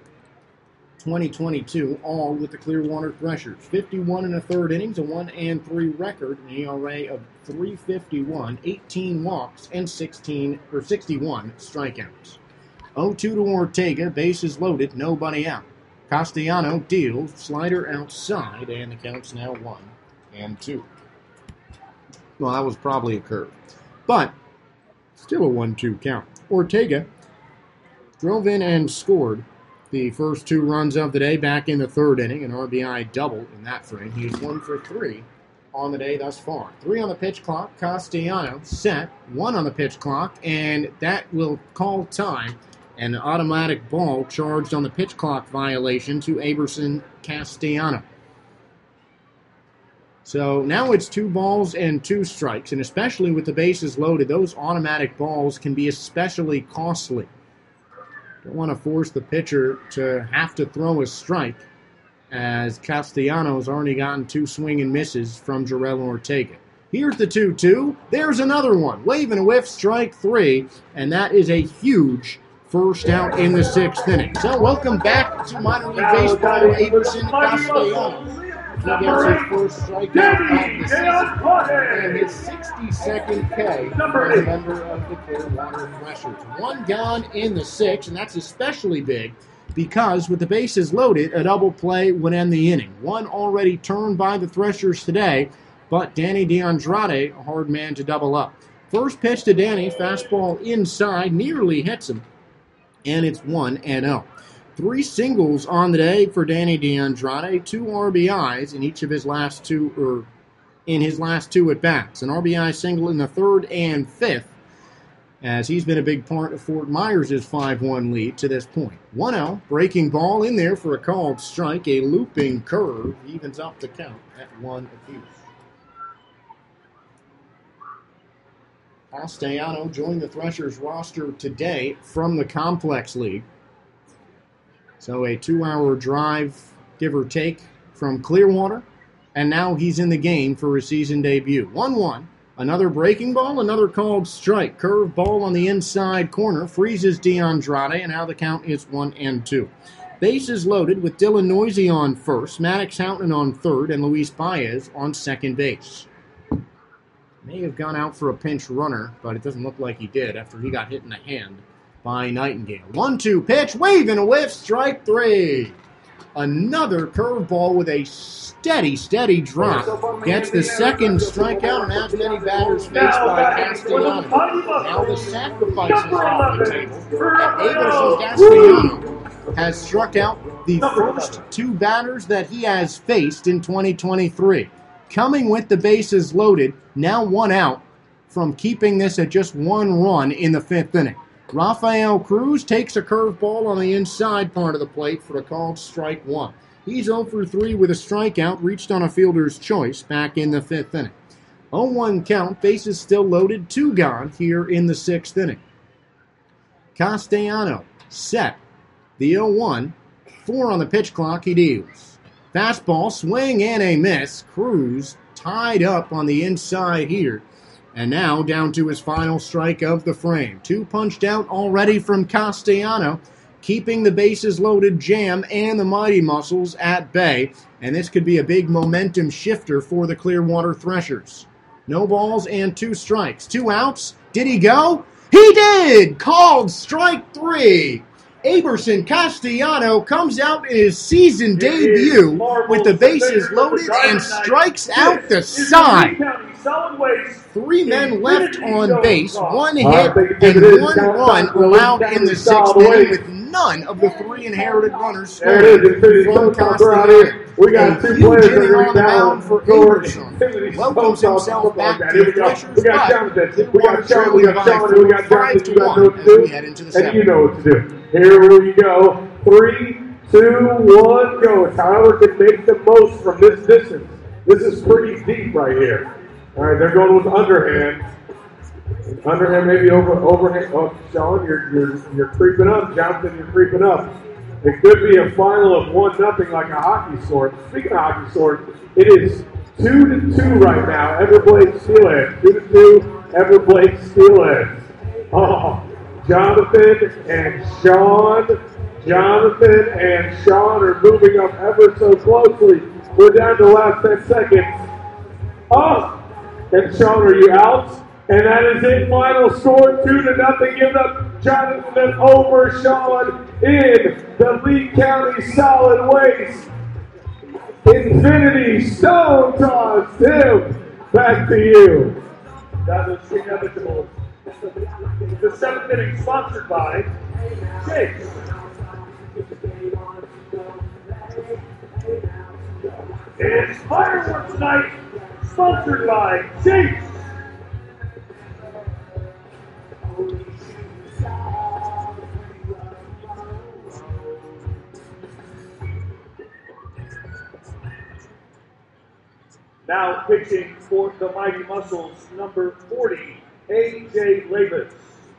2022, all with the Clearwater Threshers. 51 1/3 innings, a 1-3 record, an ERA of 3.51, 18 walks, and 61 strikeouts. 0-2 to Ortega, bases loaded, nobody out. Castellano deals, slider outside, and the count's now 1-2. Well, that was probably a curve, but still a 1-2 count. Ortega drove in and scored the first 2 runs of the day back in the 3rd inning, an RBI double in that frame. He's 1 for 3 on the day thus far. 3 on the pitch clock. Castellano set. 1 on the pitch clock, and that will call time. An automatic ball charged on the pitch clock violation to Aberson Castellano. So now it's 2 balls and 2 strikes, and especially with the bases loaded, those automatic balls can be especially costly. Don't want to force the pitcher to have to throw a strike, as Castellanos already gotten 2 swing and misses from Joel Ortega. Here's the 2-2. There's another one. Wave and a whiff, strike 3, and that is a huge first out in the 6th inning. So welcome back to minor league baseball, Aberson Castellano. He gets his first strikeout of the season and his 62nd K as a member of the Clearwater Threshers. 1 gone in the 6th, and that's especially big because with the bases loaded, a double play would end the inning. 1 already turned by the Threshers today, but Danny DeAndrade, a hard man to double up. First pitch to Danny, fastball inside, nearly hits him, and it's 1-0. 3 singles on the day for Danny DeAndrade, 2 RBIs in each of his last 2 at-bats. An RBI single in the 3rd and 5th, as he's been a big part of Fort Myers' 5-1 lead to this point. 1-0, breaking ball in there for a called strike, a looping curve, evens up the count at 1 apiece. Castellano joined the Threshers roster today from the Complex League. So a 2-hour drive, give or take, from Clearwater. And now he's in the game for his season debut. 1-1. Another breaking ball, another called strike. Curve ball on the inside corner. Freezes DeAndrade, and now the count is 1-2. Bases loaded with Dylan Noisy on first, Maddox Houghton on third, and Luis Baez on second base. May have gone out for a pinch runner, but it doesn't look like he did after he got hit in the hand by Nightingale. 1-2 pitch, wave and a whiff, strike 3. Another curveball with a steady drop. Gets the second strikeout and has many batters faced by Castellano. Now the sacrifice is off the table. Averson Castellano has struck out the first 2 batters that he has faced in 2023. Coming with the bases loaded, now 1 out from keeping this at just 1 run in the 5th inning. Rafael Cruz takes a curveball on the inside part of the plate for a called strike 1. He's 0 for 3 with a strikeout, reached on a fielder's choice back in the 5th inning. 0-1 count, bases still loaded, 2 gone here in the 6th inning. Castellano set the 0-1, 4 on the pitch clock, he deals. Fastball, swing and a miss. Cruz tied up on the inside here. And now down to his final strike of the frame. 2 punched out already from Castellano, keeping the bases loaded Jam and the Mighty Muscles at bay. And this could be a big momentum shifter for the Clearwater Threshers. No balls and 2 strikes. 2 outs. Did he go? He did! Called strike 3. Averson Castellano comes out in his season debut with the bases loaded and strikes out the side. 3 men left on base, 1 hit, and 1 run allowed in the 6th inning with none of the 3 inherited runners scoring from Castellano. We got 2 players that are on the mound for Averson. Welcomes himself back to the Threshers, we got Sean, we got Jonathan, we got 5-1 as we head into the 7th. And you know what to do. Here we go. 3, 2, 1, go. Tyler can make the most from this distance. This is pretty deep right here. All right, they're going with underhand. Underhand maybe overhand. Oh, Sean, you're creeping up. Jonathan, you're creeping up. It could be a final of 1-0 like a hockey sort. Speaking of hockey sort, it is 2-2 right now. Everblade Steelhead. 2-2. Everblade Steelhead. Oh, Jonathan and Sean are moving up ever so closely. We're down to the last 10 seconds. Oh, and Sean, are you out? And that is it. Final score 2-0. Give up Jonathan over Sean in the Lee County Solid Waste Infinity Stone Toss. Tim, back to you. That was inevitable. The 7th inning sponsored by Chase. It's Fireworks Night sponsored by Chase. Now pitching for the Mighty Muscles, number 40, A.J. Labus.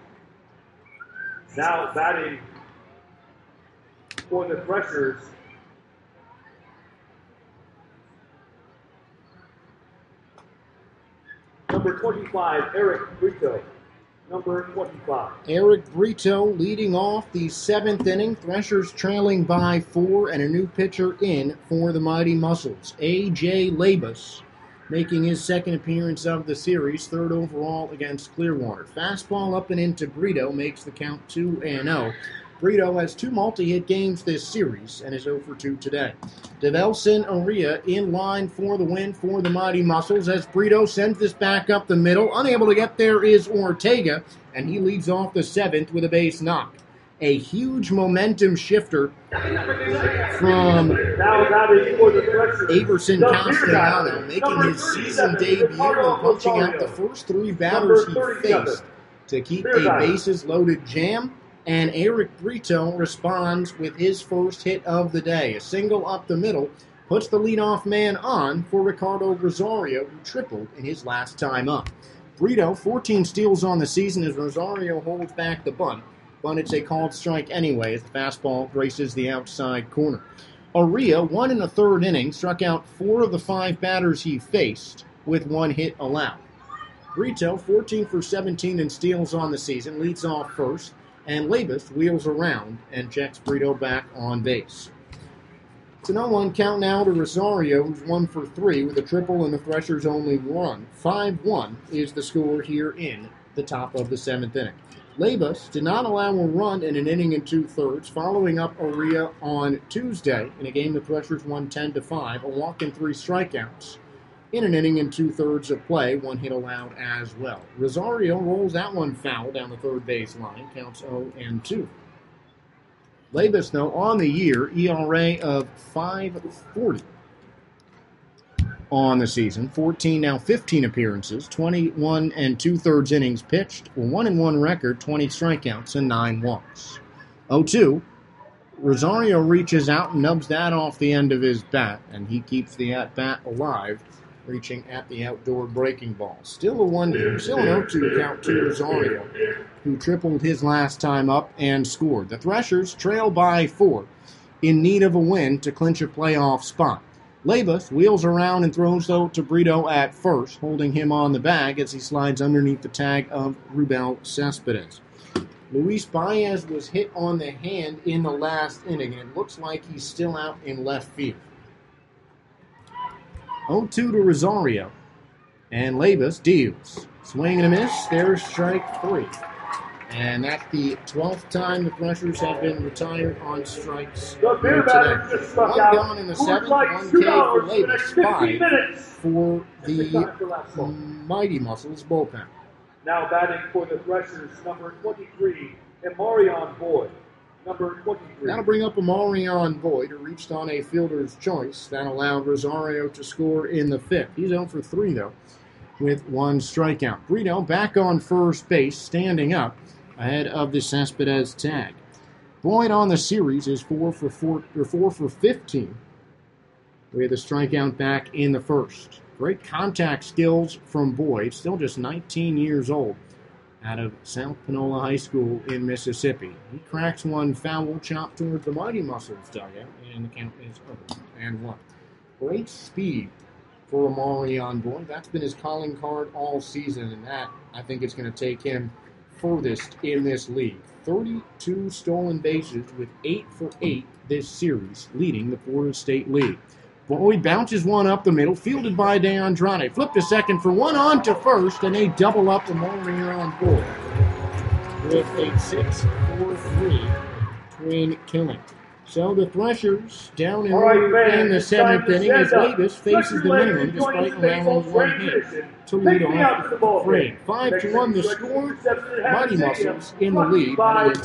Now batting for the Threshers, number 25, Eric Brito. Number 25. Eric Brito leading off the 7th inning. Threshers trailing by 4 and a new pitcher in for the Mighty Muscles. A.J. Labus making his 2nd appearance of the series, 3rd overall against Clearwater. Fastball up and into Brito makes the count 2-0. Brito has 2 multi-hit games this series and is 0 for 2 today. Develson Aria in line for the win for the Mighty Muscles as Brito sends this back up the middle. Unable to get there is Ortega, and he leads off the 7th with a base knock. A huge momentum shifter from Averson Castellano, making his season debut and punching out the first 3 batters he faced to keep a bases-loaded Jam. And Eric Brito responds with his first hit of the day. A single up the middle puts the leadoff man on for Ricardo Rosario, who tripled in his last time up. Brito, 14 steals on the season as Rosario holds back the bunt, but it's a called strike anyway as the fastball graces the outside corner. Aria, 1 1/3 inning, struck out 4 of the 5 batters he faced with 1 hit allowed. Brito, 14 for 17 in steals on the season, leads off first, and Labus wheels around and checks Brito back on base. It's an 0-1 count now to Rosario, who's 1 for 3 with a triple and the Threshers' only run. 5-1 is the score here in the top of the 7th inning. Labus did not allow a run in an inning and 2/3, following up Oria on Tuesday in a game the Threshers won 10-5, a walk and 3 strikeouts. In an inning and 2/3 of play, 1 hit allowed as well. Rosario rolls that one foul down the third base line, counts 0-2. Labus, though, on the year, ERA of 5.40 on the season. 15 appearances, 21 2/3 innings pitched, a 1-1 record, 20 strikeouts, and 9 walks. 0-2. Rosario reaches out and nubs that off the end of his bat, and he keeps the at-bat alive, reaching at the outdoor breaking ball. Still a 1-2, still an 0-2 count to Rosario, who tripled his last time up and scored. The Threshers trail by 4, in need of a win to clinch a playoff spot. Labus wheels around and throws though to Brito at first, holding him on the bag as he slides underneath the tag of Rubel Cespedes. Luis Baez was hit on the hand in the last inning, and it looks like he's still out in left field. 0-2 to Rosario, and Labus deals. Swing and a miss, there's strike 3. And that's the 12th time the Threshers have been retired on strikes The Bear batter today. just struck 1 out. gone in the 7th, Like 1 K for $2 for the Labus, next 15 5 minutes. for the Mighty Muscles bullpen. Now batting for the Threshers, number 23, Emarion Boyd. Number 23. That'll bring up Amarion Boyd, who reached on a fielder's choice. That allowed Rosario to score in the 5th. He's 0 for 3, though, with 1 strikeout. Brito back on first base, standing up ahead of the Cespedes tag. Boyd on the series is 4 for 15, with a strikeout back in the 1st. Great contact skills from Boyd, still just 19 years old, out of South Panola High School in Mississippi. He cracks one foul chop towards the Mighty Muscles dugout, and the count is 0-1. Great speed for Amarion Boyd. That's been his calling card all season, and that, I think, is going to take him furthest in this league. 32 stolen bases with 8 for 8 this series, leading the Florida State League. Boyd bounces one up the middle, fielded by DeAndrade. Flipped to second for one, on to first, and they double up the Amarion Boyd with a 6-4-3 twin killing. So the Threshers down in the 7th inning as Labus faces the minimum despite allowing 1 hit to lead off the frame. 5-1 the score. Mighty Muscles in the lead.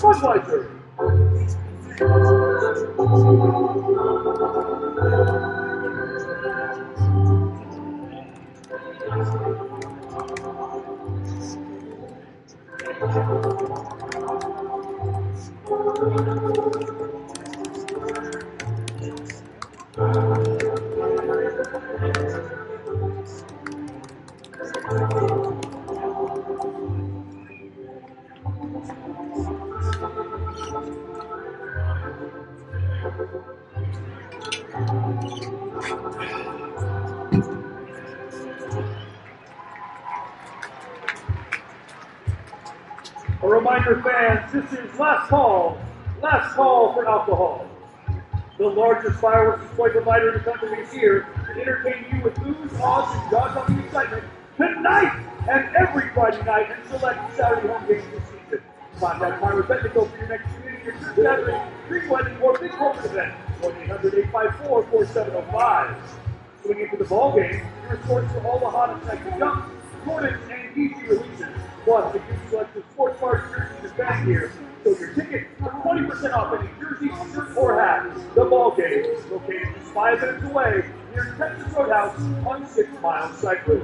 A reminder, fans, this is last call for alcohol. The largest fireworks display provider in the country is here to entertain you with news, odds, and jaw-dropping excitement tonight and every Friday night and select Saturday home games this season. Contact Myra Bendico for your next community or church gathering, dream wedding, or big corporate event. 1-800-854-4705. Swing into the ball game, your source for all the hot and sexy jumps, Jordans, and easy releases. Plus, if you select the sports bar jerseys and fan gear, so your ticket for 20% off any jersey, shirt, or hat. The ball game, located just 5 minutes away near Texas Roadhouse on 6 Mile Cypress.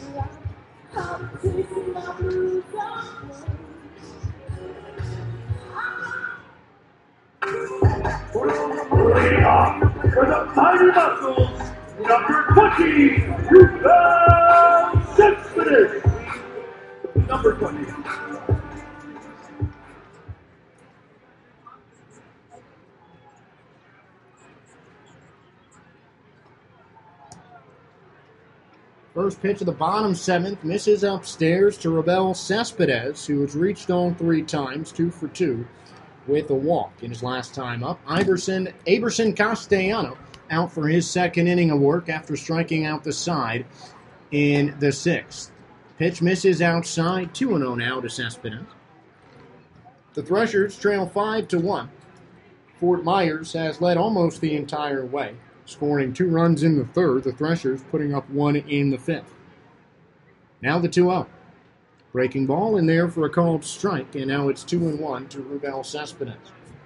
Leading off for the Mighty Muscles, number 20, Rubel Cespedes. Number 20. First pitch of the bottom 7th misses upstairs to Rubel Cespedes, who has reached on 3 times, 2 for 2, with a walk in his last time up. Aberson Castellano out for his 2nd inning of work after striking out the side in the 6th. Pitch misses outside, 2-0 now to Cespedes. The Threshers trail 5-1. Fort Myers has led almost the entire way, scoring 2 runs in the third. The Threshers putting up 1 in the fifth. Now the 2-0. Breaking ball in there for a called strike, and now it's 2-1 to Rubel Cespedes.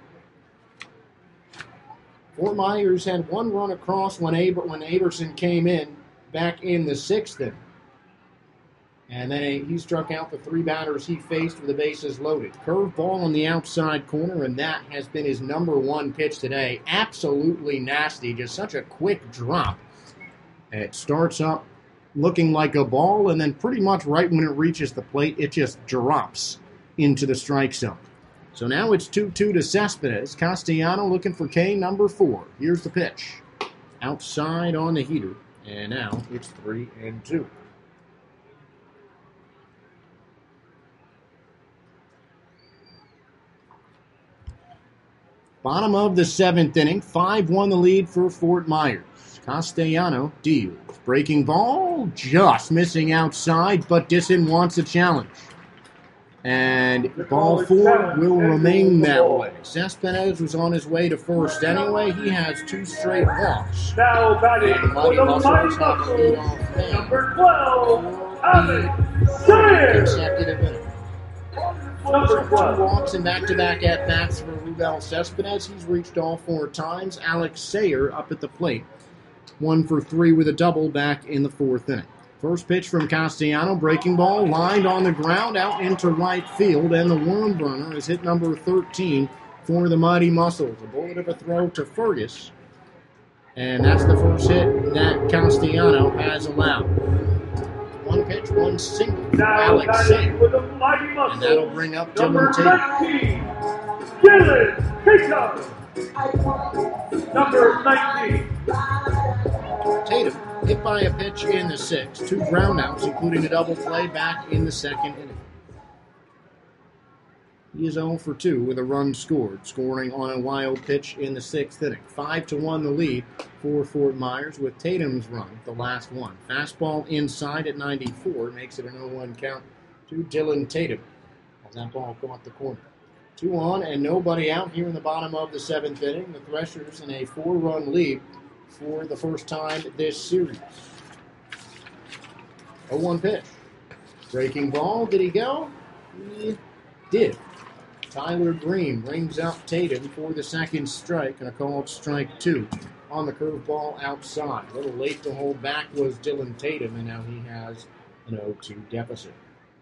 Fort Myers had 1 run across when Aberson came in back in the 6th inning. And then he struck out the 3 batters he faced with the bases loaded. Curve ball on the outside corner, and that has been his number 1 pitch today. Absolutely nasty, just such a quick drop. It starts up looking like a ball, and then pretty much right when it reaches the plate, it just drops into the strike zone. So now it's 2-2 to Cespedes. Castellano looking for K number 4. Here's the pitch. Outside on the heater, and now it's 3-2. Bottom of the 7th inning, 5-1 the lead for Fort Myers. Castellano deals. Breaking ball, just missing outside, but Disson wants a challenge. And ball 4 will remain that way. Cespedes was on his way to first anyway. He has 2 straight walks. Now batting for the Mighty Muscles, number 12, Alex Sayer. Consecutive inning. Number 12. 2 walks and back-to-back at-bats for Rubel Cespedes. He's reached all 4 times. Alex Sayer up at the plate. 1 for 3 with a double back in the 4th inning. First pitch from Castellano, breaking ball, lined on the ground out into right field, and the worm burner is hit number 13 for the Mighty Muscles. A bullet of a throw to Fergus, and that's the first hit that Castellano has allowed. 1 pitch, 1 single for Alex Sayer, and that'll bring up Dylan Tatum. Dylan Tatum, number 19. Tatum hit by a pitch in the 6th. 2 groundouts, including a double play back in the 2nd inning. He is 0 for 2 with a run scored, scoring on a wild pitch in the 6th inning. 5-1 the lead for Fort Myers with Tatum's run, the last one. Fastball inside at 94 makes it an 0-1 count to Dylan Tatum as that ball caught the corner. 2 on and nobody out here in the bottom of the 7th inning. The Threshers in a 4-run lead for the first time this series. 0-1 pitch. Breaking ball. Did he go? He did. Tyler Green brings up Tatum for the 2nd strike and a called strike 2 on the curveball outside. A little late to hold back was Dylan Tatum, and now he has an 0-2 deficit.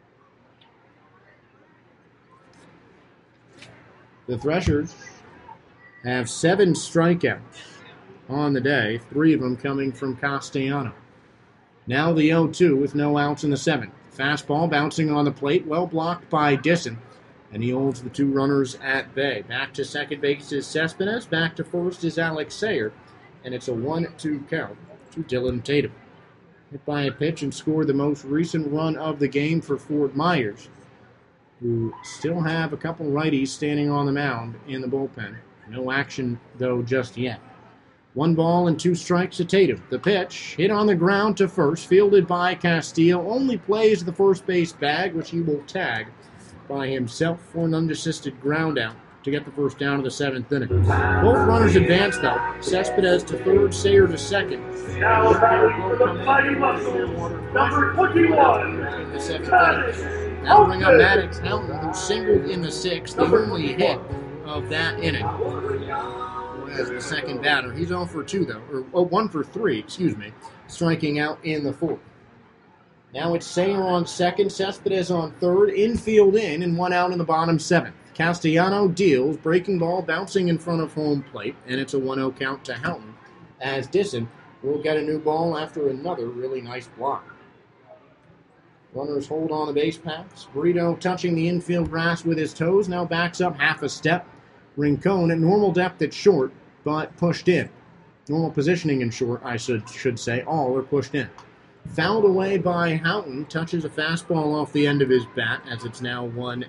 The Threshers have 7 strikeouts on the day, 3 of them coming from Castellano. Now the 0-2 with no outs in the 7th. Fastball bouncing on the plate, well blocked by Disson, and he holds the 2 runners at bay. Back to second base is Cespedes, back to first is Alex Sayer, and it's a 1-2 count to Dylan Tatum. Hit by a pitch and scored the most recent run of the game for Fort Myers, who still have a couple righties standing on the mound in the bullpen. No action, though, just yet. 1 ball and 2 strikes to Tatum. The pitch, hit on the ground to first, fielded by Castillo, only plays the first base bag, which he will tag by himself for an unassisted ground out to get the first down of the 7th inning. Both runners advance, though. Cespedes to third, Sayer to 2nd. Now batting for the Mighty Muscles, number 21, in the 7th inning. That'll bring up Maddox Houghton, who singled in the 6th, the only hit of that inning. As the 2nd batter. He's 0 for 2, though. Or 1 for 3, striking out in the 4th. Now it's Sayer on 2nd, Cespedes on 3rd, infield in, and 1 out in the bottom 7th. Castellano deals, breaking ball bouncing in front of home plate, and it's a 1-0 count to Houghton, as Disson will get a new ball after another really nice block. Runners hold on the base paths. Brito touching the infield grass with his toes, now backs up half a step. Rincon at normal depth at short, but pushed in. Normal positioning in short, I should say. All are pushed in. Fouled away by Houghton, touches a fastball off the end of his bat as it's now 1-1.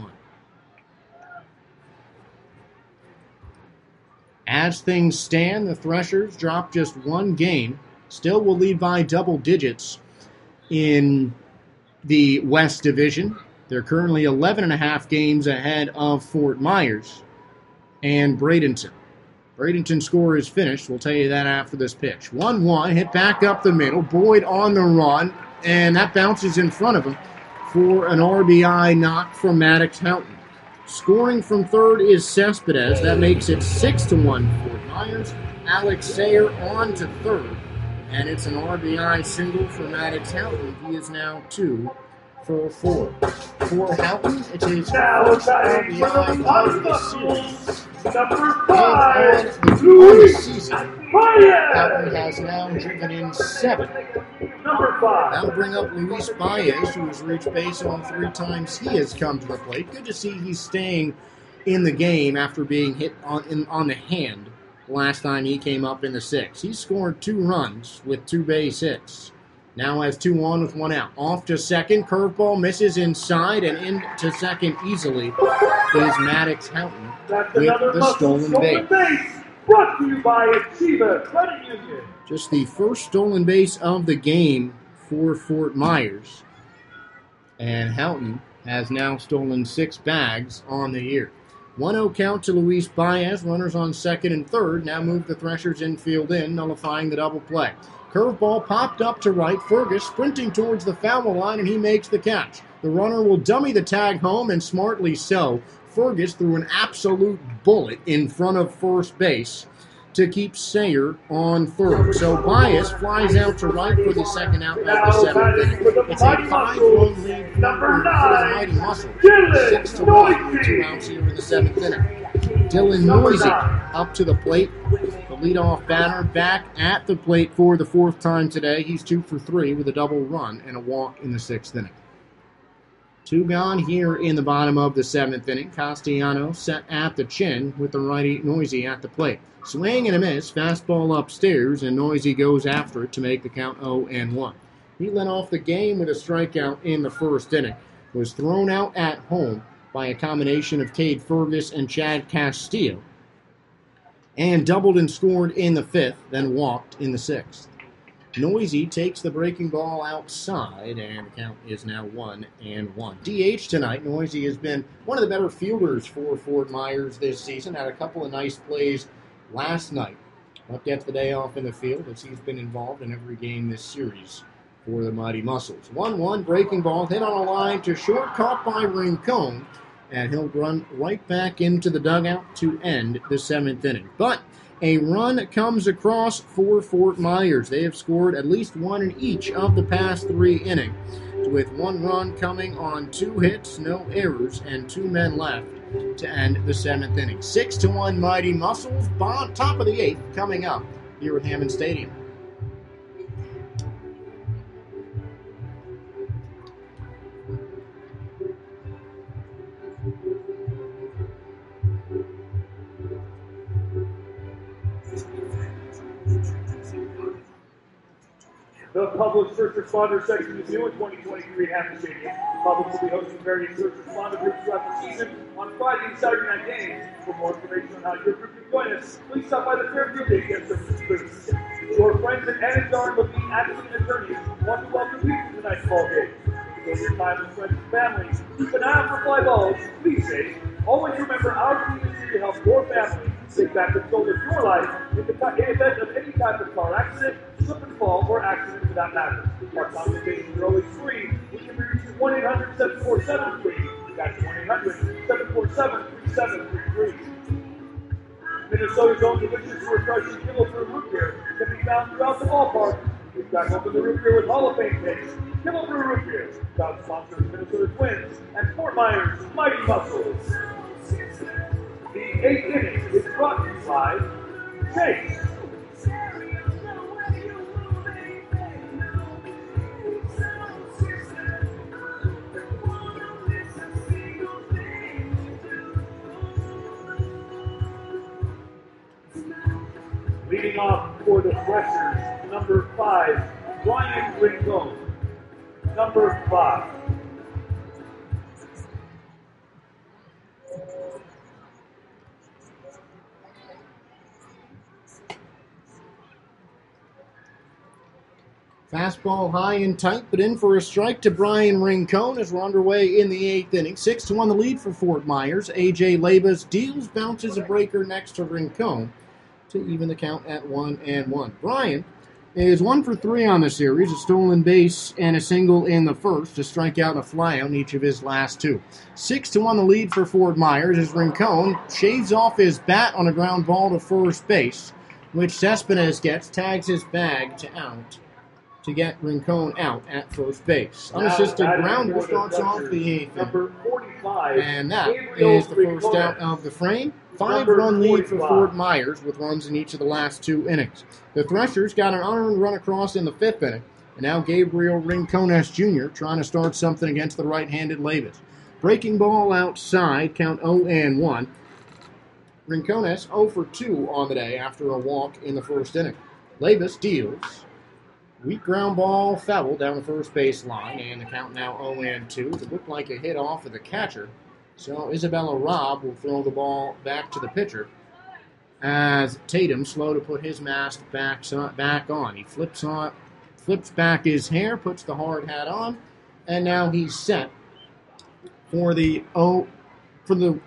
As things stand, the Threshers drop just 1 game. Still will lead by double digits in the West Division. They're currently 11.5 games ahead of Fort Myers and Bradenton. Bradenton's score is finished. We'll tell you that after this pitch. 1-1, hit back up the middle. Boyd on the run, and that bounces in front of him for an RBI knock from Maddox Houghton. Scoring from third is Cespedes. That makes it 6-1 Fort Myers. Alex Sayer on to third, and it's an RBI single for Maddox Houghton. He is now 2 for 4. For Houghton, it is first RBI of the series. Number And 5, on the Luis season, Baez. Houghton has now driven in 7. Number 5. That'll bring up Luis Baez, who has reached base on 3 times he has come to the plate. Good to see he's staying in the game after being hit on the hand last time he came up in the 6th. He scored 2 runs with 2 base hits. Now has 2 on with 1 out. Off to second. Curveball misses inside, and into second easily is Maddox Houghton That's with another the muscle stolen base. Brought to you by Achieva Credit Union. Just the first stolen base of the game for Fort Myers. And Houghton has now stolen 6 bags on the year. 1-0 count to Luis Baez. Runners on second and third. Now move the Threshers infield in, nullifying the double play. Curveball popped up to right. Fergus sprinting towards the foul line, and he makes the catch. The runner will dummy the tag home, and smartly so. Fergus threw an absolute bullet in front of first base to keep Sayer on third. So Baez flies out to right for the second out of the 7th inning. It's a 5-run lead for the Mighty Muscles. 6-1 with 2 outs here in the 7th inning. Dylan Noisy up to the plate. The leadoff batter back at the plate for the 4th time today. He's 2 for 3 with a double run and a walk in the 6th inning. 2 gone here in the bottom of the 7th inning. Castellanos set at the chin with the righty Noisy at the plate. Swing and a miss, fastball upstairs, and Noisy goes after it to make the count 0-1. He led off the game with a strikeout in the 1st inning. Was thrown out at home by a combination of Cade Fergus and Chad Castillo, and doubled and scored in the 5th, then walked in the 6th. Noisy takes the breaking ball outside, and the count is now 1-1. DH tonight. Noisy has been one of the better fielders for Fort Myers this season. Had a couple of nice plays last night. Not gets the day off in the field as he's been involved in every game this series for the Mighty Muscles. 1-1, breaking ball, hit on a line to short, caught by Rincon, and he'll run right back into the dugout to end the 7th inning. But a run comes across for Fort Myers. They have scored at least 1 in each of the past 3 innings, with 1 run coming on 2 hits, no errors, and 2 men left to end the 7th inning. 6-1 Mighty Muscles. Top of the 8th coming up here at Hammond Stadium. The Public First Responder section is new in 2023 at Hammond Stadium. Public will be hosting various first responder groups throughout the season on Friday and Saturday night games. For more information on how your group can join us, please stop by the Fairview Daycare Services booth. Your friends at Anajar Levine Accident Attorneys want to welcome you to tonight's ball game. Enjoy your time with friends and family. Keep an eye out for fly balls. Be safe. Always remember our team is here to help your family take back control of your life in the event of any type of car accident, slip and fall, or accident for that matter. Our consultations are always free. We can be reached at 1-800-747-FREE. That's 1-800-747-3733. Minnesota's own delicious and refreshing Killebrew root beer can be found throughout the ballpark. We've got open the root beer with Hall of Fame taste. Killebrew root beer, proud sponsor of Minnesota Twins and Fort Myers Mighty Muscles. The 8th inning is brought to you by Chase. Leading off for the Threshers, number 5, Brian Rincon. Number 5. Fastball high and tight, but in for a strike to Brian Rincon as we're underway in the 8th inning. 6-1 the lead for Fort Myers. A.J. Labus deals, bounces a breaker next to Rincon to even the count at 1-1. Brian is 1 for 3 on the series, a stolen base and a single in the first, a strikeout and a flyout in each of his last 2. 6-1 the lead for Fort Myers as Rincon shaves off his bat on a ground ball to first base, which Cespedes gets, tags his bag to out to get Rincon out at first base. Unassisted grounder starts off the 8th Number 45. and that Gabriel is the first Rincon. out of the frame. 5-run lead for Fort Myers with runs in each of the last 2 innings. The Threshers got an unearned run across in the 5th inning, and now Gabriel Rincones Jr. trying to start something against the right-handed Labus. Breaking ball outside, count 0-1. Rincones 0 for 2 on the day after a walk in the first inning. Labus deals. Weak ground ball foul down the first base line, and the count now 0-2. It looked like a hit off of the catcher, so Isabella Robb will throw the ball back to the pitcher as Tatum slow to put his mask back on. He flips back his hair, puts the hard hat on, and now he's set for the 0-2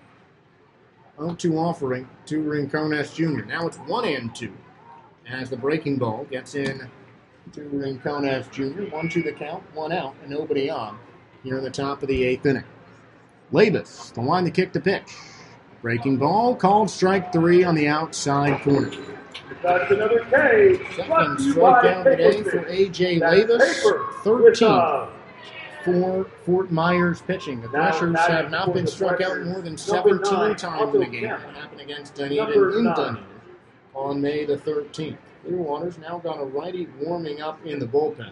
offering to Rincones Jr. Now it's 1-2 as the breaking ball gets in to Rincones Jr. 1-2 the count, 1 out, and nobody on here in the top of the 8th inning. Labus, the line to kick the pitch. Breaking ball, called strike 3 on the outside corner. That's another K. Second strikeout today for A.J. Labus, 13th for Fort Myers pitching. The Threshers have not been struck out more than 17 times in a game. What happened against Dunedin in Dunedin on May the 13th. Clearwater's now got a righty warming up in the bullpen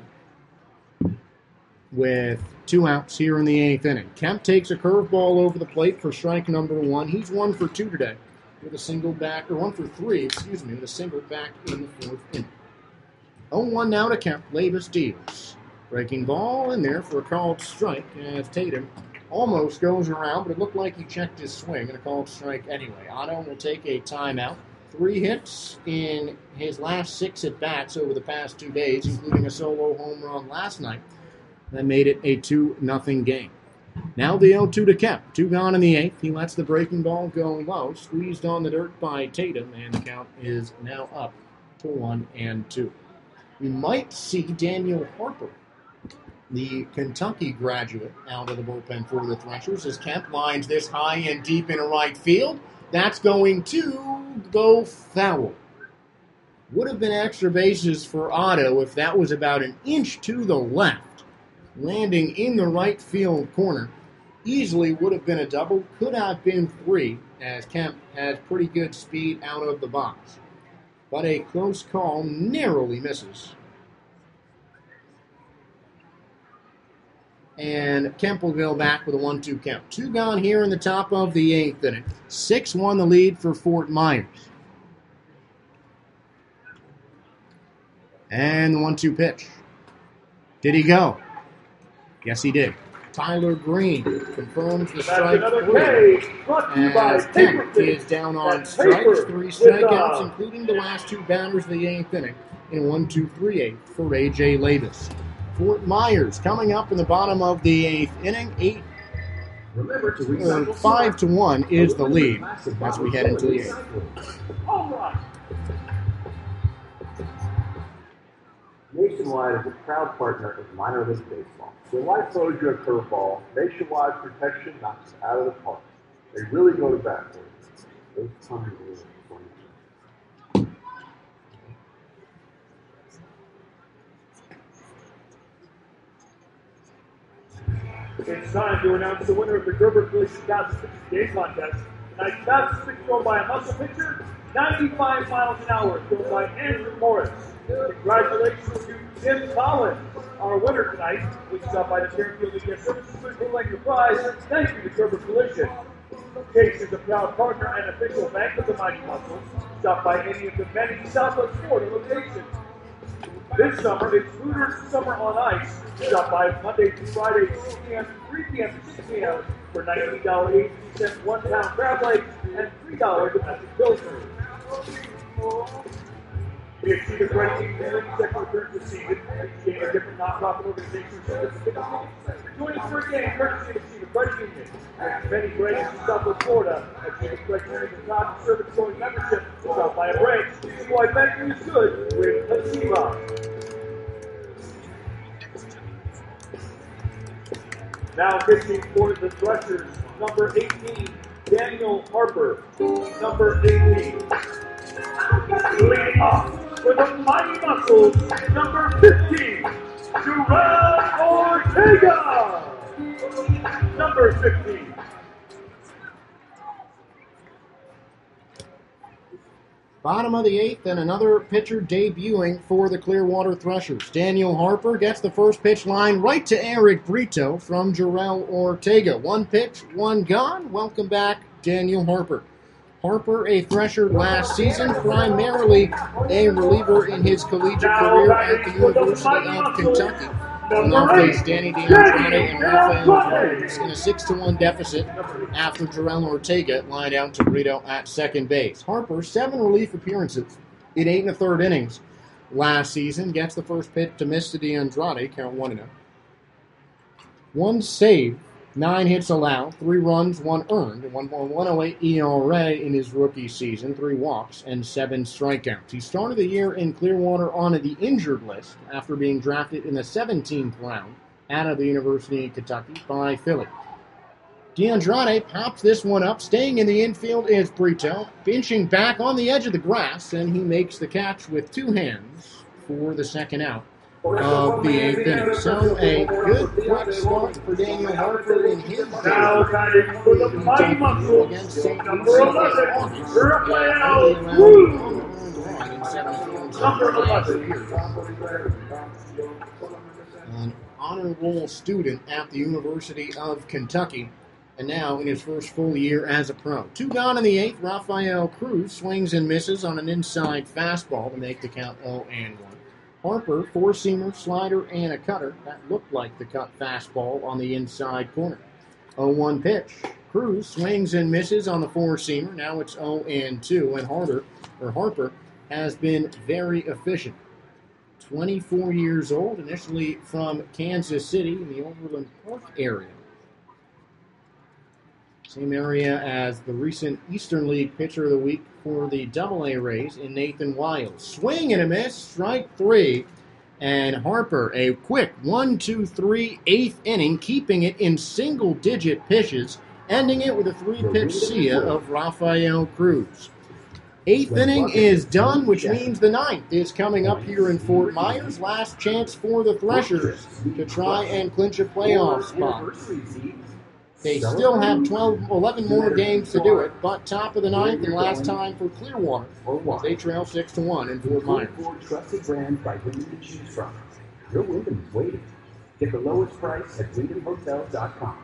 with 2 outs here in the 8th inning. Kemp takes a curveball over the plate for strike number 1. He's 1 for 2 today with a single back, or 1 for 3, with a single back in the 4th inning. 0-1 now to Kemp. Labus deals. Breaking ball in there for a called strike as Tatum almost goes around, but it looked like he checked his swing and a called strike anyway. Otto will take a timeout. 3 hits in his last 6 at-bats over the past 2 days, including a solo home run last night. That made it a 2-0 game. Now the 0-2 to Kemp. 2 gone in the 8th. He lets the breaking ball go low. Squeezed on the dirt by Tatum, and the count is now up to 1-2. We might see Daniel Harper, the Kentucky graduate, out of the bullpen for the Threshers as Kemp lines this high and deep in right field. That's going to go foul. Would have been extra bases for Otto if that was about an inch to the left. Landing in the right field corner. Easily would have been a double. Could have been 3 as Kemp has pretty good speed out of the box. But a close call, narrowly misses. And Kemp will go back with a 1-2 count. 2 gone here in the top of the 8th inning. 6-1 the lead for Fort Myers. And the 1-2 pitch. Did he go? Yes, he did. Tyler Green confirms the strike 3. As Kemp is down on strikes. 3 strikeouts, including the last 2 batters of the 8th inning. In 1-2-3-8 for A.J. Labus. Fort Myers coming up in the bottom of the 8th inning. 5-1 is the lead as we head into the 8th. Nationwide is a proud partner of minor league baseball. When life throws you a curveball, Nationwide protection knocks it out of the park. They really go to bat for you. Those times are really funny. It's time to announce the winner of the Gerber Collision 2006 game contest. Tonight's 2006 thrown by a muscle pitcher, 95 miles an hour, thrown by Andrew Morris. Congratulations to Jim Collins, our winner tonight, which is up by the Fairfield Media Services for collecting your prize. Thank you to Gerber Collision. Chase is a proud partner and official bank of the Mighty Muscles. Stop by any of the many Southwest Florida locations. This summer, it's Hooters Summer on Ice. Stop by Monday through Friday, 6 p.m. to 3 p.m. to 6 p.m. for $19.83 1-pound crab legs and $3 domestic pilsner. The Achievement Credit Team is the second appearance this season, being a different nonprofit organization. Join us for a game courtesy of Achievement Credit Union. With many branches in Southwest Florida, Achievement Credit Union is proud to serve its growing membership without by a branch. This is why banking is good with Achieva. Now pitching for the Threshers, number 18, Daniel Harper. Number 18. Leading off for the Mighty Muscles, number 15, Jarrell Ortega. Number 15. Bottom of the eighth, and another pitcher debuting for the Clearwater Threshers. Daniel Harper gets the first pitch line right to Eric Brito from Jarrell Ortega. One pitch, one gone. Welcome back, Daniel Harper. Harper, a Thresher last season, primarily a reliever in his collegiate career at the University of Kentucky. Will now face Danny DeAndrade and Rafael Cruz in a 6-1 deficit after Jarrell Ortega lined out to Brito at second base. Harper, 7 relief appearances in 8 1/3 innings last season, gets the first pitch to Mr. DeAndrade, count 1-0. 1 save, 9 hits allowed, 3 runs, 1 earned, 1.108 ERA in his rookie season, 3 walks, and 7 strikeouts. He started the year in Clearwater on the injured list after being drafted in the 17th round out of the University of Kentucky by Philly. DeAndrade pops this one up. Staying in the infield is Brito, pinching back on the edge of the grass, and he makes the catch with 2 hands for the second out of the 8th inning. So a good quick start for Daniel Harper in his Now batting for the Mighty Muscles, against St. number 11, Rafael Cruz. Number 11. An honor roll student at the University of Kentucky, and now in his first full year as a pro. 2 gone in the 8th. Rafael Cruz swings and misses on an inside fastball to make the count 0-1. Harper, 4-seamer, slider, and a cutter. That looked like the cut fastball on the inside corner. 0-1 pitch. Cruz swings and misses on the 4-seamer. Now it's 0-2, and Harper has been very efficient. 24 years old, initially from Kansas City in the Overland Park area. Same area as the recent Eastern League Pitcher of the Week for the AA Rays in Nathan Wiles. Swing and a miss, strike 3. And Harper, a quick 1-2-3 8th inning, keeping it in single-digit pitches, ending it with a 3-pitch see-ya of Rafael Cruz. 8th inning is done, which means the 9th is coming up here in Fort Myers. Last chance for the Threshers to try and clinch a playoff spot. They still have 11 more games to do it, but top of the 9th and last time for Clearwater. They trail 6-1 in Fort Myers. Trusted brand by Wyndham to choose from. Your Wyndham is waiting. Get the lowest price at WyndhamHotels.com.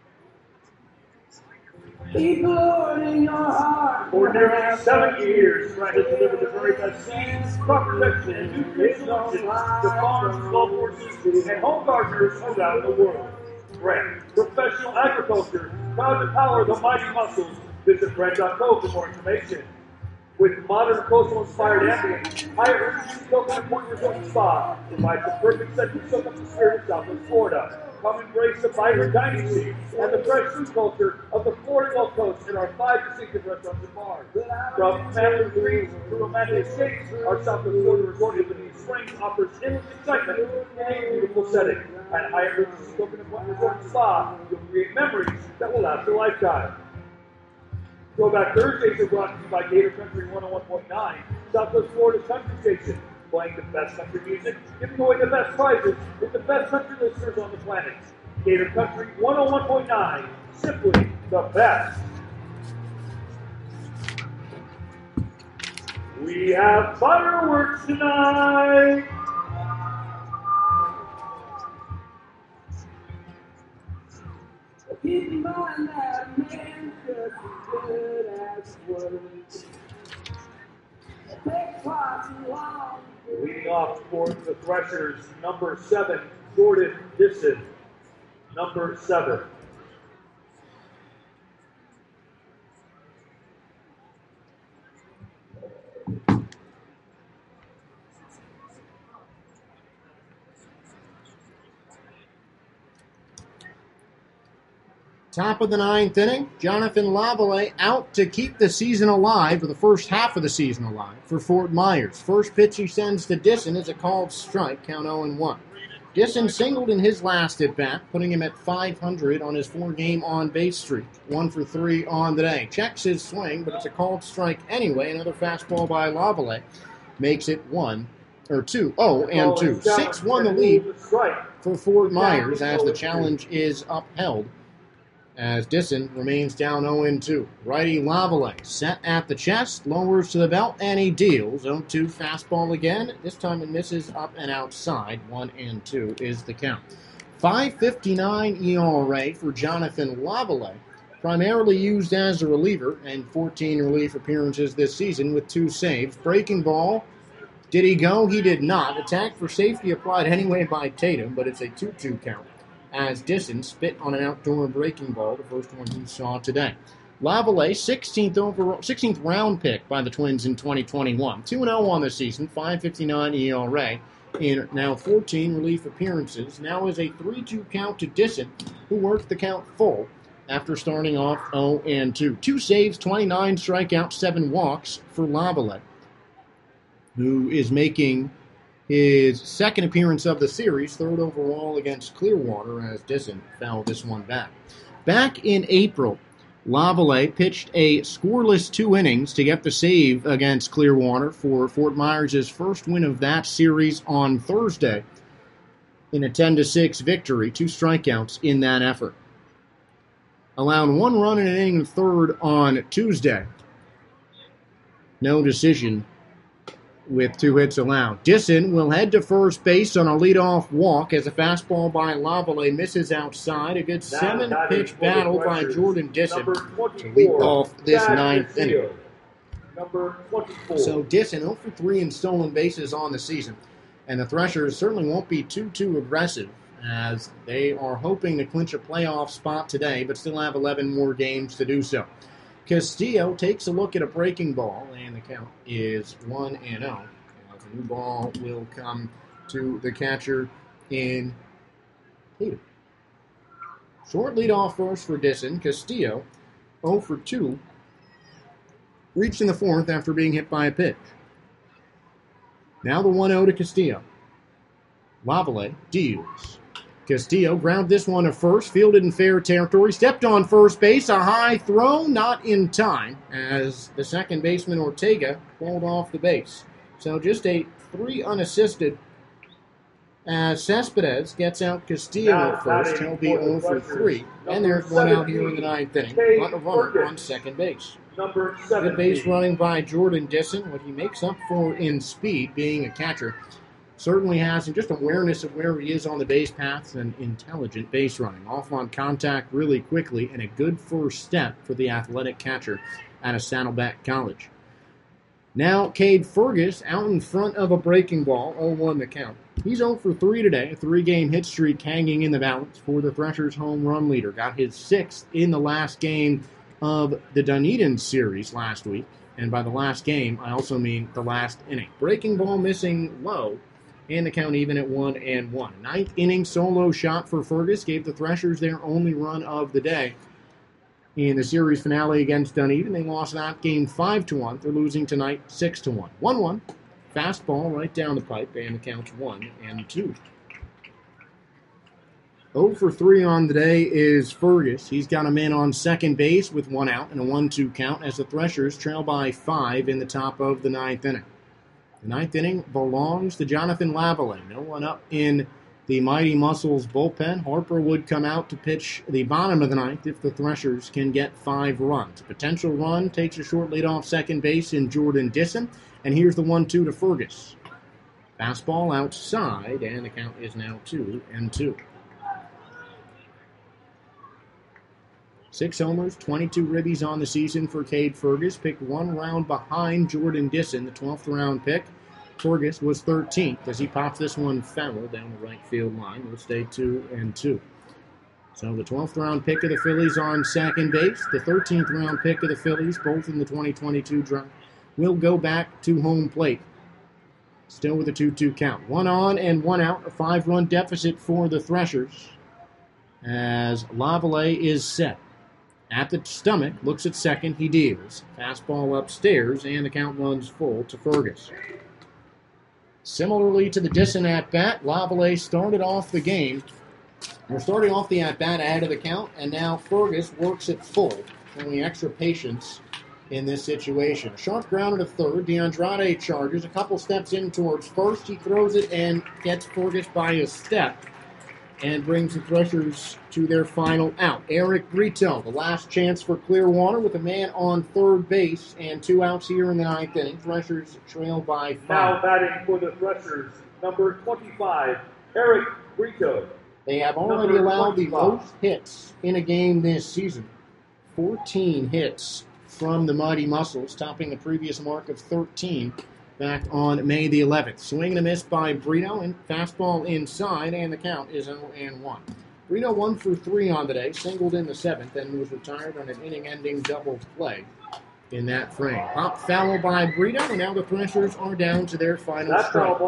Keep loading your heart. For nearly 7 years, Brett has delivered the very best seeds, crop protection, and nutrient solutions to farms, golf courses, and home gardeners around the world. Brett, professional agriculture, proud to power the Mighty Muscles. Visit Brett.co for more information. With modern coastal-inspired ambience, Hyatt Coconut Point Resort and Spa provides the perfect set to soak up the spirit of Southwest Florida. Come embrace the vibrant dining scene and the fresh food culture of the Florida Gulf Coast in our 5 distinctive restaurants and bars. From family retreats to romantic escapes, our Southwest Florida resort in the New Springs offers endless excitement in a beautiful setting. At Hyatt Regency Coconut Point Resort and Spa, you'll create memories that will last a lifetime. Throwback Thursdays are brought to you by Gator Country 101.9, Southwest Florida's country station, playing the best country music, giving away the best prizes with the best country listeners on the planet. Gator Country 101.9, simply the best. We have fireworks tonight. Keep in mind that man just as good as words. Take far too long. Leading off for the Threshers, number 7, Jordan Disson. Number 7. Top of the ninth inning, Jonathan Lavallee out to keep the season alive, or the first half of the season alive, for Fort Myers. First pitch he sends to Disson is a called strike, count 0-1. Disson singled in his last at-bat, putting him at 500 on his 4-game on-base streak. 1 for 3 on the day. Checks his swing, but it's a called strike anyway. Another fastball by Lavallee makes it 2-0-2. 6-1 the lead for Fort Myers as the challenge is upheld, as Disson remains down 0-2. Righty Lavallee set at the chest, lowers to the belt, and he deals. 0-2 fastball again. This time it misses up and outside. 1-2 is the count. 5.59 ERA for Jonathan Lavallee, primarily used as a reliever, and 14 relief appearances this season with 2 saves. Breaking ball. Did he go? He did not. Attack for safety applied anyway by Tatum, but it's a 2-2 count, as Disson spit on an outdoor breaking ball, the first one he saw today. Lavallee, 16th round pick by the Twins in 2021. 2-0 on the season, 5.59 ERA in now 14 relief appearances. Now is a 3-2 count to Disson, who worked the count full after starting off 0-2. 2 saves, 29 strikeouts, 7 walks for Lavallee, who is making his second appearance of the series, 3rd overall against Clearwater, as Disson fouled this one back. Back in April, Lavallee pitched a scoreless 2 innings to get the save against Clearwater for Fort Myers' first win of that series on Thursday in a 10-6 victory. 2 strikeouts in that effort. Allowed 1 run in an inning and 3rd on Tuesday. No decision with 2 hits allowed. Disson will head to first base on a leadoff walk as a fastball by Lavallee misses outside. A good 7-pitch battle by Jordan Disson to lead off this 9th inning. So Disson 0 for 3 in stolen bases on the season. And the Threshers certainly won't be too aggressive, as they are hoping to clinch a playoff spot today, but still have 11 more games to do so. Castillo takes a look at a breaking ball, and the count is 1-0. As a new ball will come to the catcher in Tatum. Short lead off first for Disson. Castillo, 0 for 2, reached in the 4th after being hit by a pitch. Now the 1-0 to Castillo. Lavallee deals. Castillo ground this one to first, fielded in fair territory, stepped on first base, a high throw, not in time, as the second baseman Ortega pulled off the base. So just a 3 unassisted, as Cespedes gets out Castillo at first. He'll be 0 for 3, and there's 1 out here in the 9th inning. Got a runner on second base. Good base running by Jordan Disson, what he makes up for in speed, being a catcher. Certainly has just awareness of where he is on the base paths and intelligent base running. Off on contact really quickly, and a good first step for the athletic catcher out of Saddleback College. Now Cade Fergus out in front of a breaking ball, 0-1 the count. He's 0 for 3 today, a 3-game hit streak hanging in the balance for the Threshers' home run leader. Got his 6th in the last game of the Dunedin series last week. And by the last game, I also mean the last inning. Breaking ball missing low, and the count even at 1-1. 9th inning solo shot for Fergus gave the Threshers their only run of the day in the series finale against Dunedin. They lost that game 5-1. They're losing tonight 6-1. 1-1. Fastball right down the pipe, and the count's 1-2. 0 for 3 on the day is Fergus. He's got a man on second base with 1 out and a 1-2 count as the Threshers trail by 5 in the top of the 9th inning. The 9th inning belongs to Jonathan Lavallee. No one up in the Mighty Muscles bullpen. Harper would come out to pitch the bottom of the 9th if the Threshers can get 5 runs. A potential run takes a short lead off second base in Jordan Disson. And here's the 1-2 to Fergus. Fastball outside, and the count is now 2-2. 6 homers, 22 ribbies on the season for Cade Fergus. Picked 1 round behind Jordan Disson, the 12th round pick. Fergus was 13th as he pops this one foul down the right field line. It'll stay 2-2. So the 12th round pick of the Phillies on second base, the 13th round pick of the Phillies, both in the 2022 draft, will go back to home plate. Still with a 2-2 count. 1 on and 1 out, a 5-run deficit for the Threshers as Lavallee is set. At the stomach, looks at second, he deals. Fastball upstairs, and the count runs full to Fergus. Similarly to the Disson at-bat, Lavallee started off the game. We're starting off the at-bat ahead of the count, and now Fergus works it full, showing extra patience in this situation. A sharp ground at third. DeAndrade charges. A couple steps in towards first. He throws it and gets Fergus by a step and brings the Threshers to their final out. Eric Brito, the last chance for Clearwater with a man on third base and 2 outs here in the ninth inning. Threshers trail by 5. Now batting for the Threshers, number 25, Eric Brito. They have already allowed the most hits in a game this season. 14 hits from the Mighty Muscles, topping the previous mark of 13 back on May the 11th. Swing and a miss by Brito, and fastball inside, and the count is 0-1. Brito 1 for 3 on the day, singled in the 7th, and was retired on an inning-ending double play in that frame. Pop foul by Brito, and now the Threshers are down to their final strike.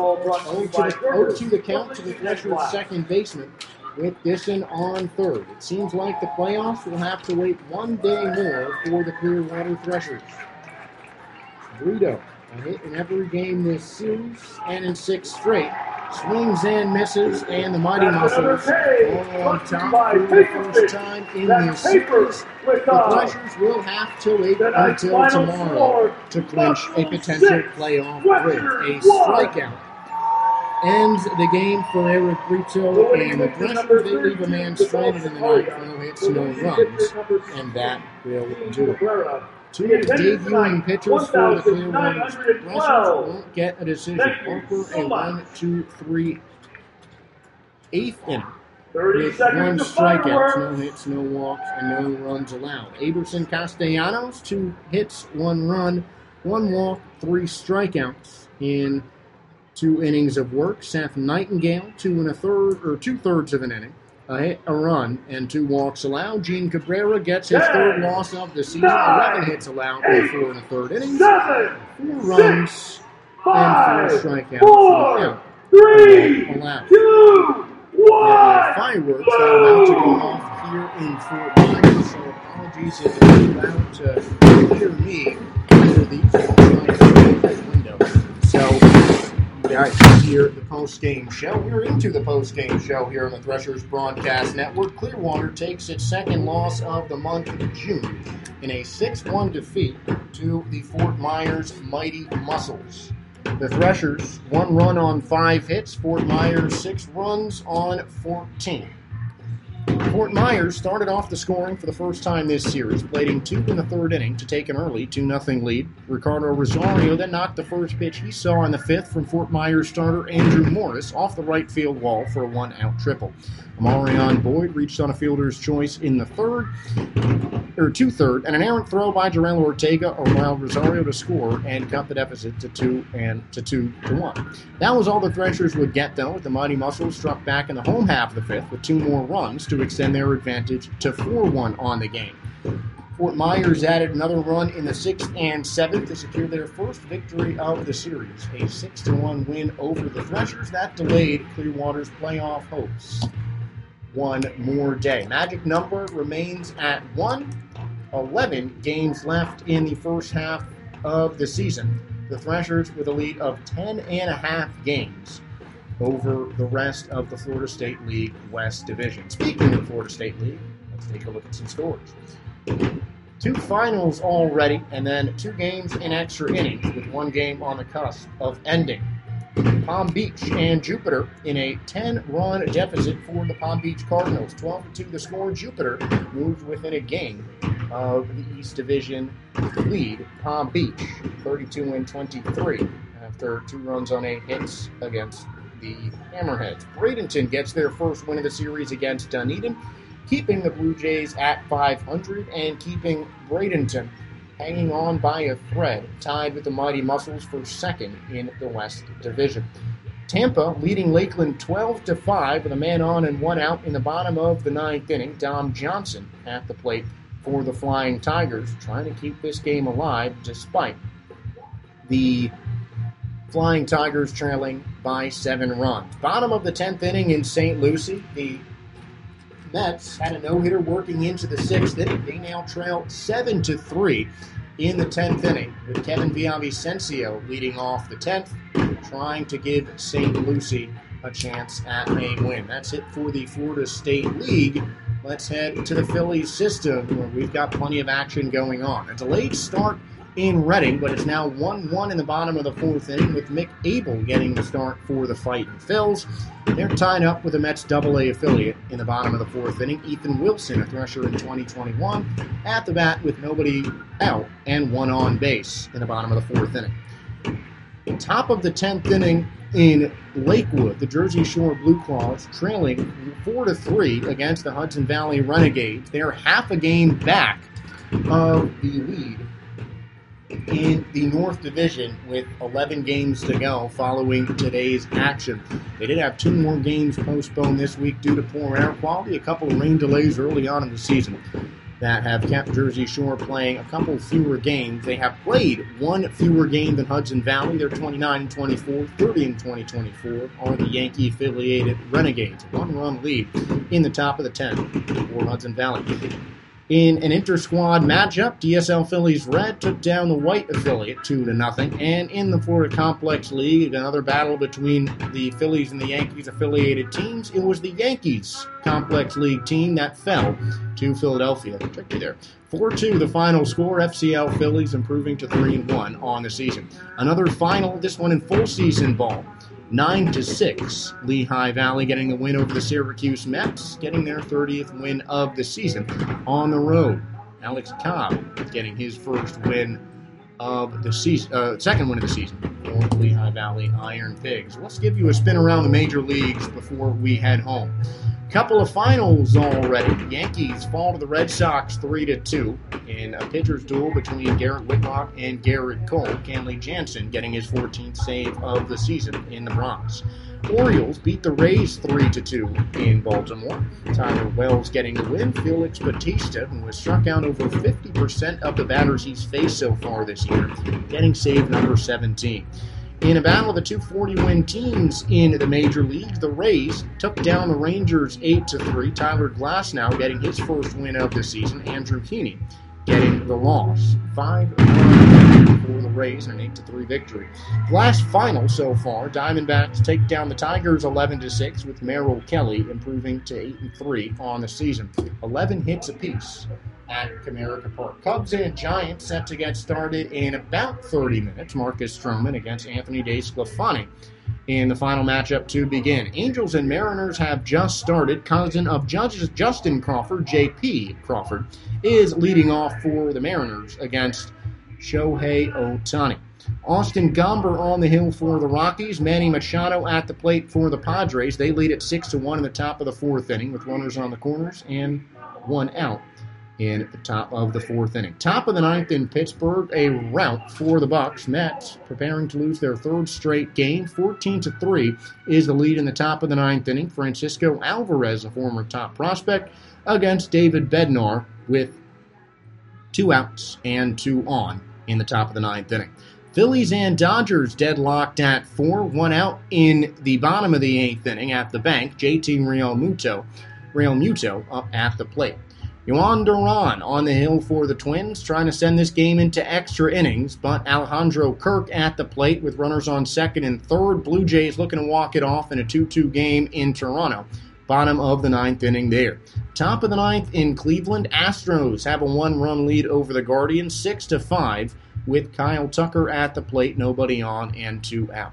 0-2 the count to the Threshers' second baseman with Disson on third. It seems like the playoffs will have to wait one day more for the Clearwater Threshers. Brito, a hit in every game this series and in 6 straight. Swings and misses, and the Mighty Muscles are on top for the first time in this series. The Threshers will have to wait until tomorrow to clinch a potential playoff berth. A strikeout ends the game for Eric Brito, and the Threshers, they leave a man stranded in the ninth, no hits, no runs, and that will do it. 2 debuting pitchers for the Clearwater Threshers won't get a decision. Parker, a 1-2-3 eighth inning with 1 strikeout, no hits, no walks, and no runs allowed. Aberson Castellanos, 2 hits, 1 run, 1 walk, 3 strikeouts in 2 innings of work. Seth Nightingale, 2 2/3 of an inning, a hit, a run, and 2 walks allowed. Gene Cabrera gets his 3rd loss of the season. 11 hits allowed in 4 1/3 innings. 4 runs and 4 strikeouts. 4, 3, allowed. 2, 1. Fireworks are about to go off here in Fort Myers, so apologies if it's about to hear me through these window. So, here the post-game show. We're into the post-game show here on the Threshers Broadcast Network. Clearwater takes its 2nd loss of the month of June in a 6-1 defeat to the Fort Myers Mighty Muscles. The Threshers, 1 run on 5 hits. Fort Myers, 6 runs on 14. Fort Myers started off the scoring for the first time this series, plating 2 in the 3rd inning to take an early 2-0 lead. Ricardo Rosario then knocked the first pitch he saw in the 5th from Fort Myers starter Andrew Morris off the right field wall for a 1-out triple. Amarion Boyd reached on a fielder's choice in the 2/3, and an errant throw by Jarrell Ortega allowed Rosario to score and cut the deficit to 2-1. That was all the Threshers would get, though, as the Mighty Muscles struck back in the home half of the 5th with 2 more runs to extend their advantage to 4-1 on the game. Fort Myers added another run in the 6th and 7th to secure their first victory of the series, a 6-1 win over the Threshers that delayed Clearwater's playoff hopes 1 more day. Magic number remains at 1. 11 games left in the first half of the season. The Threshers with a lead of 10.5 games over the rest of the Florida State League West Division. Speaking of Florida State League, let's take a look at some scores. 2 finals already, and then 2 games in extra innings, with 1 game on the cusp of ending. Palm Beach and Jupiter in a 10-run deficit for the Palm Beach Cardinals. 12-2 the score. Jupiter moved within a game of the East Division lead. Palm Beach 32-23 after 2 runs on 8 hits against the Hammerheads. Bradenton gets their first win of the series against Dunedin, keeping the Blue Jays at 500 and keeping Bradenton hanging on by a thread, tied with the Mighty Muscles for 2nd in the West Division. Tampa leading Lakeland 12-5 with a man on and 1 out in the bottom of the 9th inning. Dom Johnson at the plate for the Flying Tigers, trying to keep this game alive despite the Flying Tigers trailing by 7 runs. Bottom of the 10th inning in St. Lucie, the Mets had a no-hitter working into the 6th inning. They now trail 7-3 in the 10th inning, with Kevin Villavicencio leading off the 10th, trying to give St. Lucie a chance at a win. That's it for the Florida State League. Let's head to the Phillies system, where we've got plenty of action going on. A delayed start in Reading, but it's now 1-1 in the bottom of the 4th inning, with Mick Abel getting the start for the Fightin' Phils. They're tied up with a Mets AA affiliate in the bottom of the 4th inning, Ethan Wilson, a Thresher in 2021, at the bat with nobody out and one on base in the bottom of the 4th inning. Top of the 10th inning in Lakewood, the Jersey Shore Blue Claws trailing 4-3 against the Hudson Valley Renegades. They're half a game back of the lead in the North Division with 11 games to go following today's action. They did have 2 more games postponed this week due to poor air quality, a couple of rain delays early on in the season that have kept Jersey Shore playing a couple fewer games. They have played 1 fewer game than Hudson Valley. They're 29-24, 30-20-24 are the Yankee-affiliated Renegades. 1-run lead in the top of the 10th for Hudson Valley. In an inter-squad matchup, DSL Phillies Red took down the White affiliate 2-0. And in the Florida Complex League, another battle between the Phillies and the Yankees affiliated teams. It was the Yankees Complex League team that fell to Philadelphia. Tricky there. 4-2 the final score. FCL Phillies improving to 3-1 on the season. Another final, this one in full season ball. 9-6, Lehigh Valley getting the win over the Syracuse Mets, getting their 30th win of the season on the road. Alex Cobb getting his first win of the season, second win of the season for the Lehigh Valley Iron Pigs. Let's give you a spin around the major leagues before we head home. Couple of finals already. Yankees fall to the Red Sox 3-2 in a pitcher's duel between Garrett Whitlock and Garrett Cole. Kenley Jansen getting his 14th save of the season in the Bronx. Orioles beat the Rays 3-2 in Baltimore. Tyler Wells getting the win. Felix Bautista, who has struck out over 50% of the batters he's faced so far this year, getting save number 17. In a battle of the 240-win teams in the major leagues, the Rays took down the Rangers 8-3. Tyler Glasnow getting his first win of the season. Andrew Heaney getting the loss. 5-1 for the Rays and an 8-3 victory. Last final so far, Diamondbacks take down the Tigers 11-6 with Merrill Kelly improving to 8-3 on the season. 11 hits apiece at Comerica Park. Cubs and Giants set to get started in about 30 minutes. Marcus Stroman against Anthony DeSclafani in the final matchup to begin. Angels and Mariners have just started. Cousin of Justin Crawford, J.P. Crawford, is leading off for the Mariners against Shohei Ohtani. Austin Gomber on the hill for the Rockies. Manny Machado at the plate for the Padres. They lead at 6-1 in the top of the 4th inning with runners on the corners and 1 out in the top of the 4th inning. Top of the 9th in Pittsburgh, a rout for the Bucks. Mets preparing to lose their 3rd straight game. 14-3 is the lead in the top of the 9th inning. Francisco Alvarez, a former top prospect, against David Bednar with 2 outs and 2 on in the top of the 9th inning. Phillies and Dodgers deadlocked at 4, 1 out in the bottom of the 8th inning at the bank. JT Realmuto up at the plate. Yohan Duran on the hill for the Twins, trying to send this game into extra innings, but Alejandro Kirk at the plate with runners on 2nd and 3rd. Blue Jays looking to walk it off in a 2-2 game in Toronto. Bottom of the 9th inning there. Top of the 9th in Cleveland, Astros have a 1-run lead over the Guardians, 6-5, with Kyle Tucker at the plate, nobody on and 2 out.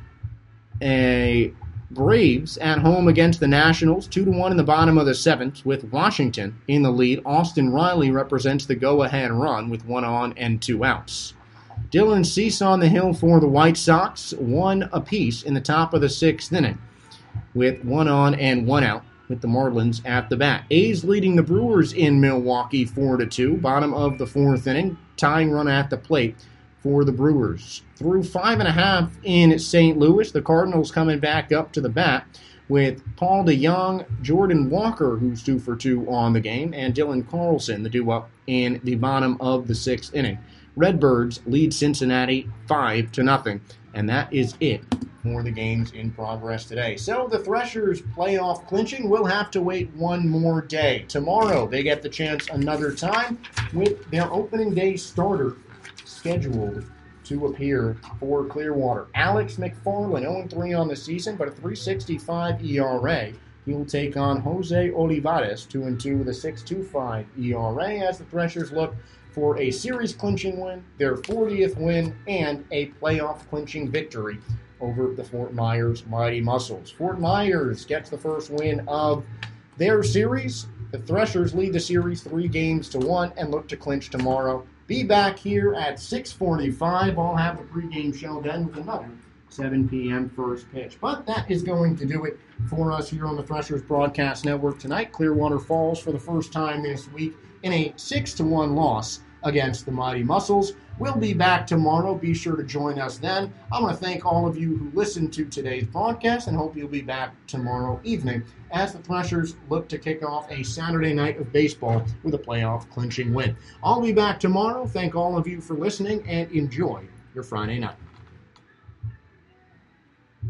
Braves at home against the Nationals, 2-1 in the bottom of the 7th, with Washington in the lead. Austin Riley represents the go-ahead run with 1 on and 2 outs. Dylan Cease on the hill for the White Sox, 1 apiece in the top of the 6th inning, with 1 on and 1 out, with the Marlins at the bat. A's leading the Brewers in Milwaukee 4-2, bottom of the 4th inning, tying run at the plate for the Brewers. Through 5.5 in St. Louis, the Cardinals coming back up to the bat with Paul DeJong, Jordan Walker, who's 2 for 2 on the game, and Dylan Carlson, the due-up in the bottom of the 6th inning. Redbirds lead Cincinnati 5-0, and that is it for the games in progress today. So the Threshers playoff clinching will have to wait one more day. Tomorrow they get the chance another time with their opening day starter scheduled to appear for Clearwater. Alex McFarland, 0-3 on the season, but a .365 ERA. He will take on Jose Olivares, 2-2 with a .625 ERA, as the Threshers look for a series-clinching win, their 40th win, and a playoff-clinching victory over the Fort Myers Mighty Muscles. Fort Myers gets the first win of their series. The Threshers lead the series 3-1 and look to clinch tomorrow. Be back here at 6:45. I'll have the pregame show then with another 7 p.m. first pitch. But that is going to do it for us here on the Threshers Broadcast Network tonight. Clearwater falls for the first time this week in a 6-1 loss against the Mighty Muscles. We'll be back tomorrow. Be sure to join us then. I want to thank all of you who listened to today's broadcast and hope you'll be back tomorrow evening as the Threshers look to kick off a Saturday night of baseball with a playoff clinching win. I'll be back tomorrow. Thank all of you for listening and enjoy your Friday night.